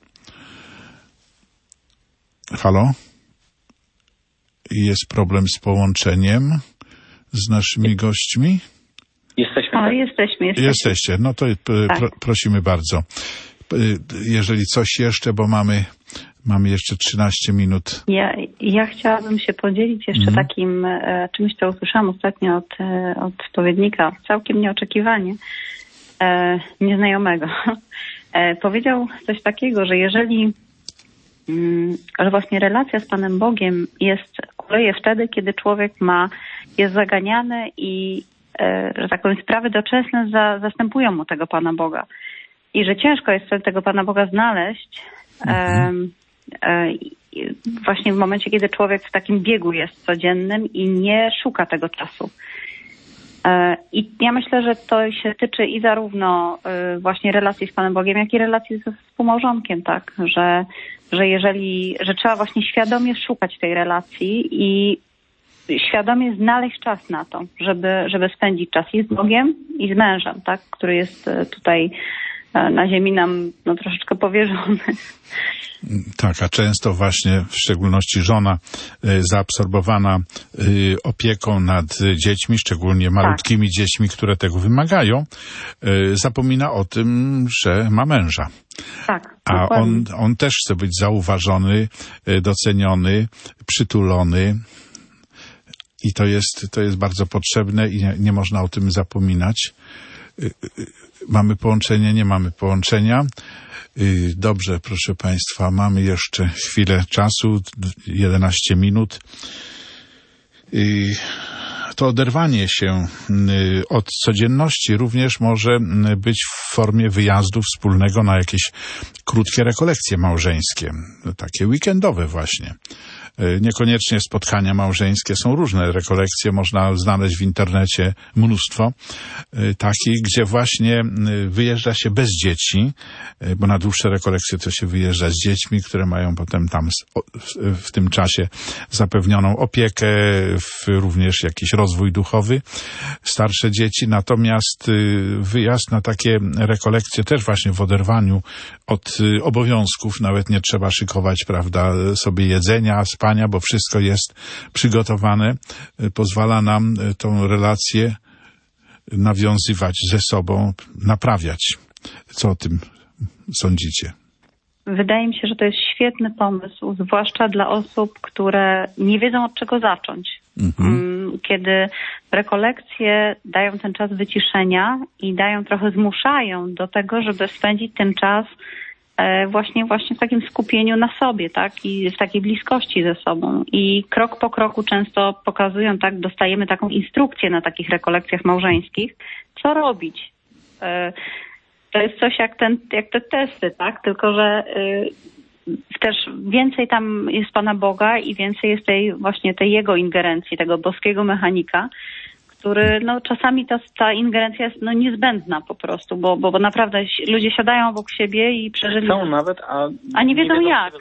Halo? Jest problem z połączeniem z naszymi gośćmi? Jesteśmy. Jesteście. No to prosimy bardzo. Jeżeli coś jeszcze, bo mamy jeszcze 13 minut. Ja chciałabym się podzielić jeszcze takim czymś, co usłyszałam ostatnio od spowiednika, całkiem nieoczekiwanie, nieznajomego. Powiedział coś takiego, że jeżeli że właśnie relacja z Panem Bogiem kuleje wtedy, kiedy człowiek jest zaganiany i, że tak powiem, sprawy doczesne zastępują mu tego Pana Boga. I że ciężko jest wtedy tego Pana Boga znaleźć właśnie w momencie, kiedy człowiek w takim biegu jest codziennym i nie szuka tego czasu. I ja myślę, że to się tyczy i zarówno właśnie relacji z Panem Bogiem, jak i relacji ze współmałżonkiem, tak? Że trzeba właśnie świadomie szukać tej relacji i świadomie znaleźć czas na to, żeby spędzić czas i z Bogiem, i z mężem, tak? Który jest tutaj na ziemi nam troszeczkę powierzony. Tak, a często właśnie w szczególności żona zaabsorbowana opieką nad dziećmi, szczególnie malutkimi dziećmi, które tego wymagają, zapomina o tym, że ma męża. Tak, a on też chce być zauważony, doceniony, przytulony. I to jest bardzo potrzebne i nie można o tym zapominać. Mamy połączenie, nie mamy połączenia. Dobrze, proszę Państwa, mamy jeszcze chwilę czasu, 11 minut. To oderwanie się od codzienności również może być w formie wyjazdu wspólnego na jakieś krótkie rekolekcje małżeńskie, takie weekendowe właśnie. Niekoniecznie spotkania małżeńskie, są różne rekolekcje, można znaleźć w internecie mnóstwo takich, gdzie właśnie wyjeżdża się bez dzieci, bo na dłuższe rekolekcje to się wyjeżdża z dziećmi, które mają potem tam w tym czasie zapewnioną opiekę, również jakiś rozwój duchowy, starsze dzieci, natomiast wyjazd na takie rekolekcje też właśnie w oderwaniu od obowiązków, nawet nie trzeba szykować, prawda, sobie jedzenia, spania, bo wszystko jest przygotowane, pozwala nam tą relację nawiązywać ze sobą, naprawiać. Co o tym sądzicie? Wydaje mi się, że to jest świetny pomysł, zwłaszcza dla osób, które nie wiedzą, od czego zacząć. Kiedy rekolekcje dają ten czas wyciszenia i zmuszają do tego, żeby spędzić ten czas właśnie w takim skupieniu na sobie, tak? I w takiej bliskości ze sobą. I krok po kroku często pokazują, tak? Dostajemy taką instrukcję na takich rekolekcjach małżeńskich, co robić. To jest coś jak te testy, tak? Tylko że też więcej tam jest Pana Boga i więcej jest tej Jego ingerencji, tego boskiego mechanika, który czasami ta ingerencja jest niezbędna po prostu, bo naprawdę ludzie siadają obok siebie i przeżyli... Chcą nawet, a nie wiedzą jak.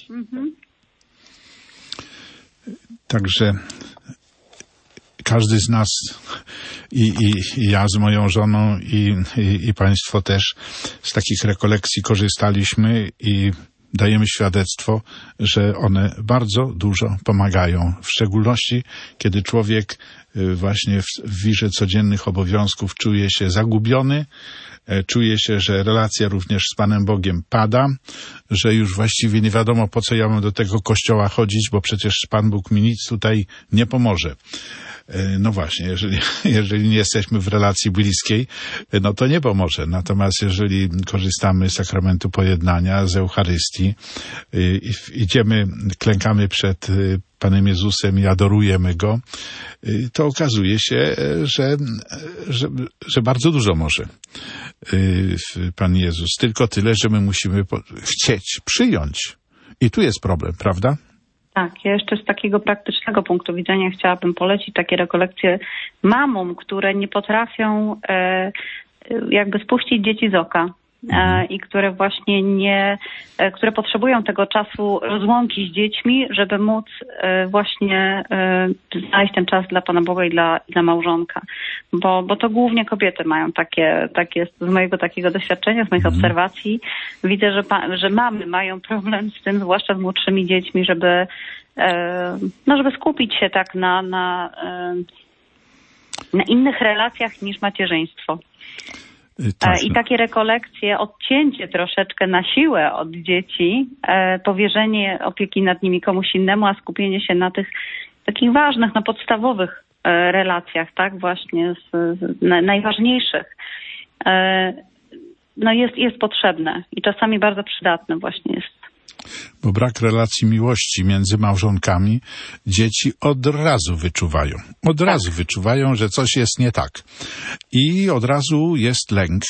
Także każdy z nas i ja z moją żoną i Państwo też z takich rekolekcji korzystaliśmy i dajemy świadectwo, że one bardzo dużo pomagają. W szczególności, kiedy człowiek właśnie w wirze codziennych obowiązków czuje się zagubiony, czuje się, że relacja również z Panem Bogiem pada, że już właściwie nie wiadomo, po co ja mam do tego kościoła chodzić, bo przecież Pan Bóg mi nic tutaj nie pomoże. No właśnie, jeżeli nie jesteśmy w relacji bliskiej, no to nie pomoże. Natomiast jeżeli korzystamy z sakramentu pojednania, z Eucharystii, idziemy, klękamy przed Panem Jezusem i adorujemy Go, to okazuje się, że bardzo dużo może Pan Jezus. Tylko tyle, że my musimy chcieć przyjąć. I tu jest problem, prawda? Tak, ja jeszcze z takiego praktycznego punktu widzenia chciałabym polecić takie rekolekcje mamom, które nie potrafią jakby spuścić dzieci z oka i które właśnie które potrzebują tego czasu rozłąki z dziećmi, żeby móc właśnie znaleźć ten czas dla Pana Boga i dla małżonka. Bo to głównie kobiety mają takie z mojego takiego doświadczenia, z moich obserwacji. Widzę, że mamy mają problem z tym, zwłaszcza z młodszymi dziećmi, żeby skupić się tak na innych relacjach niż macierzyństwo. I takie rekolekcje, odcięcie troszeczkę na siłę od dzieci, powierzenie opieki nad nimi komuś innemu, a skupienie się na tych takich ważnych, podstawowych relacjach, tak, właśnie najważniejszych, jest potrzebne i czasami bardzo przydatne właśnie jest. Bo brak relacji miłości między małżonkami dzieci od razu wyczuwają. Od razu wyczuwają, że coś jest nie tak. I od razu jest lęk.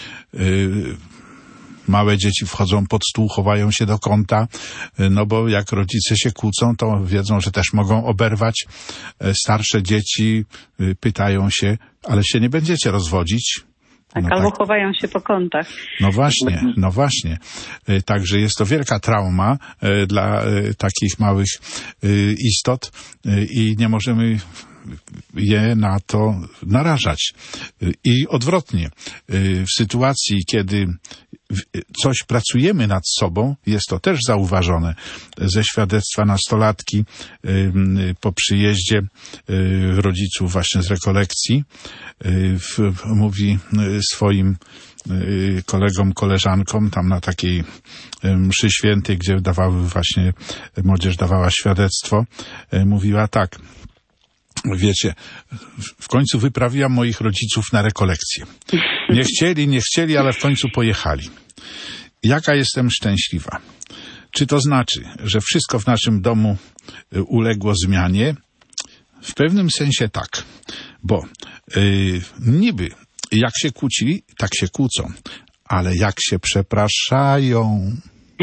Małe dzieci wchodzą pod stół, chowają się do kąta, no bo jak rodzice się kłócą, to wiedzą, że też mogą oberwać. Starsze dzieci pytają się, ale się nie będziecie rozwodzić? Tak, albo chowają się po kątach. No właśnie. Także jest to wielka trauma dla takich małych istot i nie możemy je na to narażać. I odwrotnie, w sytuacji, kiedy coś pracujemy nad sobą, jest to też zauważone ze świadectwa nastolatki po przyjeździe rodziców właśnie z rekolekcji. Mówi swoim kolegom, koleżankom tam na takiej mszy świętej, gdzie młodzież dawała świadectwo, mówiła tak: wiecie, w końcu wyprawiłam moich rodziców na rekolekcję. Nie chcieli, ale w końcu pojechali. Jaka jestem szczęśliwa. Czy to znaczy, że wszystko w naszym domu uległo zmianie? W pewnym sensie tak, bo niby jak się kłócili, tak się kłócą, ale jak się przepraszają.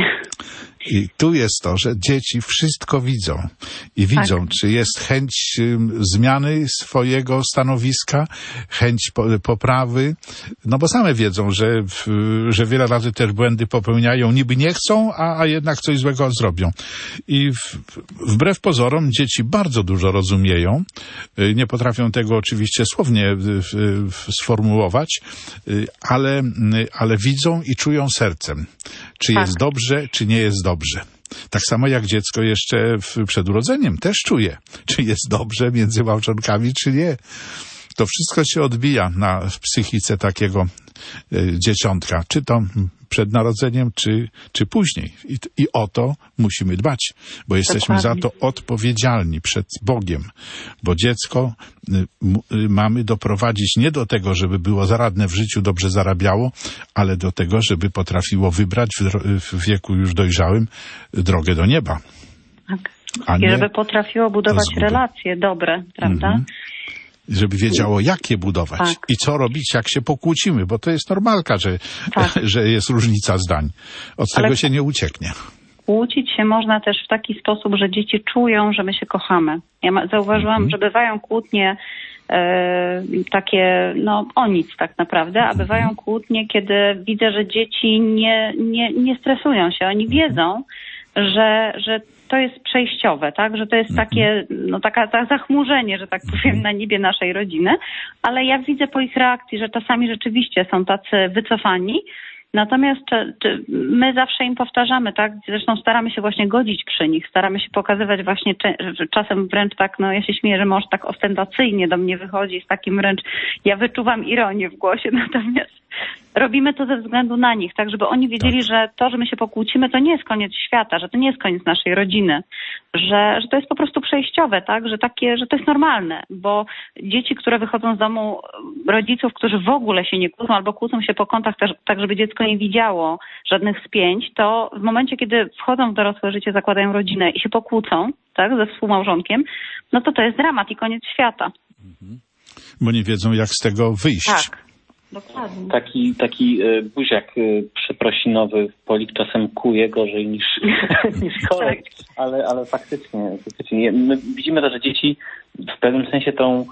I tu jest to, że dzieci wszystko widzą i widzą, czy jest chęć zmiany swojego stanowiska, chęć poprawy, no bo same wiedzą, że wiele razy też błędy popełniają, niby nie chcą, a jednak coś złego zrobią. I wbrew pozorom dzieci bardzo dużo rozumieją, nie potrafią tego oczywiście słownie sformułować, ale widzą i czują sercem, czy jest dobrze, czy nie jest dobrze. Tak samo jak dziecko jeszcze przed urodzeniem też czuje, czy jest dobrze między małżonkami, czy nie. To wszystko się odbija w psychice takiego dzieciątka, czy to przed narodzeniem, czy później. I o to musimy dbać, bo jesteśmy za to odpowiedzialni przed Bogiem, bo dziecko mamy doprowadzić nie do tego, żeby było zaradne w życiu, dobrze zarabiało, ale do tego, żeby potrafiło wybrać w wieku już dojrzałym drogę do nieba. Tak. I żeby potrafiło budować relacje dobre, prawda? Żeby wiedziało, jak je budować i co robić, jak się pokłócimy, bo to jest normalka, że jest różnica zdań. Od tego się nie ucieknie. Kłócić się można też w taki sposób, że dzieci czują, że my się kochamy. Ja zauważyłam, że bywają kłótnie takie, o nic tak naprawdę, a bywają kłótnie, kiedy widzę, że dzieci nie stresują się. Oni wiedzą, że to jest przejściowe, tak? Że to jest takie, taka zachmurzenie, że tak powiem, na niebie naszej rodziny, ale ja widzę po ich reakcji, że czasami rzeczywiście są tacy wycofani, natomiast my zawsze im powtarzamy, tak? Zresztą staramy się właśnie godzić przy nich, staramy się pokazywać właśnie, czasem wręcz tak, ja się śmieję, że mąż tak ostentacyjnie do mnie wychodzi, z takim wręcz, ja wyczuwam ironię w głosie, natomiast robimy to ze względu na nich, tak, żeby oni wiedzieli, że to, że my się pokłócimy, to nie jest koniec świata, że to nie jest koniec naszej rodziny, że to jest po prostu przejściowe, tak, że to jest normalne, bo dzieci, które wychodzą z domu rodziców, którzy w ogóle się nie kłócą albo kłócą się po kątach tak, żeby dziecko nie widziało żadnych spięć, to w momencie, kiedy wchodzą w dorosłe życie, zakładają rodzinę i się pokłócą, tak, ze współmałżonkiem, to jest dramat i koniec świata. Bo nie wiedzą, jak z tego wyjść. Tak. Dokładnie. Taki buziak przeprosinowy w polik czasem kuje gorzej niż korek, ale faktycznie. My widzimy to, że dzieci w pewnym sensie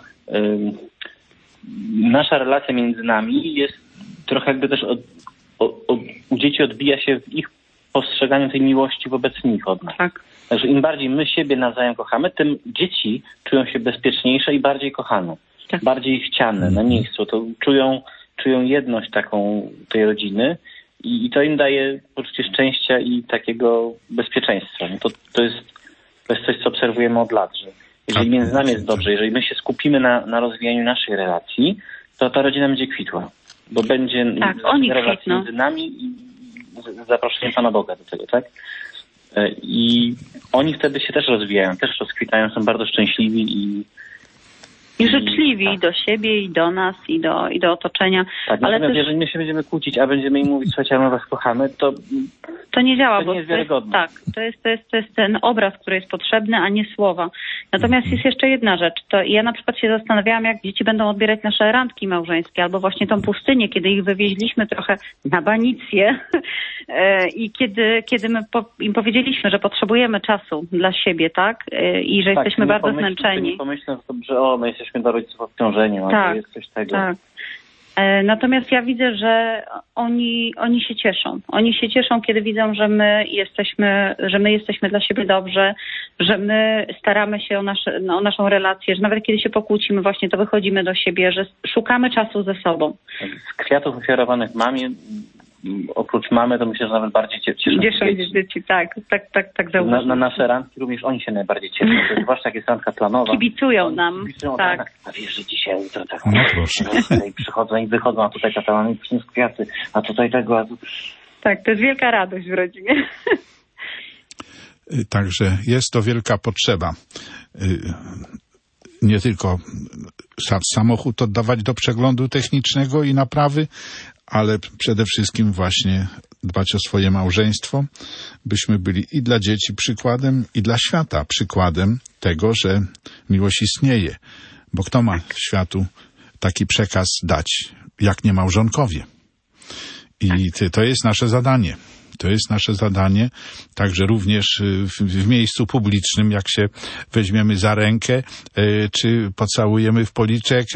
nasza relacja między nami jest trochę jakby też u dzieci odbija się w ich postrzeganiu tej miłości wobec nich od nas. Tak. Także im bardziej my siebie nawzajem kochamy, tym dzieci czują się bezpieczniejsze i bardziej kochane. Tak. Bardziej chciane na miejscu. To czują jedność taką tej rodziny i to im daje poczucie szczęścia i takiego bezpieczeństwa. To jest coś, co obserwujemy od lat, że jeżeli między nami jest dobrze, jeżeli my się skupimy na rozwijaniu naszej relacji, to ta rodzina będzie kwitła, bo będzie relacja między nami i zaproszenie Pana Boga do tego, tak? I oni wtedy się też rozwijają, też rozkwitają, są bardzo szczęśliwi i życzliwi i do siebie, i do nas, i do otoczenia. Tak, ale natomiast jeżeli my się będziemy kłócić, a będziemy im mówić, słuchajcie, my was kochamy, to nie działa, bo nie jest wiarygodne. To jest ten obraz, który jest potrzebny, a nie słowa. Natomiast jest jeszcze jedna rzecz. To ja na przykład się zastanawiałam, jak dzieci będą odbierać nasze randki małżeńskie, albo właśnie tą pustynię, kiedy ich wywieźliśmy trochę na banicję i kiedy my im powiedzieliśmy, że potrzebujemy czasu dla siebie, tak? I że jesteśmy bardzo zmęczeni. Nie pomyślę sobie, że my jesteśmy dla rodziców obciążeniu, a to jest coś tego. Tak. Natomiast ja widzę, że oni się cieszą. Oni się cieszą, kiedy widzą, że my jesteśmy dla siebie dobrze, że my staramy się o naszą relację, że nawet kiedy się pokłócimy, właśnie to wychodzimy do siebie, że szukamy czasu ze sobą. Z kwiatów ofiarowanych mamie, oprócz mamy, to myślę, że nawet bardziej cieszą dzieci. Tak zauważyłem. Na nasze randki również oni się najbardziej cieszą, zwłaszcza jak jest randka planowa. Kibicują nam. Tak. A wiesz, że dzisiaj, jutro tak. No proszę. I przychodzą i wychodzą, a tutaj katalany przyniósł kwiaty, a tutaj tego, a tu... Tak, to jest wielka radość w rodzinie. Także jest to wielka potrzeba. nie tylko samochód oddawać do przeglądu technicznego i naprawy, ale przede wszystkim właśnie dbać o swoje małżeństwo, byśmy byli i dla dzieci przykładem, i dla świata przykładem tego, że miłość istnieje. Bo kto ma światu taki przekaz dać, jak nie małżonkowie? I to jest nasze zadanie. To jest nasze zadanie, także również w miejscu publicznym, jak się weźmiemy za rękę, czy pocałujemy w policzek,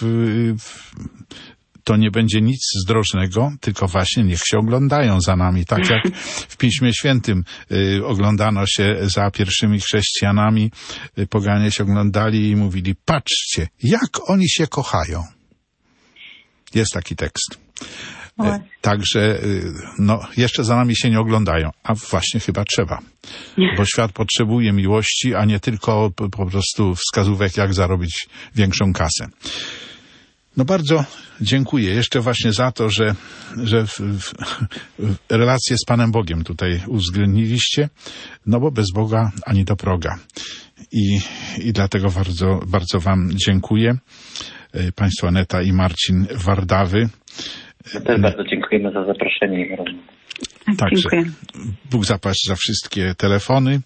to nie będzie nic zdrożnego, tylko właśnie niech się oglądają za nami. Tak jak w Piśmie Świętym oglądano się za pierwszymi chrześcijanami, poganie się oglądali i mówili, patrzcie, jak oni się kochają. Jest taki tekst. Także jeszcze za nami się nie oglądają, a właśnie chyba trzeba, bo świat potrzebuje miłości, a nie tylko po prostu wskazówek, jak zarobić większą kasę. No bardzo dziękuję jeszcze właśnie za to, że relacje z Panem Bogiem tutaj uwzględniliście, no bo bez Boga ani do proga. I dlatego bardzo, bardzo Wam dziękuję. Państwo Aneta i Marcin Wardawy. Też bardzo dziękujemy za zaproszenie. Także Bóg zapłać za wszystkie telefony.